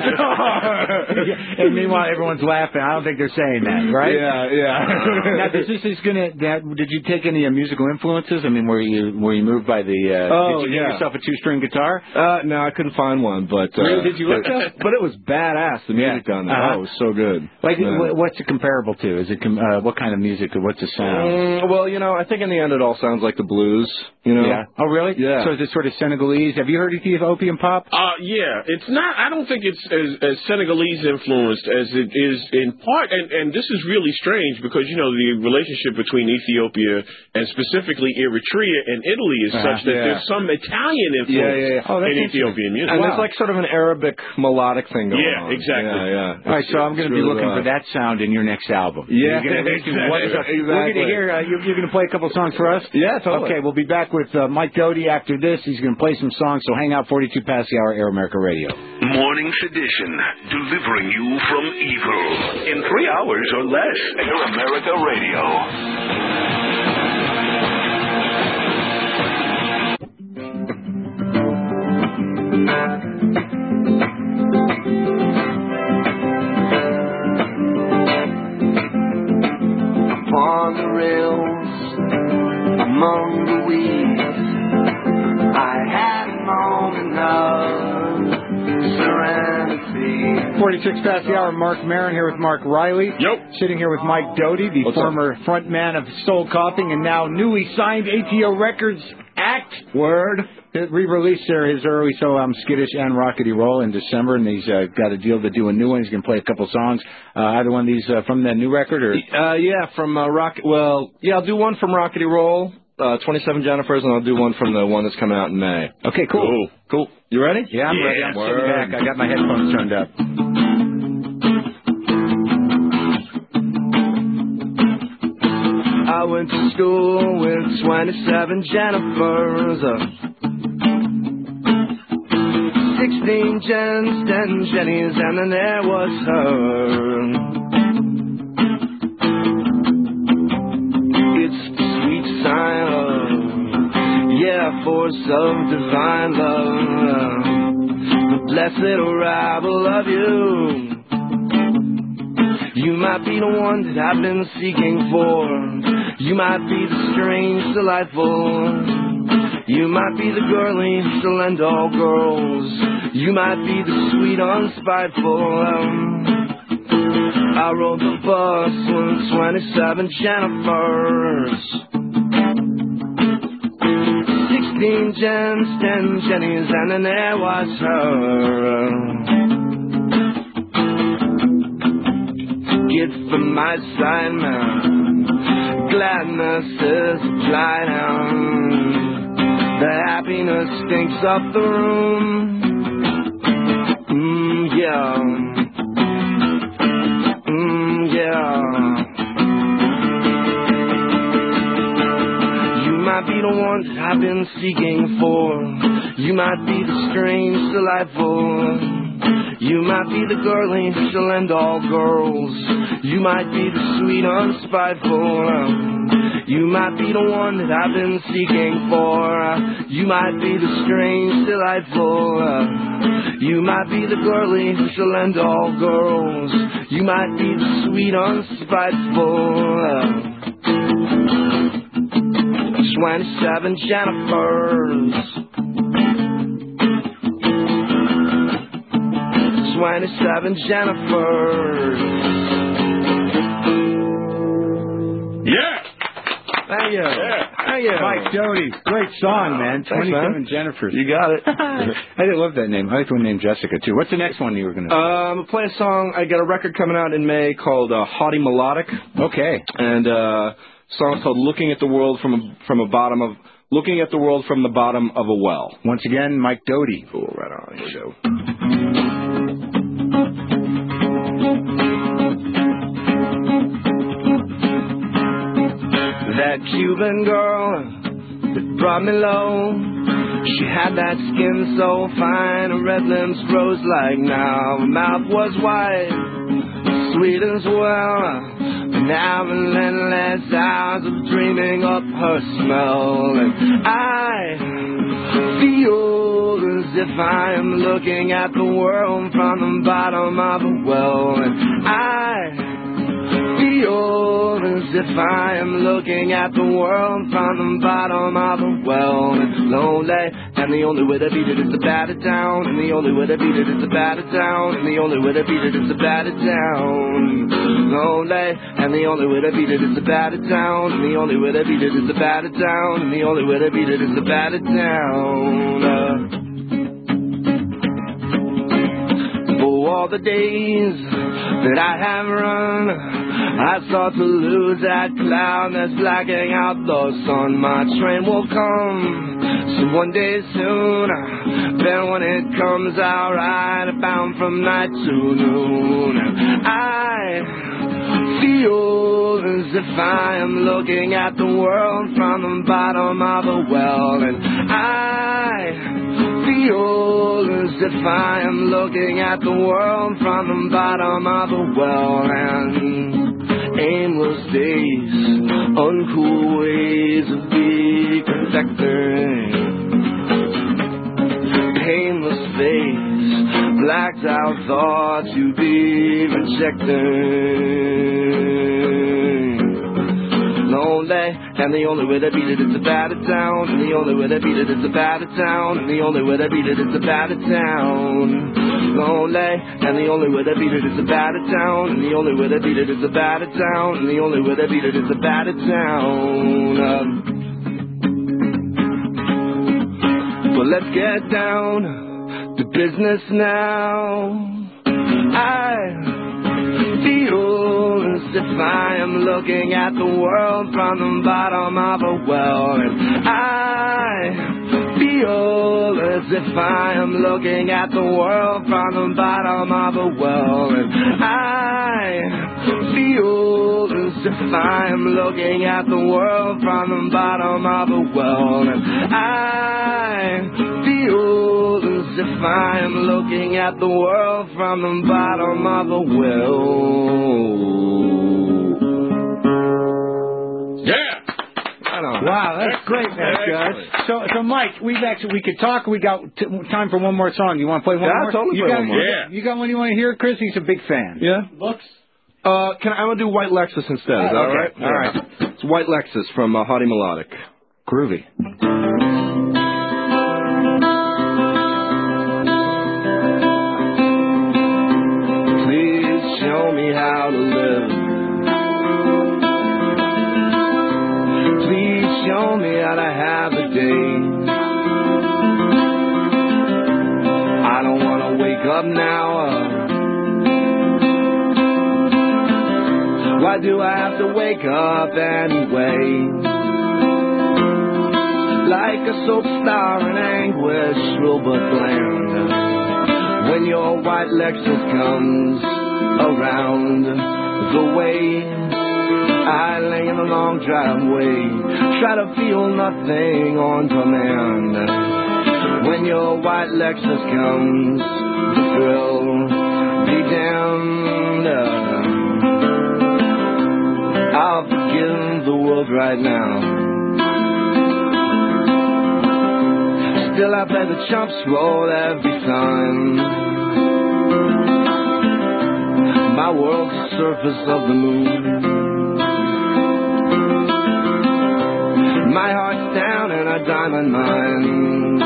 Bar. And meanwhile, everyone's laughing. I don't think they're saying that, right? Yeah, yeah. Now, this is, is gonna. That, did you take any uh, musical influences? I mean, were you were you moved by the? Uh, Oh, did you yeah. get yourself a two-string guitar? Uh, no, I couldn't find one, but uh, Really? Did you look but, up? but it was badass. The music Yeah. on there, Uh-huh. oh, it was so good. Like, Yeah. wh- what's it comparable to? Is it com- uh, what kind of music? Or what's the sound? Mm, well, you know, I think in the end it all sounds like the blues. You know? Yeah. Oh, really? Yeah. So is it sort of Senegalese? Have you heard Ethiopian pop? Uh, yeah, it's not. I don't think it's as, as Senegalese influenced as it is in part, and, and this is really strange because you know the relationship between Ethiopia and specifically Eritrea and Italy is Uh-huh. such that Yeah. there's some Italian influence Yeah, yeah, yeah. Oh, that's in interesting. Ethiopian music. And there's like sort of an Arabic melodic thing going Yeah, on. exactly. Yeah, yeah. All right, so I'm going to be really looking odd. for that sound in your next album. Yeah, You're gonna, exactly. what, so Exactly. We're going to hear. Uh, you're you're going to play a couple songs for us. Yeah, totally. Okay, we'll be back with uh, Mike Doty after this. He's going to play some songs. So hang out. forty-two past the hour, Air America Radio. Morning Sedition, delivering you from evil in three hours or less. Air America Radio. Upon the rails, among the weeds, I had a moment of serenity. forty-six past the hour. Mark Maron here with Mark Riley. Yep. Sitting here with Mike Doty, the What's former frontman of Soul Coughing and now newly signed A T O Records Act. Word. It re-released their, his early solo album Skittish and Rockety Roll in December, and he's uh, got a deal to do a new one. He's going to play a couple songs. Uh, either one of these uh, from that new record, or Uh, yeah, from uh, Rock. Well, yeah, I'll do one from Rockety Roll, uh, twenty-seven Jennifers, and I'll do one from the one that's coming out in May. okay, cool. Cool. Cool. You ready? Yeah, I'm Yeah, ready. I'm word. sitting back. I got my headphones turned up. I went to school with twenty-seven Jennifers, uh, sixteen Jens, ten Jennies, and then there was her. It's the sweet sign of, yeah, force of divine love, the blessed arrival of you. You might be the one that I've been seeking for. You might be the strange, delightful. You might be the girly, still end all girls. You might be the sweet, unspiteful. Um, I rode the bus with twenty-seven Jennifers, fifteen gents, ten jennies, and then there was her. Gift from my side, man. Gladness is applied, and the happiness stinks up the room. Mmm, yeah. Mmm, yeah. You might be the one that I've been seeking for. You might be the strange, delightful. You might be the girly, she'll end all girls. You might be the sweet, unspiteful. You might be the one that I've been seeking for. You might be the strange, delightful. You might be the girly, she'll end all girls. You might be the sweet, unspiteful. Twenty-seven Jennifers. Twenty-seven Jennifers. Yeah. Thank you. Yeah. Thank you. Mike Doty. Great song, man. Thanks, twenty-seven man. Jennifers. You got it. I did love that name. I like the one named Jessica, too. What's the next one you were going to Um, I'll play a song. I got a record coming out in May called uh, Haughty Melodic. Okay. And uh, song's called "Looking at the World from a, from a Bottom of Looking at the World from the Bottom of a Well." Once again, Mike Doty. Cool, right on. Here we go. That Cuban girl that brought me low, she had that skin so fine, her red lips rose like now. Her mouth was white, sweet as well, and now relentless hours of dreaming up her smell. And I feel as if I am looking at the world from the bottom of a well. And I feel as if I am looking at the world from the bottom of a well. And lonely, and the only way to beat it is to bat it down. And the only way to beat it is to bat it down. And the only way to beat it is to bat it down. Lonely, and the only way to beat it is to bat it down. And the only way to beat it is to bat it down. And the only way to beat it is to bat it down. Uh, for all the days that I have run, I start to lose that cloud that's blacking out the sun. My train will come, so one day soon. Then when it comes out right, bound from night to noon. I feel as if I am looking at the world from the bottom of a well. And I feel as if I am looking at the world from the bottom of a well. And aimless days, uncool ways of being protected. Painless face, blacked out thoughts you be rejected. Lonely, and the only way to beat it is to bat it down. And the only way to beat it is to bat it down. And the only way to beat it is to bat it down. Lonely, and the only way to beat it is to bat it down. And the only way to beat it is to bat it down. And the only way to beat it is to bat it down. Um, well, let's get down to business now. I feel as if I am looking at the world from the bottom of a well. And I feel as if I am looking at the world from the bottom of a well. And I feel as if I am looking at the world from the bottom of a well. And I feel as if I am looking at the world from the bottom of a well. Yeah. Wow, that's great, man. Excellent. So, so Mike, we've actually we could talk. We got t- time for one more song. You want to play one Yeah, more? totally you play got, one more. Yeah. You got one you want to hear, Chris? He's a big fan. Yeah. Books. Uh, can I, I'm gonna do White Lexus instead. Is that all okay. right? All right. It's White Lexus from uh, Haughty Melodic. Groovy. Please show me how to live. Please show me how to have a day. club now. Uh, why do I have to wake up anyway? Like a soap star in anguish, shrill but bland. When your white Lexus comes around the way, I lay in a long driveway, try to feel nothing on command. When your white Lexus comes, the thrill be damned. I'll forgive the world right now. Still I play the chumps roll every time. My world's the surface of the moon. My heart's down in a diamond mine.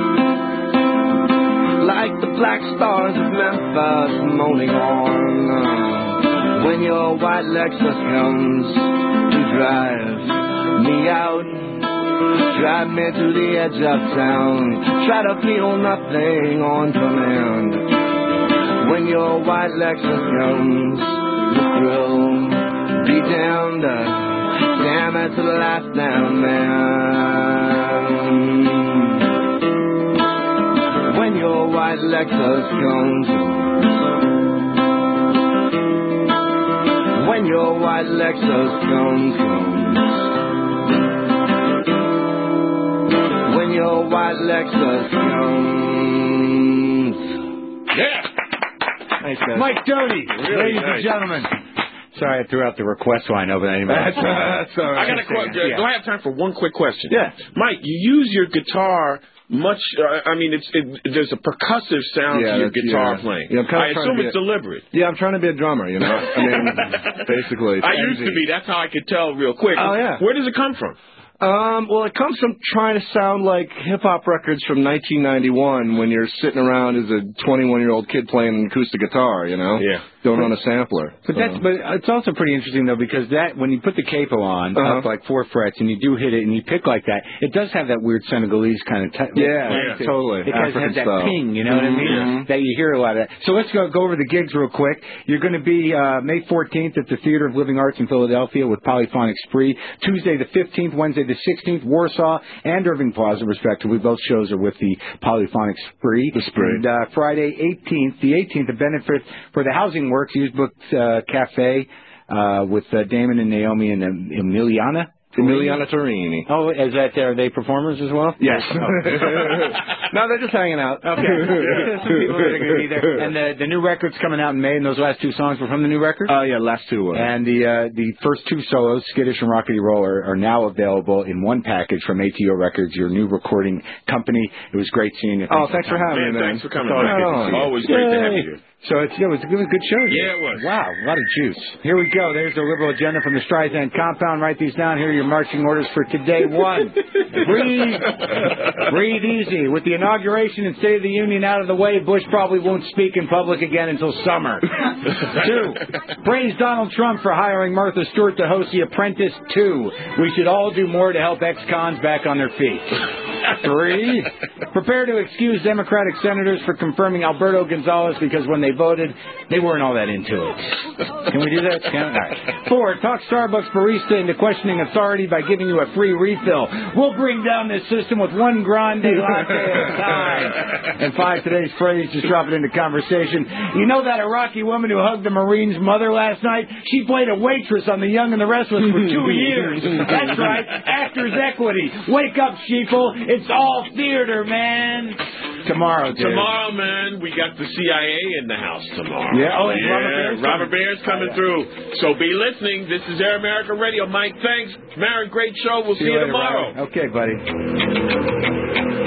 Like the black stars of Memphis moaning on. When your white Lexus comes to drive me out, drive me to the edge of town, try to feel nothing on command. When your white Lexus comes, the thrill be damned. Damn it to the last damn man. When your white Lexus comes, when your white Lexus comes, comes. When your white Lexus comes. Yeah. Nice, guys. Mike Doty, Really ladies nice. and gentlemen. Sorry, I threw out the request line over there. That's, that's all right. I got a question. Yeah. Do I have time for one quick question? Yeah. Mike, you use your guitar much. Uh, I mean, it's it, there's a percussive sound Yeah, to your that's- guitar yeah. playing. Yeah, I'm kinda I trying assume to be it's a- deliberate. Yeah, I'm trying to be a drummer, you know. I mean, basically. it's I used envy. to be. That's how I could tell real quick. Oh, yeah. Where does it come from? Um, well, it comes from trying to sound like hip-hop records from nineteen ninety-one when you're sitting around as a twenty-one-year-old kid playing an acoustic guitar, you know? Yeah. Don't on a sampler. But that's but it's also pretty interesting though because that when you put the capo on Uh-huh. up like four frets and you do hit it and you pick like that, it does have that weird Senegalese kind of t- Yeah, twang to it. totally. It does African have that style. ping, you know what I mean? Mhm. That you hear a lot of that. So let's go go over the gigs real quick. You're going to be uh, May fourteenth at the Theater of Living Arts in Philadelphia with Polyphonic Spree. Tuesday the fifteenth, Wednesday the sixteenth, Warsaw and Irving Plaza respectively. Both shows are with the Polyphonic Spree. The Spree. And uh, Friday eighteenth, the eighteenth, a benefit for the Housing Works Used Book uh, Cafe uh, with uh, Damon and Naomi and um, Emiliana. Emiliana Torini. Oh, is that are they performers as well? Yes. Oh. No, they're just hanging out. Okay. Some people that are going to be there. And the the new record's coming out in May, and those last two songs were from the new record? Oh, yeah, last two were. And the uh, the first two solos, Skittish and Rockety Roll, are, are now available in one package from A T O Records, your new recording company. It was great seeing you. Oh, thanks for having Man, me, man. thanks for coming. It's always Mike. good to see you. Always great to have Yay. you here. So it's, it, was, it was a good show. Yeah, it was. Wow, a lot of juice. Here we go. There's the liberal agenda from the Streisand compound. Write these down. Here are your marching orders for today. One, breathe, breathe easy. With the inauguration and State of the Union out of the way, Bush probably won't speak in public again until summer. Two, praise Donald Trump for hiring Martha Stewart to host The Apprentice. Two, we should all do more to help ex-cons back on their feet. Three, prepare to excuse Democratic senators for confirming Alberto Gonzalez because when they voted, they weren't all that into it. Can we do that? Can, all right. Four, talk Starbucks barista into questioning authority by giving you a free refill. We'll bring down this system with one grande latte at a time. And five, today's phrase, just drop it into conversation. You know that Iraqi woman who hugged the Marine's mother last night? She played a waitress on The Young and the Restless for two years. That's right, Actors Equity. Wake up, sheeple. It's all theater, man. Tomorrow, dude. Tomorrow, man, we got the C I A in the house tomorrow. Yeah, oh, and yeah. Robert Baer's Robert coming. Baer's coming through. So be listening. This is Air America Radio. Mike, thanks. Marin, great show. We'll see, See you later, tomorrow. Robert. Okay, buddy.